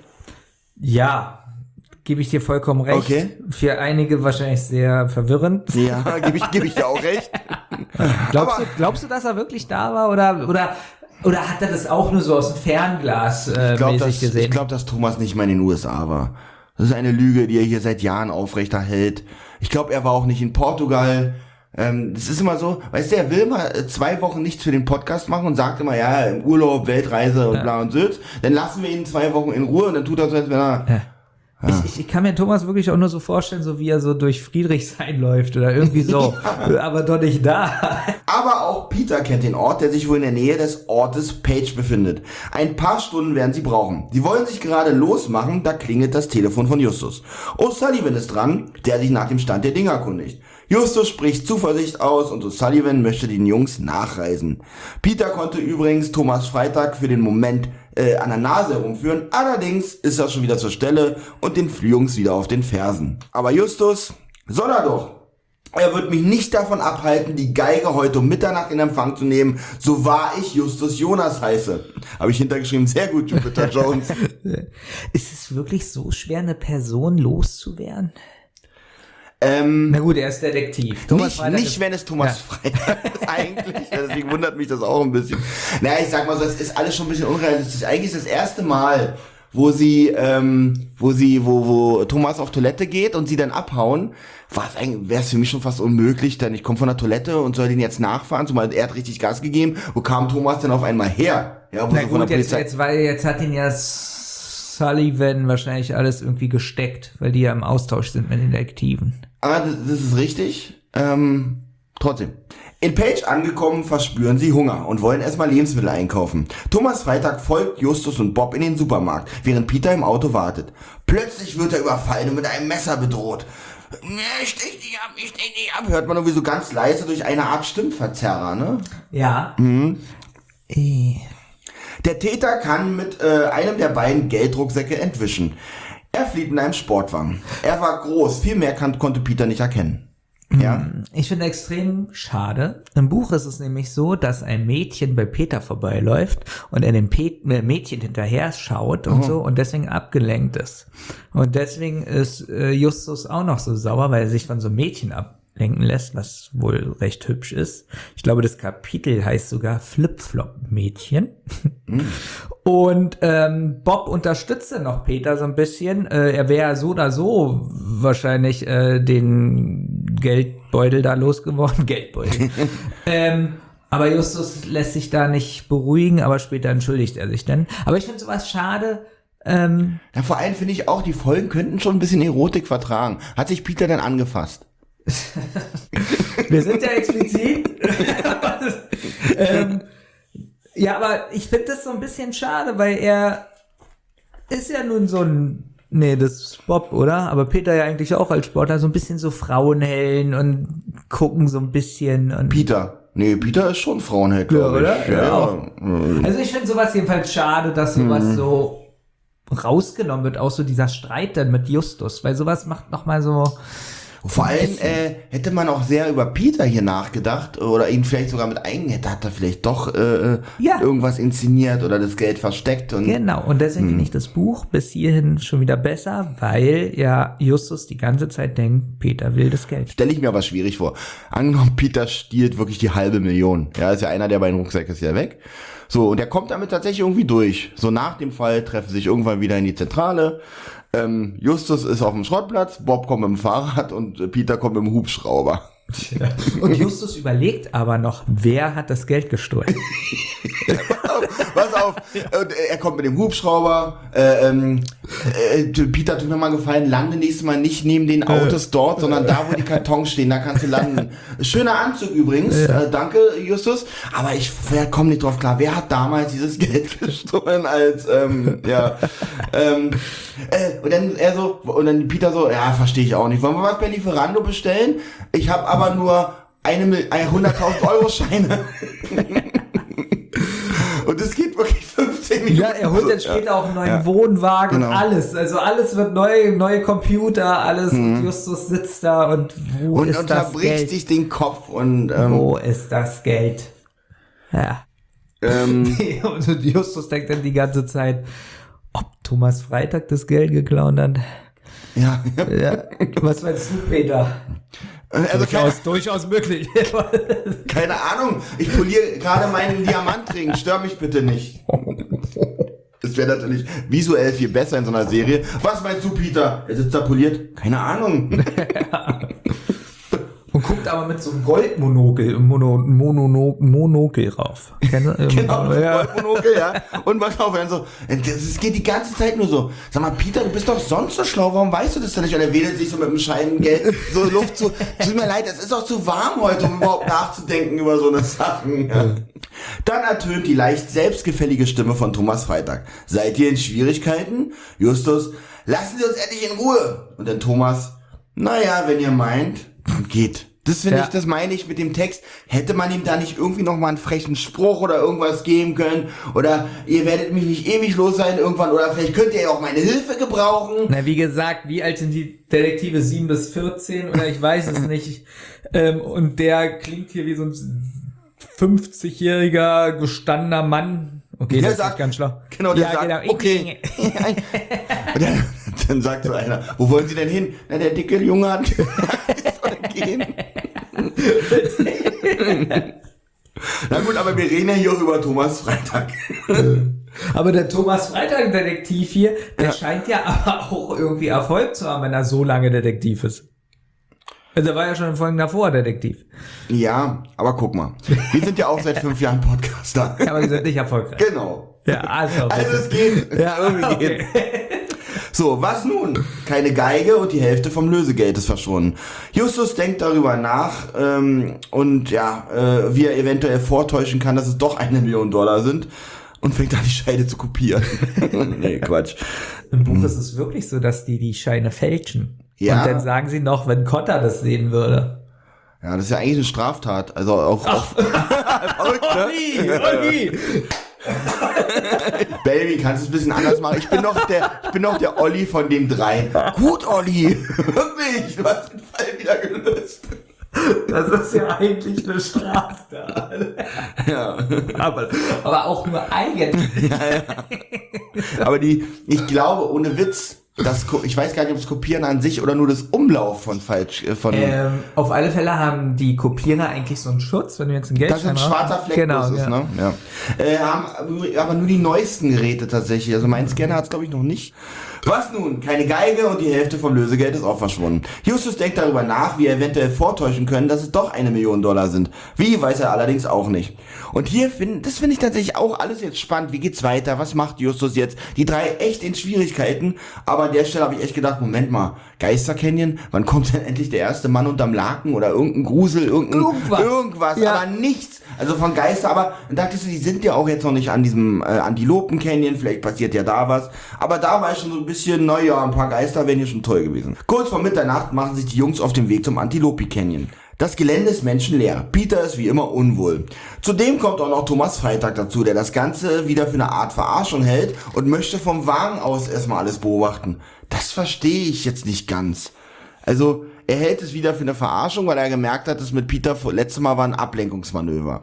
Ja, gebe ich dir vollkommen recht. Okay. Für einige wahrscheinlich sehr verwirrend. Ja, gebe ich, geb ich dir auch recht. Glaubst, Aber- du, glaubst du, dass er wirklich da war? Oder, oder, oder hat er das auch nur so aus dem Fernglas äh, Ich glaube, mäßig dass, gesehen? ich glaub, dass Thomas nicht mal in den U S A war. Das ist eine Lüge, die er hier seit Jahren aufrechterhält. Ich glaube, er war auch nicht in Portugal. Ähm, das ist immer so, weißt du, er will mal zwei Wochen nichts für den Podcast machen und sagt immer, ja, im Urlaub, Weltreise und ja. bla und Sülz. Dann lassen wir ihn zwei Wochen in Ruhe und dann tut er so, als wenn er... Ja. Ich, ich, ich kann mir Thomas wirklich auch nur so vorstellen, so wie er so durch Friedrichshain läuft oder irgendwie so, ja. aber doch nicht da. Aber auch Peter kennt den Ort, der sich wohl in der Nähe des Ortes Page befindet. Ein paar Stunden werden sie brauchen. Sie wollen sich gerade losmachen, da klingelt das Telefon von Justus. O'Sullivan ist dran, der sich nach dem Stand der Dinge erkundigt. Justus spricht Zuversicht aus und O'Sullivan möchte den Jungs nachreisen. Peter konnte übrigens Thomas Freitag für den Moment äh, an der Nase herumführen, allerdings ist er schon wieder zur Stelle und den Jungs wieder auf den Fersen. Aber Justus soll er doch. Er wird mich nicht davon abhalten, die Geige heute um Mitternacht in Empfang zu nehmen, so wahr ich Justus Jonas heiße. Habe ich hintergeschrieben, sehr gut, Jupiter Jones. Ist es wirklich so schwer, eine Person loszuwerden? Ähm, Na gut, er ist Detektiv. Thomas nicht, nicht wenn es Thomas ja. Freitag ist eigentlich. Deswegen wundert mich das auch ein bisschen. Naja, ich sag mal so, es ist alles schon ein bisschen unrealistisch. Eigentlich ist das erste Mal, wo sie, ähm, wo sie, wo, wo Thomas auf Toilette geht und sie dann abhauen, war es eigentlich, wäre es für mich schon fast unmöglich, denn ich komme von der Toilette und soll den jetzt nachfahren, zumal er hat richtig Gas gegeben. Wo kam Thomas denn auf einmal her? Ja, wo Na so gut, von der jetzt, Polizei jetzt, weil jetzt hat ihn ja Sullivan wahrscheinlich alles irgendwie gesteckt, weil die ja im Austausch sind mit den Detektiven. Ah, das, das ist richtig. Ähm, trotzdem. In Page angekommen, verspüren sie Hunger und wollen erstmal Lebensmittel einkaufen. Thomas Freitag folgt Justus und Bob in den Supermarkt, während Peter im Auto wartet. Plötzlich wird er überfallen und mit einem Messer bedroht. Ich stech dich ab, ich stech dich ab. Hört man irgendwie so ganz leise durch eine Art Stimmverzerrer, ne? Ja. Mhm. Äh. Der Täter kann mit äh, einem der beiden Geldrucksäcke entwischen. Er flieht in einem Sportwagen. Er war groß, viel mehr kann, konnte Peter nicht erkennen. Ja. Ich finde extrem schade. Im Buch ist es nämlich so, dass ein Mädchen bei Peter vorbeiläuft und er dem Pe- Mädchen hinterher schaut und oh. so und deswegen abgelenkt ist. Und deswegen ist äh, Justus auch noch so sauer, weil er sich von so einem Mädchen ablenken lässt, was wohl recht hübsch ist. Ich glaube, das Kapitel heißt sogar Flip-Flop-Mädchen. Mm. Und ähm, Bob unterstützte noch Peter so ein bisschen. Äh, er wäre so oder so wahrscheinlich äh, den Geldbeutel da losgeworden. Geldbeutel. ähm, aber Justus lässt sich da nicht beruhigen, aber später entschuldigt er sich dann. Aber ich finde sowas schade. Ähm, ja, vor allem finde ich auch, die Folgen könnten schon ein bisschen Erotik vertragen. Hat sich Peter dann angefasst? Wir sind ja explizit. ähm, ja, aber ich finde das so ein bisschen schade, weil er ist ja nun so ein, nee, das ist Bob, oder? Aber Peter ja eigentlich auch als Sportler, so ein bisschen so Frauenhellen und gucken so ein bisschen. Und Peter. Nee, Peter ist schon Frauenheld, glaube ja, ich. Ja, ja. Auch. Also ich finde sowas jedenfalls schade, dass sowas hm. so rausgenommen wird, auch so dieser Streit dann mit Justus, weil sowas macht nochmal so... Vor allem äh, hätte man auch sehr über Peter hier nachgedacht oder ihn vielleicht sogar mit eingehetzt, hat er vielleicht doch äh, ja. irgendwas inszeniert oder das Geld versteckt. Und genau, und deswegen finde ich das Buch bis hierhin schon wieder besser, weil ja Justus die ganze Zeit denkt, Peter will das Geld. Stelle ich mir aber schwierig vor. Angenommen, Peter stiehlt wirklich die halbe Million. Ja, ist ja einer der beiden Rucksäcke, ist ja weg. So, und er kommt damit tatsächlich irgendwie durch. So nach dem Fall treffen sie sich irgendwann wieder in die Zentrale. Ähm, Justus ist auf dem Schrottplatz, Bob kommt mit dem Fahrrad und äh, Peter kommt mit dem Hubschrauber. Ja. Und Justus überlegt aber noch, wer hat das Geld gestohlen? Pass auf, und, äh, er kommt mit dem Hubschrauber, äh, ähm, äh, Peter, tut mir mal gefallen, lande nächstes Mal nicht neben den Autos dort, sondern da, wo die Kartons stehen, da kannst du landen. Schöner Anzug übrigens, ja. äh, danke Justus, aber ich komme nicht drauf klar, wer hat damals dieses Geld gestohlen als, ähm, ja, ähm, äh, und dann er so, und dann Peter so, ja, verstehe ich auch nicht, wollen wir was bei Lieferando bestellen? Ich habe aber nur eine, eine hunderttausend Euro Scheine. Und es geht wirklich fünfzehn Minuten. Ja, er holt dann später ja. auch einen neuen ja. Wohnwagen genau. und alles. Also alles wird neu, neue Computer, alles. Mhm. Und Justus sitzt da und wo und, ist und das da bricht Geld? sich den Kopf und ähm, wo ist das Geld? Ja. Ähm, und Justus denkt dann die ganze Zeit, ob Thomas Freitag das Geld geklaut hat. Ja. ja. Was meinst du, Peter? Also durchaus, keine, durchaus möglich. Keine Ahnung. Ich poliere gerade meinen Diamantring. Stör mich bitte nicht. Das wäre natürlich visuell viel besser in so einer Serie. Was meinst du, Peter? Er sitzt da poliert? Keine Ahnung. Und guckt aber mit so einem Goldmonokel Mono, Mono, Monokel rauf. Genau, ja. Goldmonokel, ja. Und was auf, dann so, es geht die ganze Zeit nur so. Sag mal, Peter, du bist doch sonst so schlau, warum weißt du das denn nicht? Und er wedelt sich so mit dem Scheingeld so Luft zu. Tut mir leid, es ist auch zu warm heute, um überhaupt nachzudenken über so eine Sachen. Ja. Dann ertönt die leicht selbstgefällige Stimme von Thomas Freitag. Seid ihr in Schwierigkeiten? Justus, lassen Sie uns endlich in Ruhe. Und dann Thomas, naja, wenn ihr meint, geht. Das finde ja. ich, das meine ich mit dem Text. Hätte man ihm da nicht irgendwie nochmal einen frechen Spruch oder irgendwas geben können? Oder ihr werdet mich nicht ewig los sein irgendwann? Oder vielleicht könnt ihr ja auch meine Hilfe gebrauchen? Na, wie gesagt, wie alt sind die Detektive? sieben bis vierzehn? Oder ich weiß es nicht. Ähm, und der klingt hier wie so ein fünfzigjähriger gestandener Mann. Okay, der das sagt, ist ganz schlau. Genau, der ja, sagt, genau. Okay. Und dann, dann sagt so einer, wo wollen Sie denn hin? Na, der dicke Junge hat gehen. Na gut, aber wir reden ja hier auch über Thomas Freitag. Aber der Thomas Freitag-Detektiv hier, der ja. scheint ja aber auch irgendwie Erfolg zu haben, wenn er so lange Detektiv ist. Also er war ja schon in Folgen davor Detektiv. Ja, aber guck mal. Wir sind ja auch seit fünf Jahren Podcaster. Ja, aber wir sind nicht erfolgreich. Genau. Ja, also. Also es geht. Ja, irgendwie okay. geht. So, was nun? Keine Geige und die Hälfte vom Lösegeld ist verschwunden. Justus denkt darüber nach ähm, und ja, äh, wie er eventuell vortäuschen kann, dass es doch eine Million Dollar sind und fängt an, die Scheine zu kopieren. Nee, Quatsch. Im Buch ist es wirklich so, dass die die Scheine fälschen. Ja. Und dann sagen sie noch, wenn Cotter das sehen würde. Ja, das ist ja eigentlich eine Straftat. Also auch... auch Olli, Olli! Baby, kannst du es ein bisschen anders machen? Ich bin noch der, ich bin noch der Olli von den dreien. Gut, Olli. Wirklich, du hast den Fall wieder gelöst. Das ist ja eigentlich eine Straftat. Ja. Aber, aber auch nur eigentlich. Ja, ja. Aber die, ich glaube, ohne Witz, das, ich weiß gar nicht, ob das Kopieren an sich oder nur das Umlauf von falsch, von. Ähm, auf alle Fälle haben die Kopierer eigentlich so einen Schutz, wenn du jetzt einen Geldschein hast. Das ist ein schwarzer Fleck, genau, ist, ja. ne? Ja. Äh, haben aber nur die neuesten Geräte tatsächlich. Also mein Scanner hat's glaube ich noch nicht. Was nun? Keine Geige und die Hälfte vom Lösegeld ist auch verschwunden. Justus denkt darüber nach, wie er eventuell vortäuschen können, dass es doch eine Million Dollar sind. Wie, weiß er allerdings auch nicht. Und hier finde, das finde ich tatsächlich auch alles jetzt spannend. Wie geht's weiter? Was macht Justus jetzt? Die drei echt in Schwierigkeiten. Aber an der Stelle habe ich echt gedacht, Moment mal, Geister-Canyon? Wann kommt denn endlich der erste Mann unterm Laken oder irgendein Grusel, irgendein, irgendwas, irgendwas ja. aber nichts. Also von Geister, aber dann dachtest du, die sind ja auch jetzt noch nicht an diesem äh, Antilopen-Canyon, vielleicht passiert ja da was. Aber da war ich schon so ein bisschen, naja, ein paar Geister wären hier schon toll gewesen. Kurz vor Mitternacht machen sich die Jungs auf den Weg zum Antilopi-Canyon. Das Gelände ist menschenleer. Peter ist wie immer unwohl. Zudem kommt auch noch Thomas Freitag dazu, der das Ganze wieder für eine Art Verarschung hält und möchte vom Wagen aus erstmal alles beobachten. Das verstehe ich jetzt nicht ganz. Also, er hält es wieder für eine Verarschung, weil er gemerkt hat, dass mit Peter letztes Mal war ein Ablenkungsmanöver.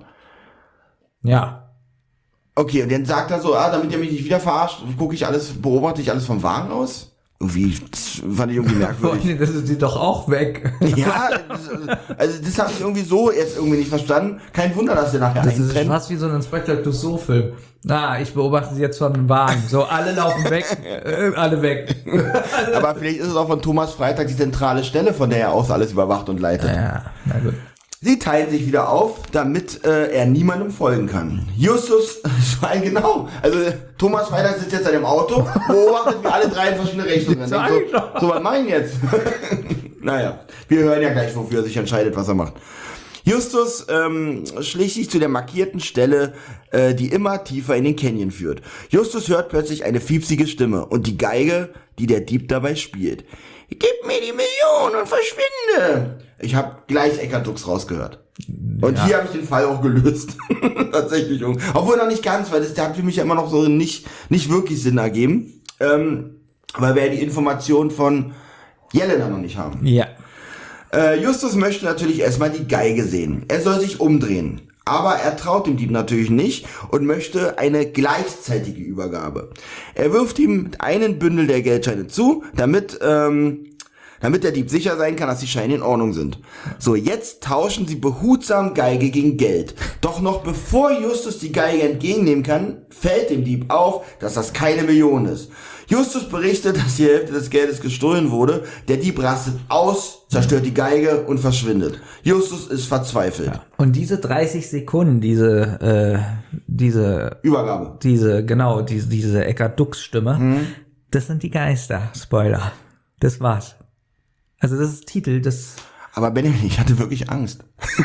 Ja. Okay, und dann sagt er so, ah, damit ihr mich nicht wieder verarscht, gucke ich alles, beobachte ich alles vom Wagen aus? Irgendwie, das fand ich irgendwie merkwürdig. Das ist die doch auch weg. Ja, also das habe ich irgendwie so jetzt irgendwie nicht verstanden. Kein Wunder, dass der nachher Das eintrennt. ist fast wie so ein Inspector Clouseau-Film. Na, ich beobachte sie jetzt von dem Wagen. So, alle laufen weg, äh, alle weg. Aber vielleicht ist es auch von Thomas Freitag die zentrale Stelle, von der er aus alles überwacht und leitet. Ja, na gut. Sie teilen sich wieder auf, damit äh, er niemandem folgen kann. Justus, genau, also Thomas Freitag sitzt jetzt an dem Auto, beobachtet, wie alle drei in verschiedene Richtungen. So, so, was mach ich jetzt? Naja, wir hören ja gleich, wofür er sich entscheidet, was er macht. Justus ähm, schlich sich zu der markierten Stelle, äh, die immer tiefer in den Canyon führt. Justus hört plötzlich eine fiepsige Stimme und die Geige, die der Dieb dabei spielt. Gib mir die Million und verschwinde! Ich habe gleich Eckart Dux rausgehört. Und ja. Hier habe ich den Fall auch gelöst. Tatsächlich. Obwohl noch nicht ganz, weil das der hat für mich ja immer noch so nicht, nicht wirklich Sinn ergeben. Ähm, weil wir ja die Information von Jelena noch nicht haben. Ja. Äh, Justus möchte natürlich erstmal die Geige sehen. Er soll sich umdrehen. Aber er traut dem Dieb natürlich nicht und möchte eine gleichzeitige Übergabe. Er wirft ihm einen Bündel der Geldscheine zu, damit, ähm, damit der Dieb sicher sein kann, dass die Scheine in Ordnung sind. So, jetzt tauschen sie behutsam Geige gegen Geld. Doch noch bevor Justus die Geige entgegennehmen kann, fällt dem Dieb auf, dass das keine Million ist. Justus berichtet, dass die Hälfte des Geldes gestohlen wurde. Der Dieb rastet aus, zerstört die Geige und verschwindet. Justus ist verzweifelt. Ja. Und diese dreißig Sekunden, diese, äh, diese Übergabe, diese, genau, diese, diese Eckart-Dux-Stimme, hm. das sind die Geister. Spoiler. Das war's. Also das ist Titel des... Aber Benjamin, ich hatte wirklich Angst.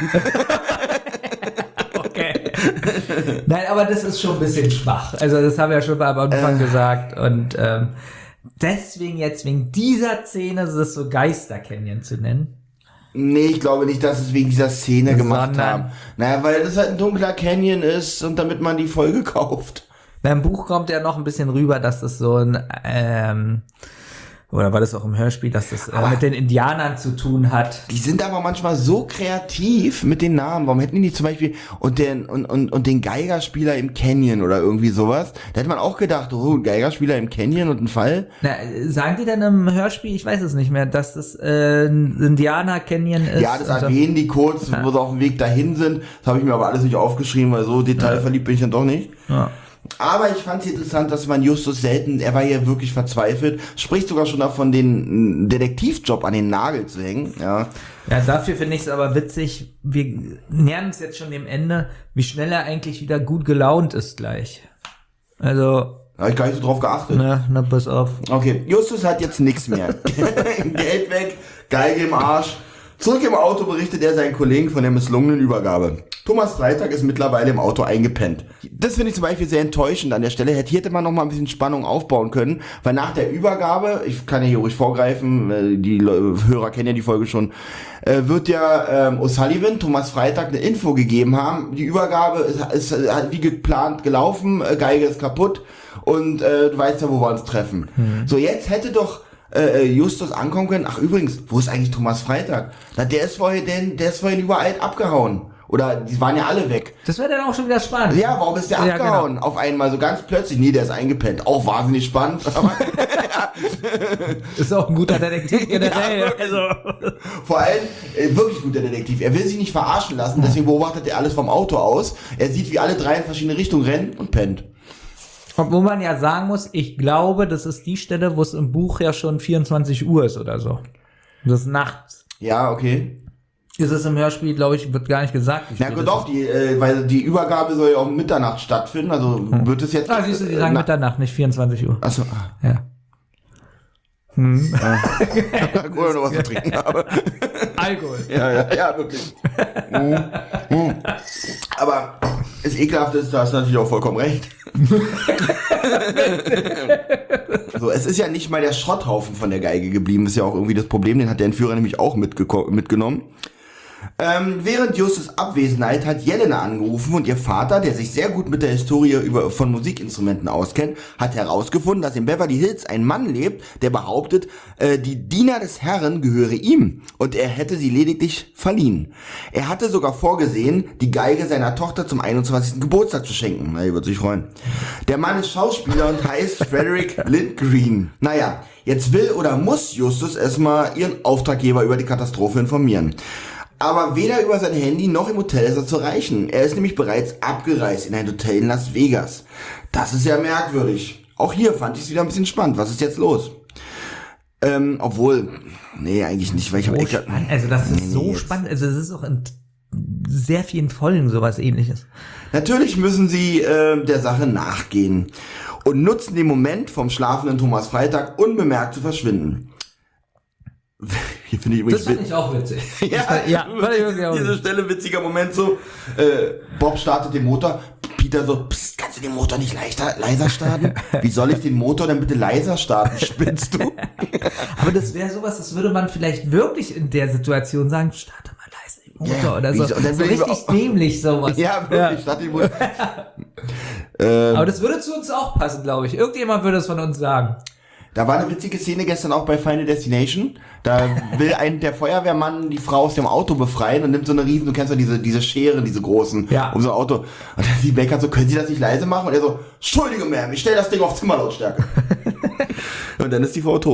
Okay. Nein, aber das ist schon ein bisschen schwach. Also das haben wir ja schon am Anfang äh. gesagt. Und ähm, deswegen jetzt, wegen dieser Szene, ist es so Geister Canyon zu nennen. Nee, ich glaube nicht, dass es wegen dieser Szene das gemacht haben. Naja, weil das halt ein dunkler Canyon ist und damit man die Folge kauft. Beim Buch kommt ja noch ein bisschen rüber, dass das so ein... Ähm, oder war das auch im Hörspiel, dass das äh, mit den Indianern zu tun hat? Die sind aber manchmal so kreativ mit den Namen. Warum hätten die nicht zum Beispiel und den und und und den Geigerspieler im Canyon oder irgendwie sowas? Da hätte man auch gedacht, oh, ein Geigerspieler im Canyon und ein Fall. Na, sagen die denn im Hörspiel, ich weiß es nicht mehr, dass das äh, ein Indianer-Canyon ist? Ja, das erwähnen die kurz, ja. wo sie auf dem Weg dahin sind. Das habe ich mir aber alles nicht aufgeschrieben, weil so detailverliebt bin ich dann doch nicht. Ja. Aber ich fand es interessant, dass man Justus selten, er war hier wirklich verzweifelt, spricht sogar schon davon, den Detektivjob an den Nagel zu hängen. Ja, ja, dafür finde ich es aber witzig, wir nähern uns jetzt schon dem Ende, wie schnell er eigentlich wieder gut gelaunt ist gleich. Also... Da habe ich gar nicht so drauf geachtet. Na, na, pass auf. Okay, Justus hat jetzt nichts mehr. Geld weg, Geige im Arsch. Zurück im Auto berichtet er seinen Kollegen von der misslungenen Übergabe. Thomas Freitag ist mittlerweile im Auto eingepennt. Das finde ich zum Beispiel sehr enttäuschend an der Stelle. Hier hätte man noch mal ein bisschen Spannung aufbauen können, weil nach der Übergabe, ich kann ja hier ruhig vorgreifen, die Hörer kennen ja die Folge schon, wird ja ähm, O'Sullivan, Thomas Freitag, eine Info gegeben haben. Die Übergabe ist, ist wie geplant gelaufen, Geige ist kaputt und äh, du weißt ja, wo wir uns treffen. Mhm. So, jetzt hätte doch Äh, Justus ankommen können. Ach übrigens, wo ist eigentlich Thomas Freitag? Na, der ist vorhin, denn, der ist vorhin überall abgehauen. Oder die waren ja alle weg. Das wäre dann auch schon wieder spannend. Ja, warum ist der ja, abgehauen? Genau. Auf einmal so ganz plötzlich. Nee, der ist eingepennt. Auch wahnsinnig spannend. Ist auch ein guter Detektiv generell. Ja, also. Vor allem, äh, wirklich guter Detektiv. Er will sich nicht verarschen lassen, deswegen beobachtet er alles vom Auto aus. Er sieht, wie alle drei in verschiedene Richtungen rennen und pennt. Und wo man ja sagen muss, ich glaube, das ist die Stelle, wo es im Buch ja schon vierundzwanzig Uhr ist oder so. Das ist nachts. Ja, okay. Ist es im Hörspiel, glaube ich, wird gar nicht gesagt. Na gut, doch, die, äh, weil die Übergabe soll ja um Mitternacht stattfinden, also hm. wird es jetzt... Ah, siehst du, die sagen äh, Mitternacht, nicht vierundzwanzig Uhr. Achso. Ah. Ja. Hm. Oder noch was zu trinken habe. Alkohol. Ja, ja, ja, wirklich. mm, mm. Aber das Ekelhafte ist, da hast du natürlich auch vollkommen recht. So, es ist ja nicht mal der Schrotthaufen von der Geige geblieben, ist ja auch irgendwie das Problem, den hat der Entführer nämlich auch mitgeko- mitgenommen. Ähm, während Justus Abwesenheit hat Jelena angerufen und ihr Vater, der sich sehr gut mit der Historie über, von Musikinstrumenten auskennt, hat herausgefunden, dass in Beverly Hills ein Mann lebt, der behauptet, äh, die Diener des Herrn gehöre ihm und er hätte sie lediglich verliehen. Er hatte sogar vorgesehen, die Geige seiner Tochter zum einundzwanzigsten Geburtstag zu schenken. Na, ihr würdet sich freuen. Der Mann ist Schauspieler und heißt Frederick Lindgren. Naja, jetzt will oder muss Justus erstmal ihren Auftraggeber über die Katastrophe informieren. Aber weder über sein Handy noch im Hotel ist er zu erreichen. Er ist nämlich bereits abgereist in ein Hotel in Las Vegas. Das ist ja merkwürdig. Auch hier fand ich es wieder ein bisschen spannend. Was ist jetzt los? Ähm, obwohl, nee, eigentlich nicht, weil ich habe echt... Also das ist nee, so jetzt. spannend. Also es ist auch in sehr vielen Folgen sowas Ähnliches. Natürlich müssen sie äh, der Sache nachgehen und nutzen den Moment vom schlafenden Thomas Freitag unbemerkt zu verschwinden. Hier finde ich übrigens das fand ich auch witzig. ja, ja diese, diese Stelle, witziger Moment so. Äh, Bob startet den Motor. Peter so, psst, kannst du den Motor nicht leichter, leiser starten? Wie soll ich den Motor denn bitte leiser starten? Spinnst du? Aber das wäre sowas, das würde man vielleicht wirklich in der Situation sagen, starte mal leise den Motor ja, oder so. Und dann so richtig auch, dämlich sowas. Ja, wirklich, ja. Starte den Motor. ähm, Aber das würde zu uns auch passen, glaube ich. Irgendjemand würde es von uns sagen. Da war eine witzige Szene gestern auch bei Final Destination. Da will ein der Feuerwehrmann die Frau aus dem Auto befreien und nimmt so eine riesen, du kennst doch diese diese Scheren, diese großen, ja. um so ein Auto. Und dann sie meckert so, können Sie das nicht leise machen? Und er so, Entschuldige, Ma'am, ich stelle das Ding auf Zimmerlautstärke. Und dann ist die Frau tot.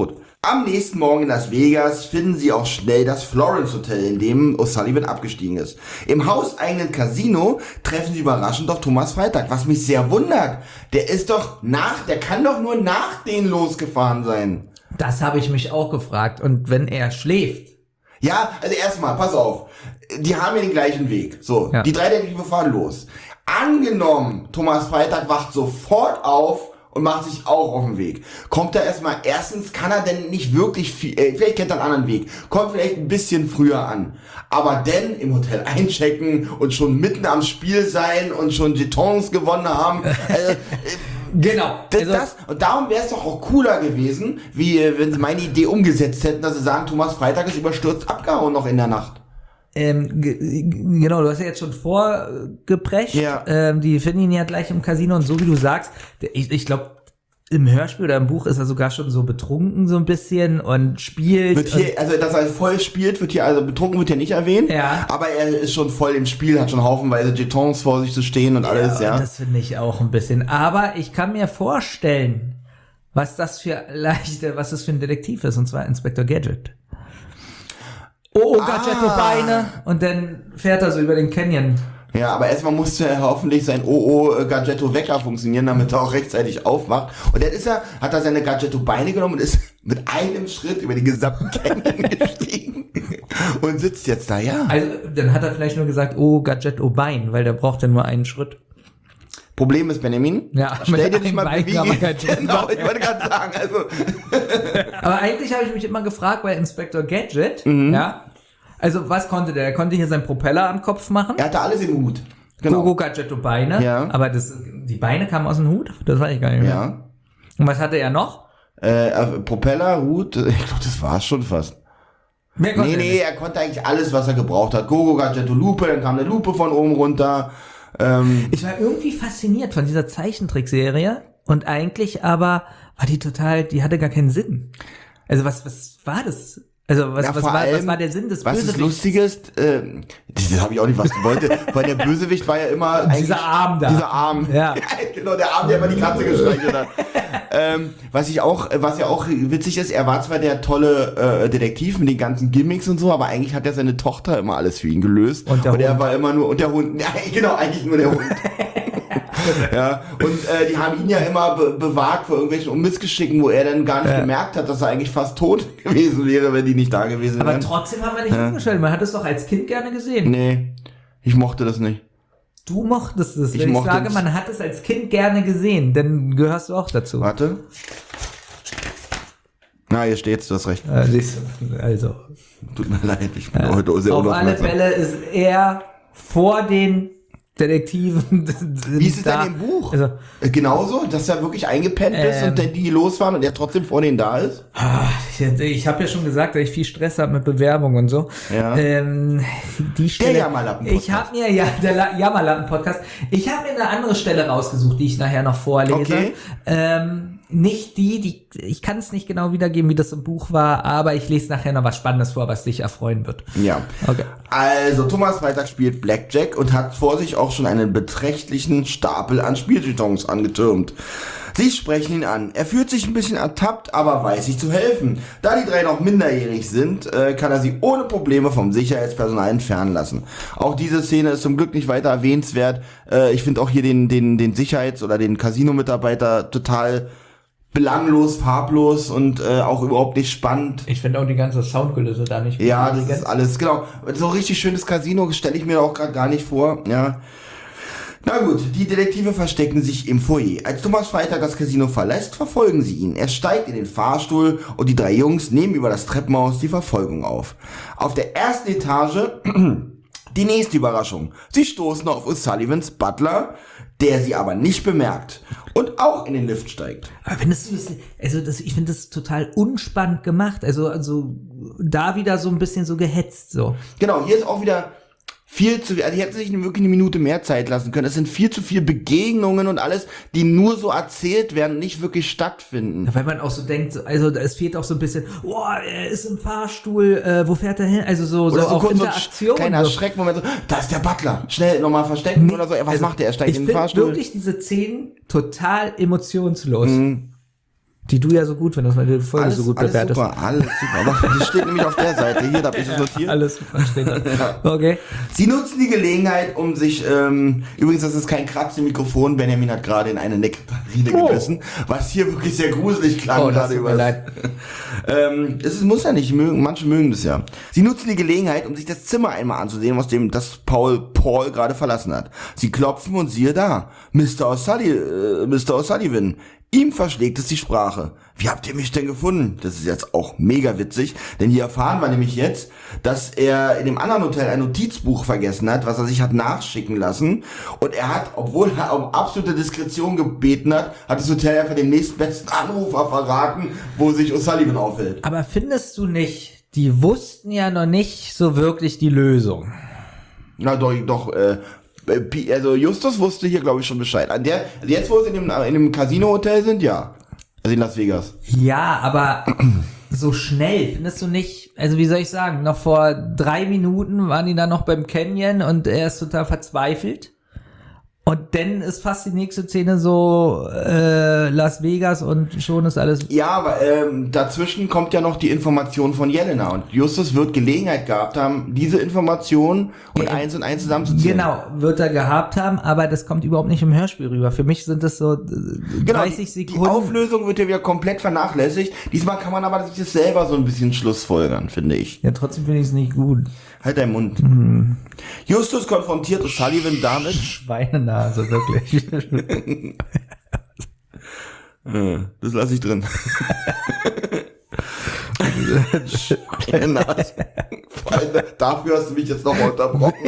Am nächsten Morgen in Las Vegas finden sie auch schnell das Florence Hotel, in dem O'Sullivan abgestiegen ist. Im hauseigenen Casino treffen sie überraschend auf Thomas Freitag, was mich sehr wundert. Der ist doch nach, der kann doch nur nach denen losgefahren sein. Das habe ich mich auch gefragt. Und wenn er schläft? Ja, also erstmal, pass auf. Die haben ja den gleichen Weg. So, ja. Die drei Detektive fahren los. Angenommen, Thomas Freitag wacht sofort auf und macht sich auch auf den Weg. Kommt er erstmal, erstens kann er denn nicht wirklich viel, äh, vielleicht kennt er einen anderen Weg, kommt vielleicht ein bisschen früher an, aber denn im Hotel einchecken und schon mitten am Spiel sein und schon Jetons gewonnen haben, äh, genau. Das, also, das, und darum wäre es doch auch cooler gewesen, wie äh, wenn sie meine Idee umgesetzt hätten, dass sie sagen, Thomas Freitag ist überstürzt abgehauen noch in der Nacht. Ähm, g- genau, du hast ja jetzt schon vorgeprescht. Ja. Ähm, die finden ihn ja gleich im Casino und so wie du sagst, ich, ich glaube, im Hörspiel oder im Buch ist er sogar schon so betrunken so ein bisschen und spielt. Wird hier, also dass er voll spielt, wird hier, also betrunken wird hier nicht erwähnt, ja. Aber er ist schon voll im Spiel, hat schon haufenweise Jetons vor sich zu stehen und alles, ja. ja. Das finde ich auch ein bisschen. Aber ich kann mir vorstellen, was das für leichte, was das für ein Detektiv ist, und zwar Inspektor Gadget. Oh, oh, Gadgetto ah. Beine. Und dann fährt er so über den Canyon. Ja, aber erstmal musste er hoffentlich sein Oh, oh, Gadgetto Wecker funktionieren, damit er auch rechtzeitig aufwacht. Und dann ist er, hat er seine Gadgetto Beine genommen und ist mit einem Schritt über den gesamten Canyon gestiegen und sitzt jetzt da, ja. Also, dann hat er vielleicht nur gesagt, oh, Gadgetto Bein, weil der braucht ja nur einen Schritt. Problem ist, Benjamin, ja, stell dir nicht mal Bein bewegen. Genau, ich wollte gerade sagen, also. Aber eigentlich habe ich mich immer gefragt bei Inspektor Gadget, mhm. ja, also was konnte der? Er konnte hier seinen Propeller am Kopf machen. Er hatte alles im Hut. Genau. Gogo Gadgetto Beine. Ja. Aber das, die Beine kamen aus dem Hut? Das weiß ich gar nicht mehr. Ja. Und was hatte er noch? Äh, Propeller, Hut, ich glaube, das war's schon fast. Mehr konnte nee, nee, er, er konnte eigentlich alles, was er gebraucht hat. Gogo Gadgetto Lupe, dann kam eine Lupe von oben runter. Ähm, ich war irgendwie fasziniert von dieser Zeichentrickserie und eigentlich aber war die total, die hatte gar keinen Sinn. Also was, was war das? Also was, ja, was, war, allem, was war der Sinn des was Bösewichts? Was Lustige ist, äh, das habe ich auch nicht was wollte, weil der Bösewicht war ja immer dieser Arm da. Dieser Arm. Ja. Genau, der Arm, der immer die Katze gestreichelt hat. ähm, was ich auch, was ja auch witzig ist, er war zwar der tolle äh, Detektiv mit den ganzen Gimmicks und so, aber eigentlich hat ja seine Tochter immer alles für ihn gelöst. Und der und Hund. er war immer nur, und der Hund, ja, genau, eigentlich nur der Hund. Ja, und äh, die haben ihn ja immer be- bewahrt vor irgendwelchen Missgeschicken, wo er dann gar nicht ja. gemerkt hat, dass er eigentlich fast tot gewesen wäre, wenn die nicht da gewesen wären. Aber trotzdem haben wir nicht ja. umgestellt. Man hat es doch als Kind gerne gesehen. Nee, ich mochte das nicht. Du mochtest es. Ich Wenn ich, mochte sage, das. man hat es als Kind gerne gesehen, dann gehörst du auch dazu. Warte. Na, hier steht's, du hast recht. Äh, siehst du, also. Tut mir leid, ich bin ja. heute sehr Auf alle unaufmerksam. Fälle ist er vor den Detektiven. Wie ist es denn im Buch? Also, genauso, dass er wirklich eingepennt ähm, ist und dann die losfahren und er trotzdem vor denen da ist? Ich, ich habe ja schon gesagt, dass ich viel Stress habe mit Bewerbung und so. Ja. Ähm, die Stelle, der Jammerlappen-Podcast. Ich habe mir, ja, der La- Jammerlappen-Podcast. Ich habe mir eine andere Stelle rausgesucht, die ich nachher noch vorlese. Okay. Ähm, nicht die, die, ich kann es nicht genau wiedergeben, wie das im Buch war, aber ich lese nachher noch was Spannendes vor, was dich erfreuen wird. Ja. Okay. Also, Thomas Freitag spielt Blackjack und hat vor sich auch schon einen beträchtlichen Stapel an Spieljetons angetürmt. Sie sprechen ihn an. Er fühlt sich ein bisschen ertappt, aber weiß sich zu helfen. Da die drei noch minderjährig sind, äh, kann er sie ohne Probleme vom Sicherheitspersonal entfernen lassen. Auch diese Szene ist zum Glück nicht weiter erwähnenswert. Äh, ich finde auch hier den, den, den Sicherheits- oder den Casino-Mitarbeiter total belanglos, farblos und äh, auch überhaupt nicht spannend. Ich finde auch die ganze Soundkulisse da nicht. Ja, das ist alles, genau. So richtig schönes Casino stelle ich mir auch gerade gar nicht vor, ja. Na gut, die Detektive verstecken sich im Foyer. Als Thomas Freitag das Casino verlässt, verfolgen sie ihn. Er steigt in den Fahrstuhl und die drei Jungs nehmen über das Treppenhaus die Verfolgung auf. Auf der ersten Etage die nächste Überraschung. Sie stoßen auf O'Sullivans Butler, der sie aber nicht bemerkt und auch in den Lift steigt. Aber findest du das, also das, ich finde das total unspannend gemacht. Also, also da wieder so ein bisschen so gehetzt so. Genau, hier ist auch wieder viel zu, also die hätten sich wirklich eine Minute mehr Zeit lassen können. Es sind viel zu viele Begegnungen und alles, die nur so erzählt werden, nicht wirklich stattfinden. Ja, weil man auch so denkt, also es fehlt auch so ein bisschen, boah, er ist im Fahrstuhl, äh, wo fährt er hin? Also so, so, oder so auch kurz Interaktion. So ein kleiner so. Schreckmoment, so, da ist der Butler, schnell nochmal verstecken nee, oder so. Ja, was also macht er? Er steigt ich in den Fahrstuhl. Ich finde wirklich diese Szenen total emotionslos. Mhm. Die du ja so gut findest, weil du die Folge alles, so gut alles bewertest. Super, alles super. Aber das steht nämlich auf der Seite. Hier, da habe ich es notiert. Alles super steht da. Okay. Sie nutzen die Gelegenheit, um sich, ähm, übrigens, das ist kein Kratz im Mikrofon, Benjamin hat gerade in eine Nektarine oh. gebissen, was hier wirklich sehr gruselig klang. Oh, das tut mir leid. ähm, es ist, muss ja nicht mögen, manche mögen das ja. Sie nutzen die Gelegenheit, um sich das Zimmer einmal anzusehen, aus dem das Paul Paul gerade verlassen hat. Sie klopfen und siehe da, Mister O'Sullivan, äh, Mister O'Sullivan. Ihm verschlägt es die Sprache. Wie habt ihr mich denn gefunden? Das ist jetzt auch mega witzig, denn hier erfahren wir nämlich jetzt, dass er in dem anderen Hotel ein Notizbuch vergessen hat, was er sich hat nachschicken lassen. Und er hat, obwohl er um absolute Diskretion gebeten hat, hat das Hotel einfach den nächstbesten Anrufer verraten, wo sich O'Sullivan aufhält. Aber findest du nicht, die wussten ja noch nicht so wirklich die Lösung? Na doch, doch, äh, also Justus wusste hier, glaube ich, schon Bescheid. An der, jetzt, wo sie in dem, in dem Casino-Hotel sind, ja. Also in Las Vegas. Ja, aber so schnell, findest du nicht, also wie soll ich sagen, noch vor drei Minuten waren die dann noch beim Canyon und er ist total verzweifelt. Und dann ist fast die nächste Szene so äh, Las Vegas und schon ist alles... Ja, aber ähm, dazwischen kommt ja noch die Information von Jelena und Justus wird Gelegenheit gehabt haben, diese Information und ja, eins und eins zusammenzuzählen. Genau, wird er gehabt haben, aber das kommt überhaupt nicht im Hörspiel rüber. Für mich sind das so dreißig genau, die, Sekunden. Die Auflösung wird ja wieder komplett vernachlässigt. Diesmal kann man aber sich das selber so ein bisschen schlussfolgern, finde ich. Ja, trotzdem finde ich es nicht gut. Halt deinen Mund. Mhm. Justus konfrontiert O'Sullivan damit... Schweinenase, wirklich. Das lasse ich drin. Schweinenase. Dafür hast du mich jetzt noch unterbrochen.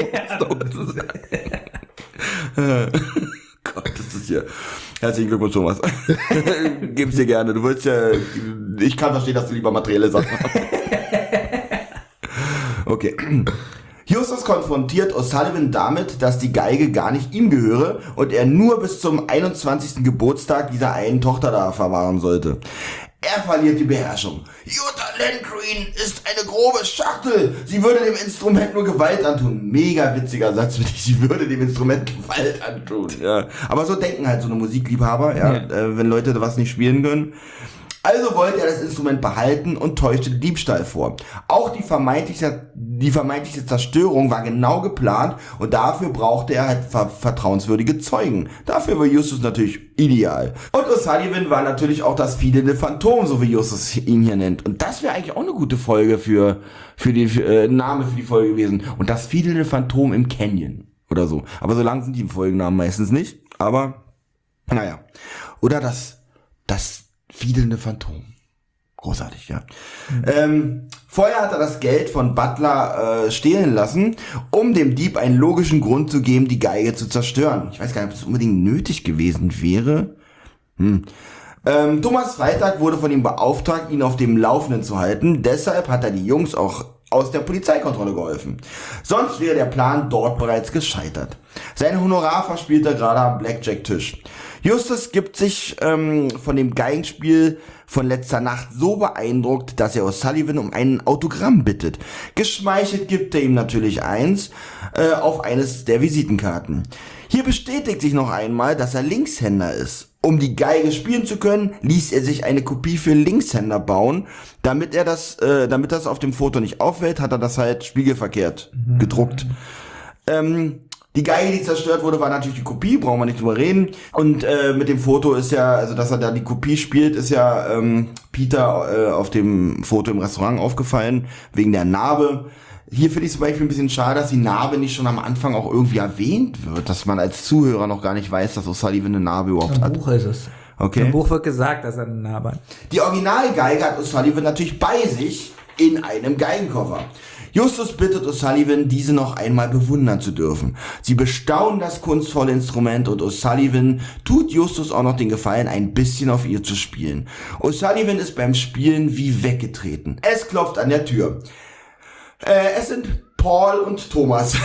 Gott, das ist hier... Herzlichen Glückwunsch, Thomas. Gib's dir gerne. Du willst ja... Ich kann verstehen, dass du lieber materielle Sachen hast. Okay. Justus konfrontiert O'Sullivan damit, dass die Geige gar nicht ihm gehöre und er nur bis zum einundzwanzigsten Geburtstag dieser einen Tochter da verwahren sollte. Er verliert die Beherrschung. Jutta Landgreen ist eine grobe Schachtel. Sie würde dem Instrument nur Gewalt antun. Mega witziger Satz, finde ich. Sie würde dem Instrument Gewalt antun. Ja. Aber so denken halt so eine Musikliebhaber, ja, ja. Äh, wenn Leute was nicht spielen können. Also wollte er das Instrument behalten und täuschte Diebstahl vor. Auch die vermeintliche, die vermeintliche Zerstörung war genau geplant und dafür brauchte er halt ver- vertrauenswürdige Zeugen. Dafür war Justus natürlich ideal. Und O'Sullivan war natürlich auch das fiedende Phantom, so wie Justus ihn hier nennt. Und das wäre eigentlich auch eine gute Folge für, für die, für, äh, Name für die Folge gewesen. Und das fiedende Phantom im Canyon oder so. Aber so lang sind die Folgennamen meistens nicht. Aber, naja. Oder das, das, fiedelnde Phantom. Großartig, ja. Mhm. Ähm, vorher hat er das Geld von Butler äh, stehlen lassen, um dem Dieb einen logischen Grund zu geben, die Geige zu zerstören. Ich weiß gar nicht, ob es unbedingt nötig gewesen wäre. Hm. Ähm, Thomas Freitag wurde von ihm beauftragt, ihn auf dem Laufenden zu halten. Deshalb hat er die Jungs auch aus der Polizeikontrolle geholfen. Sonst wäre der Plan dort bereits gescheitert. Sein Honorar verspielt er gerade am Blackjack-Tisch. Justus gibt sich ähm, von dem Geigenspiel von letzter Nacht so beeindruckt, dass er O'Sullivan um ein Autogramm bittet. Geschmeichelt gibt er ihm natürlich eins äh, auf eines der Visitenkarten. Hier bestätigt sich noch einmal, dass er Linkshänder ist. Um die Geige spielen zu können, ließ er sich eine Kopie für Linkshänder bauen. Damit er das, äh, damit das auf dem Foto nicht auffällt, hat er das halt spiegelverkehrt mhm. gedruckt. Ähm, Die Geige, die zerstört wurde, war natürlich die Kopie, brauchen wir nicht drüber reden. Und äh, mit dem Foto ist ja, also dass er da die Kopie spielt, ist ja ähm, Peter äh, auf dem Foto im Restaurant aufgefallen, wegen der Narbe. Hier finde ich zum Beispiel ein bisschen schade, dass die Narbe nicht schon am Anfang auch irgendwie erwähnt wird, dass man als Zuhörer noch gar nicht weiß, dass O'Sullivan eine Narbe überhaupt Im hat. Im Buch ist es. Okay. Im Buch wird gesagt, dass er eine Narbe hat. Die Originalgeige hat O'Sullivan natürlich bei sich in einem Geigenkoffer. Justus bittet O'Sullivan, diese noch einmal bewundern zu dürfen. Sie bestaunen das kunstvolle Instrument und O'Sullivan tut Justus auch noch den Gefallen, ein bisschen auf ihr zu spielen. O'Sullivan ist beim Spielen wie weggetreten. Es klopft an der Tür. Äh, es sind Paul und Thomas,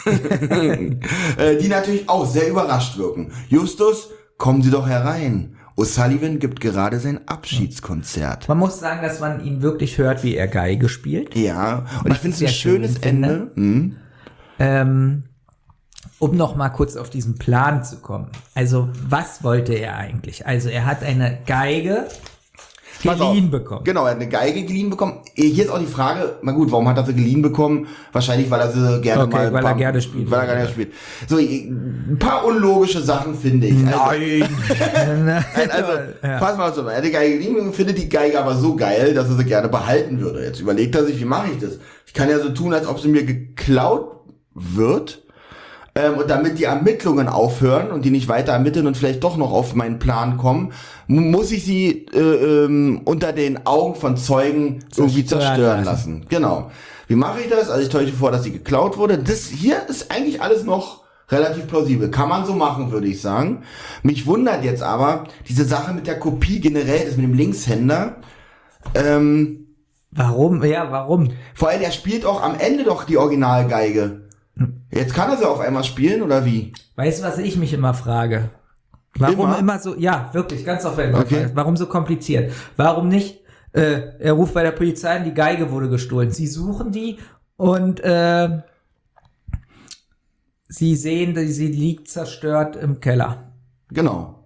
äh, die natürlich auch sehr überrascht wirken. Justus, kommen Sie doch herein. O'Sullivan gibt gerade sein Abschiedskonzert. Man muss sagen, dass man ihn wirklich hört, wie er Geige spielt. Ja, und ich finde es ein schönes Ende. Mhm. Ähm, um noch mal kurz auf diesen Plan zu kommen. Also, was wollte er eigentlich? Also, er hat eine Geige Geliehen bekommen. Genau, er hat eine Geige geliehen bekommen. Hier ist auch die Frage, na gut, warum hat er sie geliehen bekommen? Wahrscheinlich, weil er sie gerne okay, mal... weil paar, er gerne spielt. Weil er gerne spielt. So, ein paar unlogische Sachen finde ich. Also, Nein! Nein, also, ja. Pass mal so, er hat die Geige geliehen, findet die Geige aber so geil, dass er sie gerne behalten würde. Jetzt überlegt er sich, wie mache ich das? Ich kann ja so tun, als ob sie mir geklaut wird. Ähm, und damit die Ermittlungen aufhören und die nicht weiter ermitteln und vielleicht doch noch auf meinen Plan kommen, muss ich sie äh, ähm, unter den Augen von Zeugen irgendwie zerstören lassen. lassen. Genau. Wie mache ich das? Also ich täusche vor, dass sie geklaut wurde. Das hier ist eigentlich alles noch relativ plausibel. Kann man so machen, würde ich sagen. Mich wundert jetzt aber diese Sache mit der Kopie generell, das mit dem Linkshänder. Ähm, warum? Ja, warum? Vor allem, er spielt auch am Ende doch die Originalgeige. Jetzt kann er sie auf einmal spielen, oder wie? Weißt du, was ich mich immer frage? Warum immer, immer so, ja, wirklich, ganz auf Welt. Okay. Warum so kompliziert? Warum nicht, äh, er ruft bei der Polizei an, die Geige wurde gestohlen. Sie suchen die und äh, sie sehen, sie liegt zerstört im Keller. Genau.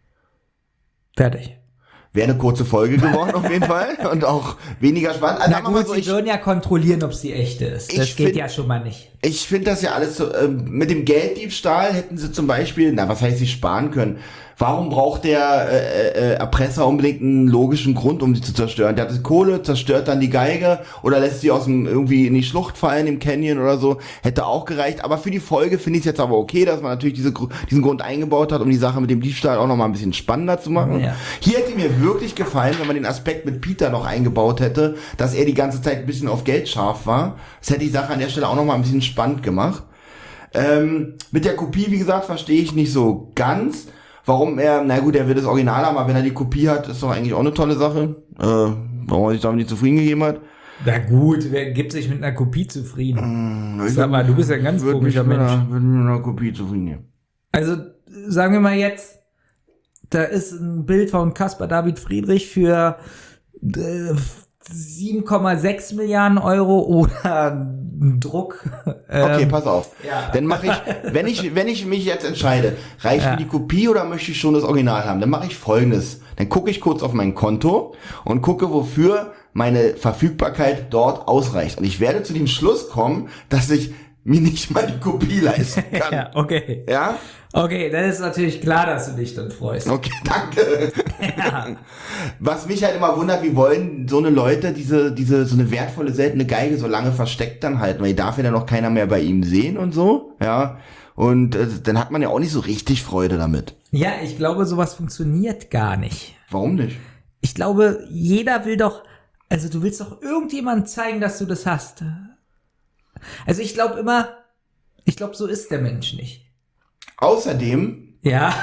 Fertig. Wäre eine kurze Folge geworden auf jeden Fall und auch weniger spannend. Also Na gut, mal so, sie ich, würden ja kontrollieren, ob sie echte ist. Das geht find, ja schon mal nicht. Ich finde das ja alles so, äh, mit dem Gelddiebstahl hätten sie zum Beispiel, na was heißt sie sparen können? Warum braucht der äh, äh, Erpresser unbedingt einen logischen Grund, um sie zu zerstören? Der hat die Kohle, zerstört dann die Geige oder lässt sie aus dem irgendwie in die Schlucht fallen, im Canyon oder so. Hätte auch gereicht. Aber für die Folge finde ich es jetzt aber okay, dass man natürlich diese, diesen Grund eingebaut hat, um die Sache mit dem Diebstahl auch nochmal ein bisschen spannender zu machen. Ja. Hier hätte mir wirklich gefallen, wenn man den Aspekt mit Peter noch eingebaut hätte, dass er die ganze Zeit ein bisschen auf Geld scharf war. Das hätte die Sache an der Stelle auch nochmal ein bisschen spannend gemacht. Ähm, mit der Kopie, wie gesagt, verstehe ich nicht so ganz. Warum er, na gut, er will das Original haben, aber wenn er die Kopie hat, ist doch eigentlich auch eine tolle Sache. Äh, warum er sich damit nicht zufrieden gegeben hat. Na gut, wer gibt sich mit einer Kopie zufrieden? Mmh, Sag mal, du bist ja ein ganz komischer Mensch. Ich würde mit einer Kopie zufrieden geben. Also, sagen wir mal jetzt, da ist ein Bild von Caspar David Friedrich für äh, sieben Komma sechs Milliarden Euro oder ein Druck. Ähm, okay, pass auf. Ja. Dann mache ich, wenn ich, wenn ich mich jetzt entscheide, reicht ja. mir die Kopie oder möchte ich schon das Original haben? Dann mache ich Folgendes. Dann gucke ich kurz auf mein Konto und gucke, wofür meine Verfügbarkeit dort ausreicht. Und ich werde zu dem Schluss kommen, dass ich mir nicht mal die Kopie leisten kann. Ja, okay. Ja? Okay, dann ist natürlich klar, dass du dich dann freust. Okay, danke. Ja. Was mich halt immer wundert, wie wollen so eine Leute diese, diese, so eine wertvolle, seltene Geige so lange versteckt dann halten, weil die darf ja dann noch keiner mehr bei ihm sehen und so, ja. Und äh, dann hat man ja auch nicht so richtig Freude damit. Ja, ich glaube, sowas funktioniert gar nicht. Warum nicht? Ich glaube, jeder will doch, also du willst doch irgendjemandem zeigen, dass du das hast. Also ich glaube immer, ich glaube, so ist der Mensch nicht. Außerdem, ja,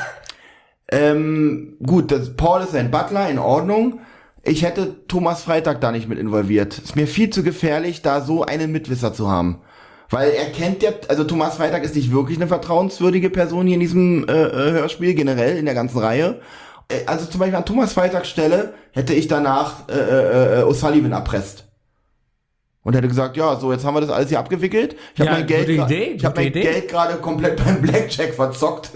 ähm, gut, das, Paul ist ein Butler, in Ordnung. Ich hätte Thomas Freitag da nicht mit involviert. Ist mir viel zu gefährlich, da so einen Mitwisser zu haben. Weil er kennt ja, also Thomas Freitag ist nicht wirklich eine vertrauenswürdige Person hier in diesem äh, Hörspiel, generell in der ganzen Reihe. Also zum Beispiel an Thomas Freitags Stelle hätte ich danach äh, äh, O'Sullivan erpresst. Und hätte gesagt, ja, so, jetzt haben wir das alles hier abgewickelt. Ich habe ja, mein Geld, Idee, ich hab mein Geld gerade komplett beim Blackjack verzockt.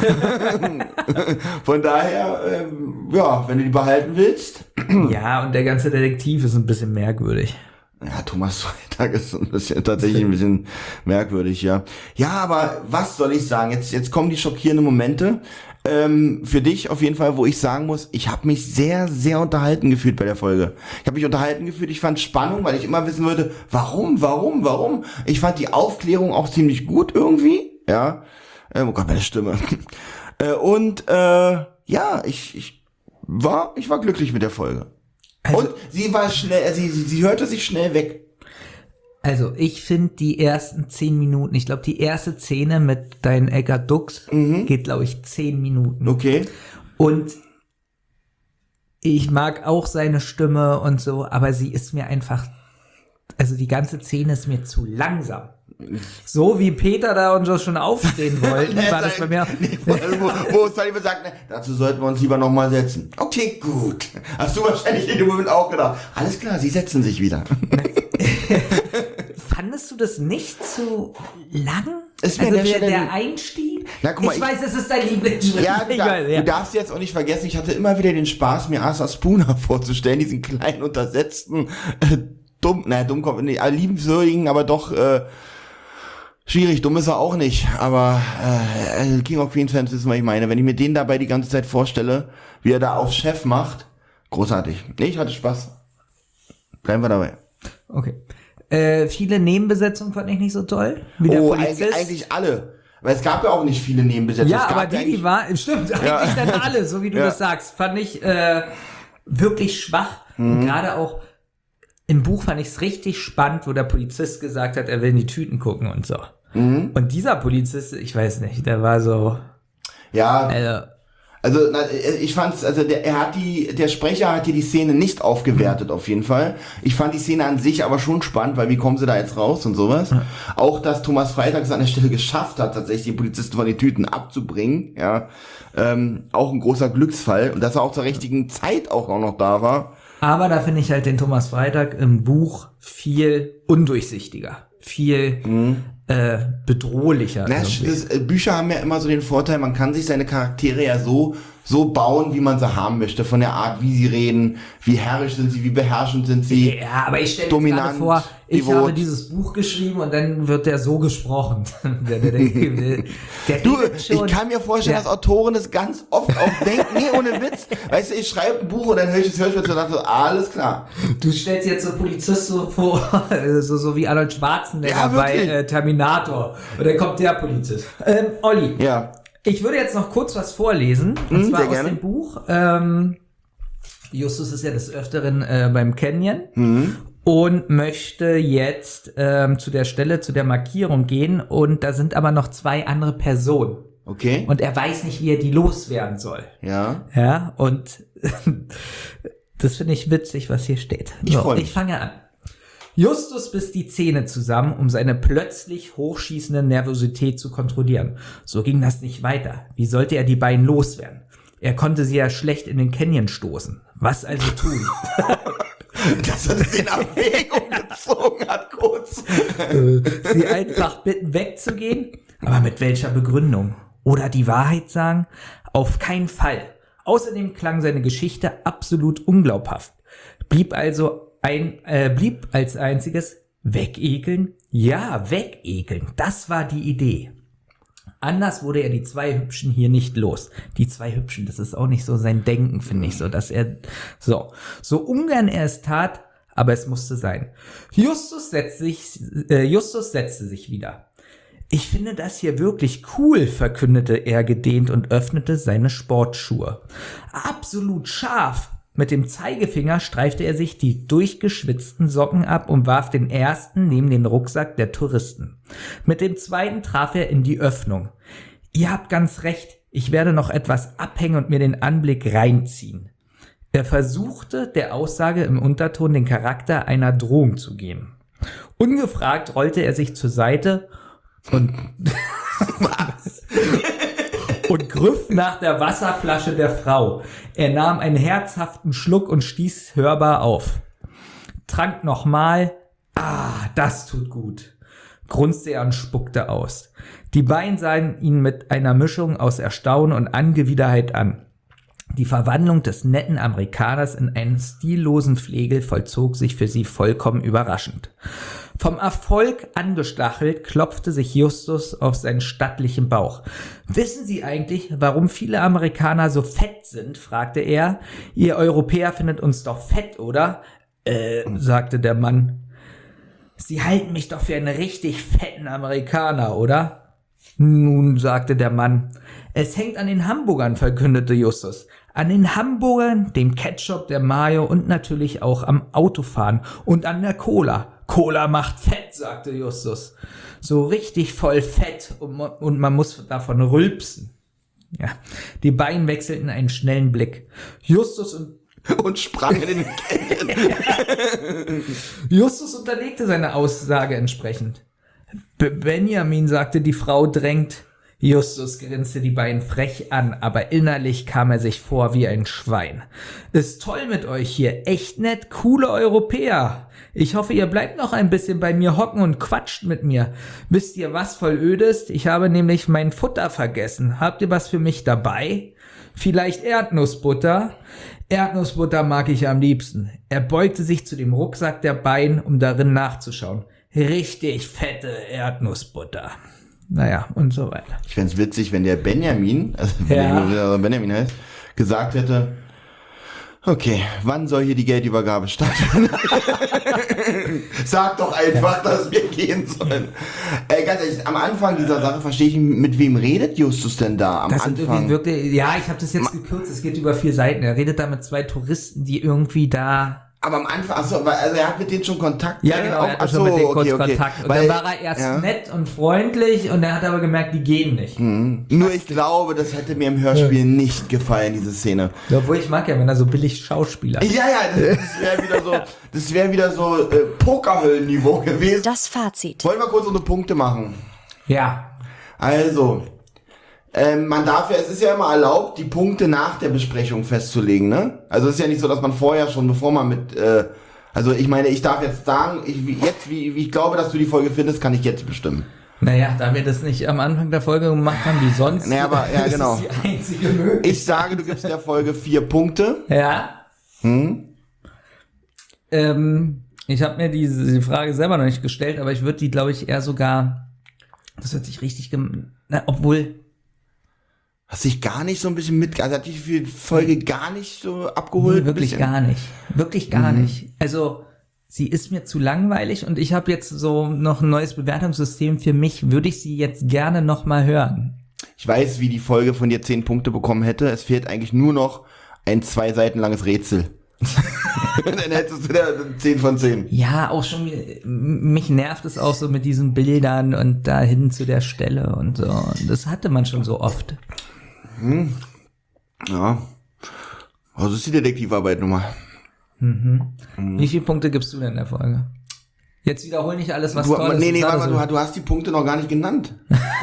Von daher, ähm, ja, wenn du die behalten willst. Ja, und der ganze Detektiv ist ein bisschen merkwürdig. Ja, Thomas Freitag ist ein bisschen, tatsächlich ein bisschen merkwürdig, ja. Ja, aber was soll ich sagen? Jetzt, jetzt kommen die schockierenden Momente. Ähm, für dich auf jeden Fall, wo ich sagen muss, ich habe mich sehr, sehr unterhalten gefühlt bei der Folge. Ich habe mich unterhalten gefühlt, ich fand Spannung, weil ich immer wissen wollte, warum, warum, warum. Ich fand die Aufklärung auch ziemlich gut irgendwie, ja. Ähm, oh Gott, meine Stimme. äh, und äh, ja, ich, ich war, ich war glücklich mit der Folge. Also, und sie war schnell, sie, sie, sie hörte sich schnell weg. Also, ich finde die ersten zehn Minuten, ich glaube, die erste Szene mit deinen Eckart Dux mhm. geht, glaube ich, zehn Minuten. Okay. Und ich mag auch seine Stimme und so, aber sie ist mir einfach, also die ganze Szene ist mir zu langsam. So wie Peter da und so schon aufstehen wollten, war das bei mir. Nee, wo, wo Sullivan sagt, ne, dazu sollten wir uns lieber nochmal setzen. Okay, gut. Hast du wahrscheinlich in dem Moment auch gedacht. Alles klar, sie setzen sich wieder. Fandest du das nicht zu lang? Ist mir also der, der, Stelle, der Einstieg? Na, guck mal, ich, ich weiß, es ist dein Lieblingsschrift. Ja, du, ich da, weiß, ja. du darfst jetzt auch nicht vergessen, ich hatte immer wieder den Spaß, mir Arthur Spooner vorzustellen, diesen kleinen, untersetzten, äh, dumm, naja, dumm kommt nicht, liebenswürdigen, aber doch äh, schwierig, dumm ist er auch nicht, aber äh, King of Queens Fans wissen, was ich meine. Wenn ich mir den dabei die ganze Zeit vorstelle, wie er da auf Chef macht, großartig. Nee, ich hatte Spaß. Bleiben wir dabei. Okay. Äh, viele Nebenbesetzungen fand ich nicht so toll. Wie der Oh, Polizist. eigentlich, eigentlich alle. Weil es gab ja auch nicht viele Nebenbesetzungen. Ja, es gab aber die, die war, stimmt, Ja. eigentlich dann alle, so wie du Ja. das sagst, fand ich äh, wirklich schwach. Mhm. Und gerade auch im Buch fand ich es richtig spannend, wo der Polizist gesagt hat, er will in die Tüten gucken und so. Mhm. Und dieser Polizist, ich weiß nicht, der war so, Ja, also, also na, ich fand's, also der, er hat die, der Sprecher hat hier die Szene nicht aufgewertet auf jeden Fall. Ich fand die Szene an sich aber schon spannend, weil wie kommen sie da jetzt raus und sowas. Ja. Auch, dass Thomas Freitag es an der Stelle geschafft hat, tatsächlich die Polizisten von den Tüten abzubringen, ja, ähm, auch ein großer Glücksfall und dass er auch zur richtigen Zeit auch noch da war. aber da finde ich halt den Thomas Freitag im Buch viel undurchsichtiger, viel mhm. äh, bedrohlicher. Na, das, äh, Bücher haben ja immer so den Vorteil, man kann sich seine Charaktere ja so so bauen, wie man sie haben möchte, von der Art, wie sie reden, wie herrisch sind sie, wie beherrschend sind sie. Ja, aber ich stelle mir gerade vor, ich devot. habe dieses Buch geschrieben und dann wird der so gesprochen. der, der, der, der, der Du, schon, ich kann mir vorstellen, der, dass Autoren das ganz oft auch denken, nee, ohne Witz. Weißt du, ich schreibe ein Buch und dann höre ich das Hörspiel und dachte so, alles klar. Du stellst jetzt so Polizist so vor, so, so wie Arnold Schwarzenegger Ja, bei äh, Terminator. Und dann kommt der Polizist. Ähm, Olli. Ja. Ich würde jetzt noch kurz was vorlesen, und mhm, zwar aus gerne. dem Buch. Ähm, Justus ist ja des Öfteren äh, beim Canyon Mhm. und möchte jetzt ähm, zu der Stelle, zu der Markierung gehen. Und da sind aber noch zwei andere Personen. Okay. Und er weiß nicht, wie er die loswerden soll. Ja. Ja, und das finde ich witzig, was hier steht. Ich So, freu mich. ich fange an. Justus biss die Zähne zusammen, um seine plötzlich hochschießende Nervosität zu kontrollieren. So ging das nicht weiter. Wie sollte er die beiden loswerden? Er konnte sie ja schlecht in den Canyon stoßen. Was also tun? Dass er das in Erwägung gezogen hat, kurz. Sie einfach bitten, wegzugehen? Aber mit welcher Begründung? Oder die Wahrheit sagen? Auf keinen Fall. Außerdem klang seine Geschichte absolut unglaubhaft. Blieb also ein, äh, blieb als einziges wegekeln? Ja, wegekeln. Das war die Idee. Anders wurde er die zwei Hübschen hier nicht los. Die zwei Hübschen, das ist auch nicht so sein Denken, finde ich so, dass er, so, so ungern er es tat, aber es musste sein. Justus setzte sich, äh, Justus setzte sich wieder. Ich finde das hier wirklich cool, verkündete er gedehnt und öffnete seine Sportschuhe. Absolut scharf. Mit dem Zeigefinger streifte er sich die durchgeschwitzten Socken ab und warf den ersten neben den Rucksack der Touristen. Mit dem zweiten traf er in die Öffnung. Ihr habt ganz recht, ich werde noch etwas abhängen und mir den Anblick reinziehen. Er versuchte, der Aussage im Unterton den Charakter einer Drohung zu geben. Ungefragt rollte er sich zur Seite und was? und griff nach der Wasserflasche der Frau. Er nahm einen herzhaften Schluck und stieß hörbar auf. Trank nochmal. Ah, das tut gut, grunzte er und spuckte aus. Die beiden sahen ihn mit einer Mischung aus Erstaunen und Angewidderheit an. Die Verwandlung des netten Amerikaners in einen stillosen Flegel vollzog sich für sie vollkommen überraschend. Vom Erfolg angestachelt klopfte sich Justus auf seinen stattlichen Bauch. Wissen Sie eigentlich, warum viele Amerikaner so fett sind? Fragte er. Ihr Europäer findet uns doch fett, oder? Äh, sagte der Mann. Sie halten mich doch für einen richtig fetten Amerikaner, oder? Nun, sagte der Mann. Es hängt an den Hamburgern, verkündete Justus. An den Hamburgern, dem Ketchup, der Mayo und natürlich auch am Autofahren und an der Cola. Cola macht fett, sagte Justus. So richtig voll Fett und, und man muss davon rülpsen. Ja, die beiden wechselten einen schnellen Blick. Justus und und sprangen in den Canyon. Justus unterlegte seine Aussage entsprechend. Be- Benjamin, sagte die Frau drängend. Justus grinste die beiden frech an, aber innerlich kam er sich vor wie ein Schwein. Ist toll mit euch hier, echt nett, coole Europäer. Ich hoffe, ihr bleibt noch ein bisschen bei mir hocken und quatscht mit mir. Wisst ihr, was voll öd ist? Ich habe nämlich mein Futter vergessen. Habt ihr was für mich dabei? Vielleicht Erdnussbutter? Erdnussbutter mag ich am liebsten. Er beugte sich zu dem Rucksack der beiden, um darin nachzuschauen. Richtig fette Erdnussbutter. Naja, und so weiter. Ich fänd's witzig, wenn der Benjamin, also ja. wenn der Benjamin heißt, gesagt hätte, okay, wann soll hier die Geldübergabe stattfinden? Sag doch einfach, dass wir gehen sollen. Äh, ganz ehrlich, am Anfang dieser Sache verstehe ich, mit wem redet Justus denn da? Am das Anfang. Sind wirklich, ja, ich habe das jetzt gekürzt, es geht über vier Seiten. Er redet da mit zwei Touristen, die irgendwie da... Aber am Anfang, achso, also er hat mit denen schon Kontakt. Ja, genau, er hat achso, schon mit denen kurz okay, okay. Kontakt. Und Weil, dann war er erst ja. nett und freundlich und er hat aber gemerkt, die gehen nicht. Mhm. Nur ich glaube, das hätte mir im Hörspiel ja. nicht gefallen, diese Szene. Ja, obwohl ich mag ja, wenn er so billig Schauspieler ist. Ja, ja, das, das wäre wieder so, das wäre wieder so äh, Pokerhöllenniveau gewesen. Das Fazit. Wollen wir kurz unsere Punkte machen? Ja. Also, ähm, man darf ja, es ist ja immer erlaubt, die Punkte nach der Besprechung festzulegen, ne? Also es ist ja nicht so, dass man vorher schon, bevor man mit, äh, also ich meine, ich darf jetzt sagen, ich, wie, jetzt, wie, wie ich glaube, dass du die Folge findest, kann ich jetzt bestimmen. Naja, da wir das nicht am Anfang der Folge gemacht haben, wie sonst, naja, aber, ja, genau. ist die einzige Möglichkeit. Ich sage, du gibst der Folge vier Punkte. Ja. Hm? Ähm, ich habe mir diese die Frage selber noch nicht gestellt, aber ich würde die, glaube ich, eher sogar, das hört sich richtig, gem- na, obwohl... Hast dich gar nicht so ein bisschen mit, also hat dich für die Folge gar nicht so abgeholt? Nee, wirklich bisschen? gar nicht. Wirklich gar Mhm. nicht. Also, sie ist mir zu langweilig und ich habe jetzt so noch ein neues Bewertungssystem für mich. Würde ich sie jetzt gerne noch mal hören. Ich weiß, wie die Folge von dir zehn Punkte bekommen hätte. Es fehlt eigentlich nur noch ein zwei Seiten langes Rätsel. Dann hättest du da zehn von zehn. Ja, auch schon, mich nervt es auch so mit diesen Bildern und dahin zu der Stelle und so. Und das hatte man schon so oft. Hm. Ja. Also ist die Detektivarbeit nochmal. Mhm. Mhm. Wie viele Punkte gibst du denn in der Folge? Jetzt wiederhol nicht alles, was du, toll ist. Nee, nee, warte so. mal, du, du hast die Punkte noch gar nicht genannt.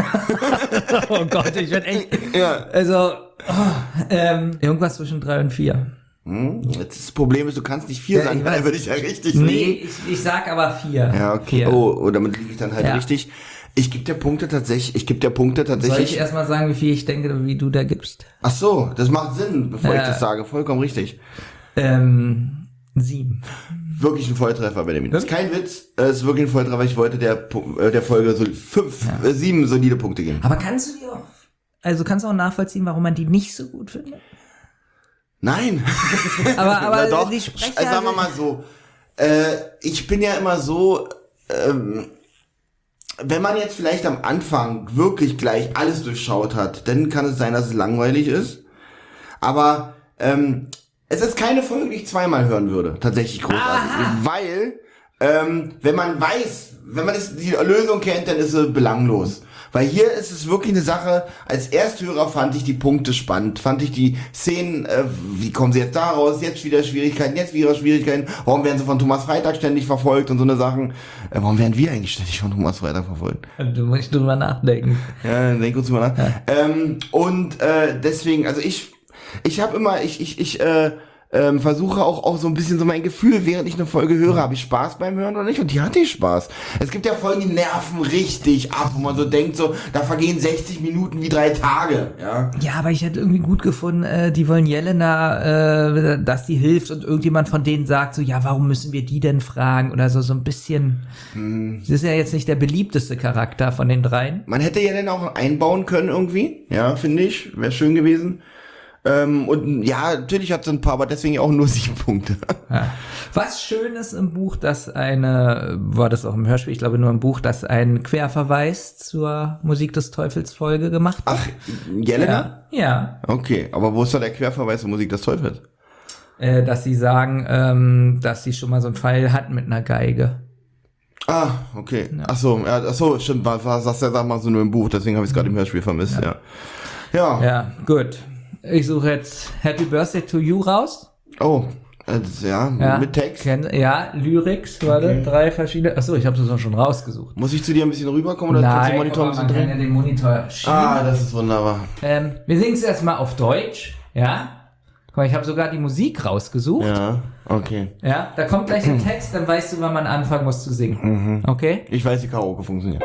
Oh Gott, ich werd echt... Ja. Also, oh, ähm, irgendwas zwischen drei und vier. Hm. Jetzt das Problem ist, du kannst nicht vier Ja, sagen, ich dann weiß. würde ich ja richtig Nee, liegen. ich, ich sag aber vier. Ja, okay. Vier. Oh, oh, damit liege ich dann halt Ja. richtig. Ich gebe dir Punkte tatsächlich, ich gebe dir Punkte Soll tatsächlich. ich erstmal sagen, wie viel ich denke, wie du da gibst? Ach so, das macht Sinn, bevor Ja. ich das sage. Vollkommen richtig. Ähm, sieben. Wirklich ein Volltreffer, Benjamin. Das ist kein Witz, es ist wirklich ein Volltreffer. Ich wollte der, Pu- äh, der Folge so fünf, Ja. äh, sieben solide Punkte geben. Aber kannst du dir auch, also kannst du auch nachvollziehen, warum man die nicht so gut findet? Nein. Aber, aber Na doch. die Sprecher... Also sagen wir mal so, äh, ich bin ja immer so, ähm, wenn man jetzt vielleicht am Anfang wirklich gleich alles durchschaut hat, dann kann es sein, dass es langweilig ist. Aber ähm, es ist keine Folge, die ich zweimal hören würde. Tatsächlich großartig. Aha. Weil, ähm, wenn man weiß, wenn man das, die Lösung kennt, dann ist sie belanglos. Weil hier ist es wirklich eine Sache, als Ersthörer fand ich die Punkte spannend, fand ich die Szenen, äh, wie kommen sie jetzt da raus, jetzt wieder Schwierigkeiten, jetzt wieder Schwierigkeiten, warum werden sie von Thomas Freitag ständig verfolgt und so eine Sachen, äh, warum werden wir eigentlich ständig von Thomas Freitag verfolgt? Du musst drüber nachdenken. Ja, denk uns mal nach. Ja. Ähm, und äh, deswegen, also ich, ich habe immer, ich, ich, ich, äh, ähm, versuche auch, auch so ein bisschen so mein Gefühl, während ich eine Folge höre, habe ich Spaß beim Hören oder nicht? Und die hatte ich Spaß. Es gibt ja Folgen, die nerven richtig ab, wo man so denkt, so, da vergehen sechzig Minuten wie drei Tage, ja. Ja, aber ich hätte irgendwie gut gefunden, äh, die wollen Jelena, äh, dass die hilft und irgendjemand von denen sagt so, ja, warum müssen wir die denn fragen? Oder so, so ein bisschen. Hm. Sie ist ja jetzt nicht der beliebteste Charakter von den dreien. Man hätte ja dann auch einbauen können irgendwie, ja, finde ich, wäre schön gewesen. Ähm, und ja, natürlich hat sie ein paar, aber deswegen auch nur sieben Punkte. Ja. Was schön ist im Buch, dass eine, war das auch im Hörspiel, ich glaube nur im Buch, dass ein Querverweis zur Musik des Teufels Folge gemacht wird. Ach, Jelena? Ja. Ja. Okay, aber wo ist da der Querverweis zur Musik des Teufels? Äh, dass sie sagen, ähm, dass sie schon mal so einen Fall hatten mit einer Geige. Ah, okay. Ja. Ach so, ja, ach so, stimmt, war, war, sagst ja, sag mal so nur im Buch, deswegen habe ich es gerade im Hörspiel vermisst, ja. Ja. Ja. Ja, gut. Ich suche jetzt Happy Birthday to You raus. Oh, Also, ja, ja, mit Text. Kenn, ja, Lyrics, warte, okay. drei verschiedene. Achso, ich habe das schon rausgesucht. Muss ich zu dir ein bisschen rüberkommen oder kannst du den Monitor ein bisschen drehen? Man kann ja den Monitor schieben. Ah, das ist wunderbar. Ähm, wir singen es erstmal auf Deutsch, ja. Guck mal, ich habe sogar die Musik rausgesucht. Ja, okay. Ja, da kommt gleich der Text, dann weißt du, wann man anfangen muss zu singen. Mhm. Okay? Ich weiß, wie Karaoke funktioniert.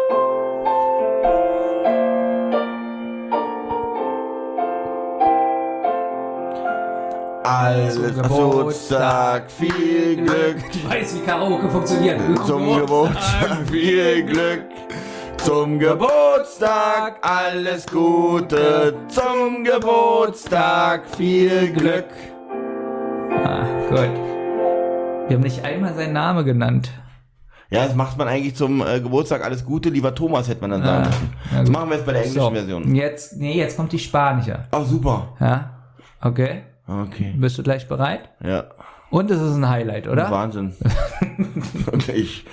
Alles zum Geburtstag, viel Glück. Du weißt, wie Karaoke funktioniert. Zum Geburtstag, viel Glück. Zum Geburtstag, alles Gute. Zum Geburtstag, viel Glück. Ah, gut. Wir haben nicht einmal seinen Namen genannt. Ja, das macht man eigentlich zum äh, Geburtstag, alles Gute. Lieber Thomas, hätte man dann sagen müssen. Ah, das machen wir jetzt bei der englischen so, Version. Jetzt, nee, jetzt kommt die spanische. Ach, super. Ja, okay. Okay. Bist du gleich bereit? Ja. Und es ist ein Highlight, oder? Wahnsinn. Wirklich.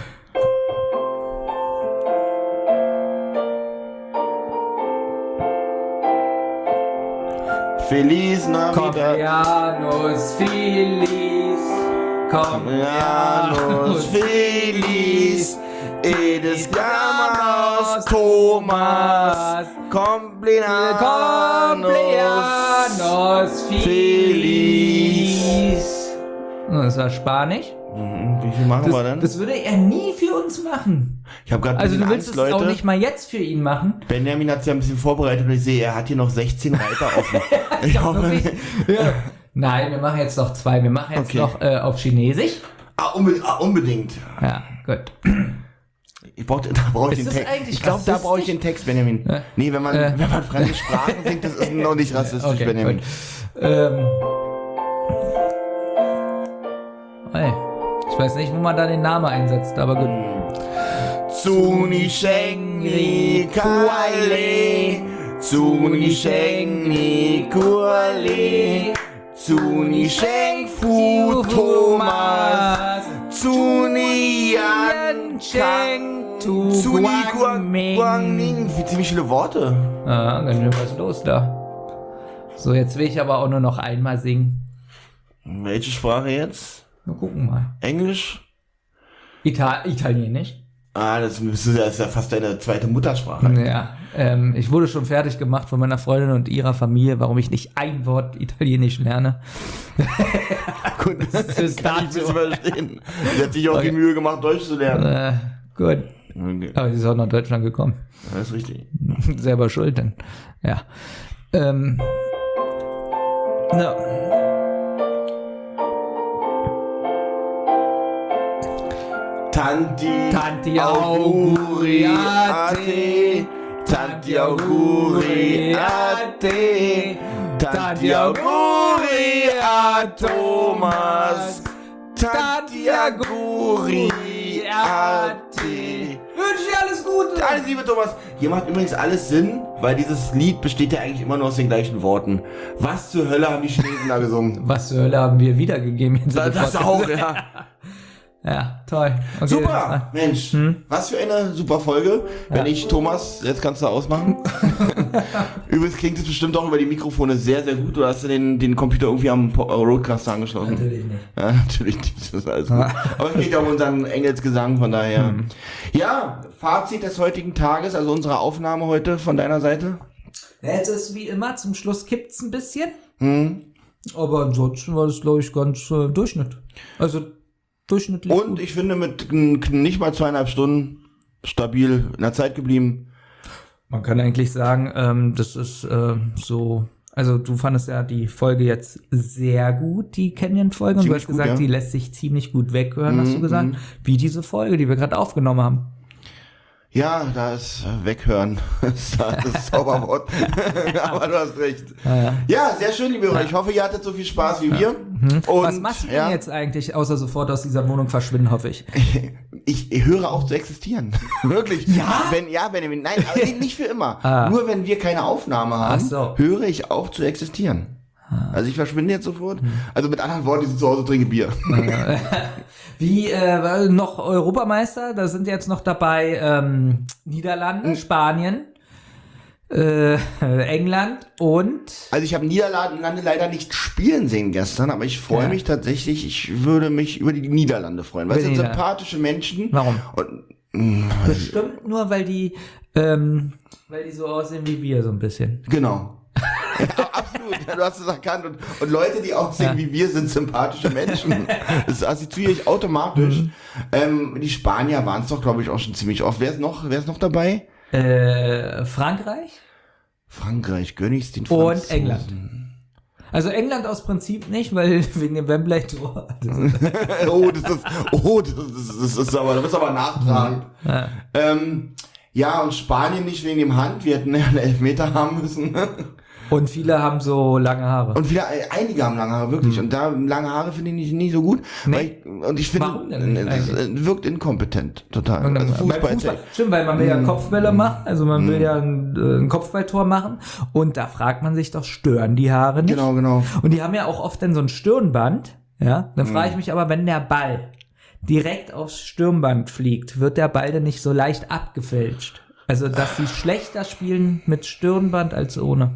Feliz Navidad. Cumpleaños feliz. Cumpleaños feliz. Edes Llamas Thomas. Cumpleaños feliz. Das war Spanisch. Wie viel machen das, wir denn? Das würde er nie für uns machen. Ich habe gerade Also du willst Angst, es Leute. auch nicht mal jetzt für ihn machen. Benjamin hat sich ja ein bisschen vorbereitet und ich sehe, er hat hier noch sechzehn Reiter offen. Ich hoffe, ja. Nein, wir machen jetzt noch zwei. Wir machen jetzt okay. noch äh, auf Chinesisch. Ah, unbe- ah, unbedingt. Ja, gut. Ich brauch, da brauche ich Ist den das Text. eigentlich Ich glaube, da brauche ich rassistisch? den Text, Benjamin. Äh, nee, wenn man, äh, wenn man fremde Sprachen singt, das ist noch nicht rassistisch, okay, Benjamin. Gut. Ähm. Hey, ich weiß nicht, wo man da den Namen einsetzt, aber gut. Tsuni Shengri Kuale, Tsuni Shengri Kuale, Tsuni Sheng Fu Thomas, Tsuni Yan Cheng, Tsuni Guangming. Wie ziemlich viele Worte. Ah, ganz schön was los da. So, jetzt will ich aber auch nur noch einmal singen. Welche Sprache jetzt? Wir gucken mal. Englisch? Ital- Italienisch. Ah, das ist ja fast deine zweite Muttersprache. Ja, ähm, ich wurde schon fertig gemacht von meiner Freundin und ihrer Familie, warum ich nicht ein Wort Italienisch lerne. Gut, das, das kann ich nicht verstehen. Sie hat sich auch okay. die Mühe gemacht, Deutsch zu lernen. Äh, gut. Okay. Aber sie ist auch nach Deutschland gekommen. Ja, das ist richtig. Selber schuld, denn. Ja. Ähm. No. Tanti, Tanti Auguri a te, Tanti Auguri a te, Tanti Auguri a Thomas, Tanti Auguri a te. Wünsche dir alles Gute. Alles Liebe, Thomas. Hier macht übrigens alles Sinn, weil dieses Lied besteht ja eigentlich immer nur aus den gleichen Worten. Was zur Hölle haben die Chinesen da gesungen? Was zur Hölle haben wir wiedergegeben? Das, das auch, ja. Ja, toll. Okay, super, Mensch, hm? Was für eine super Folge. Ja. Wenn ich, Thomas, jetzt kannst du ausmachen. Übrigens klingt es bestimmt auch über die Mikrofone sehr, sehr gut. Oder hast du den, den Computer irgendwie am Roadcaster angeschlossen? Natürlich nicht. Ja, natürlich nicht, das ist alles gut. Aber es geht ja um unseren Engelsgesang, von daher. Hm. Ja, Fazit des heutigen Tages, also unsere Aufnahme heute von deiner Seite? Ja, jetzt ist wie immer, zum Schluss kippt's ein bisschen. Hm. Aber ansonsten war das, glaube ich, ganz äh, Durchschnitt. Also durchschnittlich. Und gut. ich finde, mit nicht mal zweieinhalb Stunden stabil in der Zeit geblieben. Man kann eigentlich sagen, ähm, das ist äh, so, also du fandest ja die Folge jetzt sehr gut, die Canyon-Folge. Und du hast gesagt, gut, ja. Die lässt sich ziemlich gut weghören, hast mm, du gesagt. Mm. Wie diese Folge, die wir gerade aufgenommen haben. Ja, da ist Weghören. Das ist das Zauberwort. Aber du hast recht. Ja, ja. Ja, sehr schön, liebe Hörer. Ja. Ich hoffe, ihr hattet so viel Spaß wie ja. wir. Mhm. Und, was machst du denn ja. jetzt eigentlich, außer sofort aus dieser Wohnung verschwinden, hoffe ich? Ich, ich höre auch zu existieren. Wirklich. Ja? Wenn, ja, Benjamin. Nein, aber nicht für immer. Ah. Nur wenn wir keine Aufnahme haben, so. höre ich auch zu existieren. Also ich verschwinde jetzt sofort. Also mit anderen Worten, die sind zu Hause, trinke Bier. Wie äh, noch Europameister, da sind jetzt noch dabei ähm, Niederlande, mhm. Spanien. äh, England und... Also ich habe Niederlande leider nicht spielen sehen gestern, aber ich freue ja. mich tatsächlich, ich würde mich über die Niederlande freuen, weil es sind sympathische Menschen. Warum? Und, Bestimmt nur, weil die, ähm, weil die so aussehen wie wir, so ein bisschen. Genau. Ja, absolut, ja, du hast es erkannt. Und, und Leute, die aussehen ja. wie wir, sind sympathische Menschen. Das assoziiere ich automatisch. Mhm. Ähm, die Spanier waren es doch, glaube ich, auch schon ziemlich oft. Wer ist noch, wer ist noch dabei? Äh, Frankreich. Frankreich, gönn ich's den Franzosen. Und England. Also England aus Prinzip nicht, weil wegen dem Wembley-Tor. oh, das ist, oh, das ist, das ist aber, das ist aber nachtragend. Ja. Ähm, ja, und Spanien nicht wegen dem Hand. Wir hätten ja einen Elfmeter haben müssen. Und viele haben so lange Haare. Und viele, einige haben lange Haare, wirklich. Mhm. Und da lange Haare finde ich nicht, nicht so gut. Nee. Weil ich, und ich finde, warum denn es wirkt inkompetent, total. Und also Fußball, Fußball, stimmt, weil man will ja Kopfbälle machen, also man will ja ein, ein Kopfballtor machen. Und da fragt man sich doch, stören die Haare nicht? Genau, genau. Und die haben ja auch oft dann so ein Stirnband, ja. Dann frage ich mich aber, wenn der Ball direkt aufs Stirnband fliegt, wird der Ball denn nicht so leicht abgefälscht? Also, dass sie schlechter spielen mit Stirnband als ohne.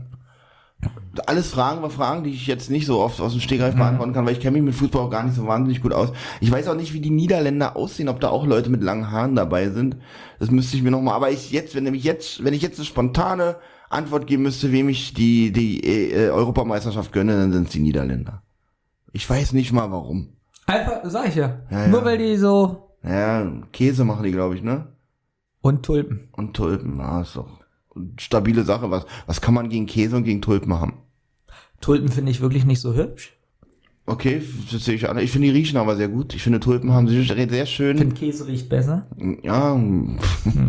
Alles Fragen über Fragen, die ich jetzt nicht so oft aus dem Stegreif mhm. beantworten kann, weil ich kenne mich mit Fußball auch gar nicht so wahnsinnig gut aus. Ich weiß auch nicht, wie die Niederländer aussehen, ob da auch Leute mit langen Haaren dabei sind. Das müsste ich mir nochmal, aber ich jetzt, wenn nämlich jetzt, wenn ich jetzt eine spontane Antwort geben müsste, wem ich die, die äh, Europameisterschaft gönne, dann sind es die Niederländer. Ich weiß nicht mal warum. Einfach, sag ich ja. ja Nur ja. weil die so... Ja, Käse machen die, glaube ich, ne? Und Tulpen. Und Tulpen, na, ist doch stabile Sache. Was, was kann man gegen Käse und gegen Tulpen haben? Tulpen finde ich wirklich nicht so hübsch. Okay, das sehe ich an. Ich finde, die riechen aber sehr gut. Ich finde, Tulpen haben sie sehr schön. Ich finde, Käse riecht besser. Ja, hm.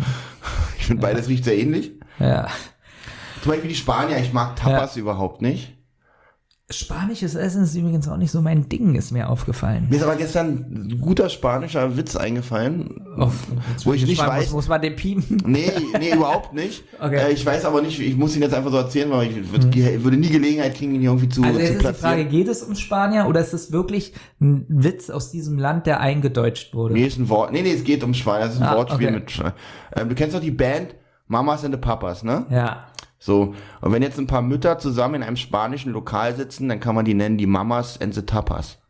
ich finde, beides ja. riecht sehr ähnlich. Ja. Zum Beispiel die Spanier, ich mag Tapas ja. überhaupt nicht. Spanisches Essen ist übrigens auch nicht so mein Ding, ist mir aufgefallen. Mir ist aber gestern ein guter spanischer Witz eingefallen, oh, wo ich nicht weiß... Muss, muss man den piepen? Nee, nee, überhaupt nicht. Okay. Äh, ich weiß aber nicht, ich muss ihn jetzt einfach so erzählen, weil ich würd, hm. würde nie Gelegenheit kriegen, ihn hier irgendwie zu, also zu platzieren. Also ist die Frage, geht es um Spanier oder ist es wirklich ein Witz aus diesem Land, der eingedeutscht wurde? Nee, ist ein Wort. Nee, nee, es geht um Spanier, das ist ein ah, Wortspiel okay. mit... Äh, du kennst doch die Band Mamas and the Papas, ne? Ja. So, und wenn jetzt ein paar Mütter zusammen in einem spanischen Lokal sitzen, dann kann man die nennen die Mamas and the Tapas.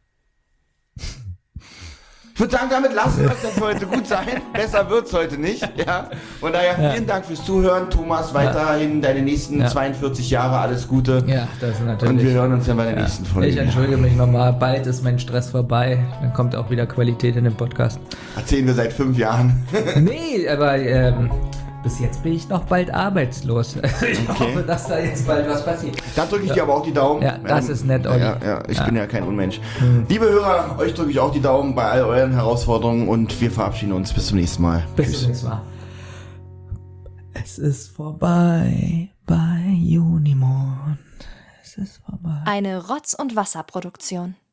Ich würde sagen, damit lassen wir es jetzt heute gut sein. Besser wird's heute nicht, ja. Von daher vielen ja. Dank fürs Zuhören, Thomas. Weiterhin ja. deine nächsten ja. zweiundvierzig Jahre, alles Gute. Ja, das ist natürlich. Und wir hören uns dann bei der ja. nächsten Folge. Ich entschuldige mich nochmal. Bald ist mein Stress vorbei. Dann kommt auch wieder Qualität in den Podcast. Erzählen wir seit fünf Jahren. Nee, aber ähm, bis jetzt bin ich noch bald arbeitslos. Ich okay. hoffe, dass da jetzt bald was passiert. Da drücke ich ja. dir aber auch die Daumen. Ja, das ähm, ist nett, Olli. Ja, ja, ich ja. bin ja kein Unmensch. Mhm. Liebe Hörer, euch drücke ich auch die Daumen bei all euren Herausforderungen und wir verabschieden uns. Bis zum nächsten Mal. Bis Tschüss. zum nächsten Mal. Es ist vorbei bei Unimond. Es ist vorbei. Eine Rotz- und Wasserproduktion.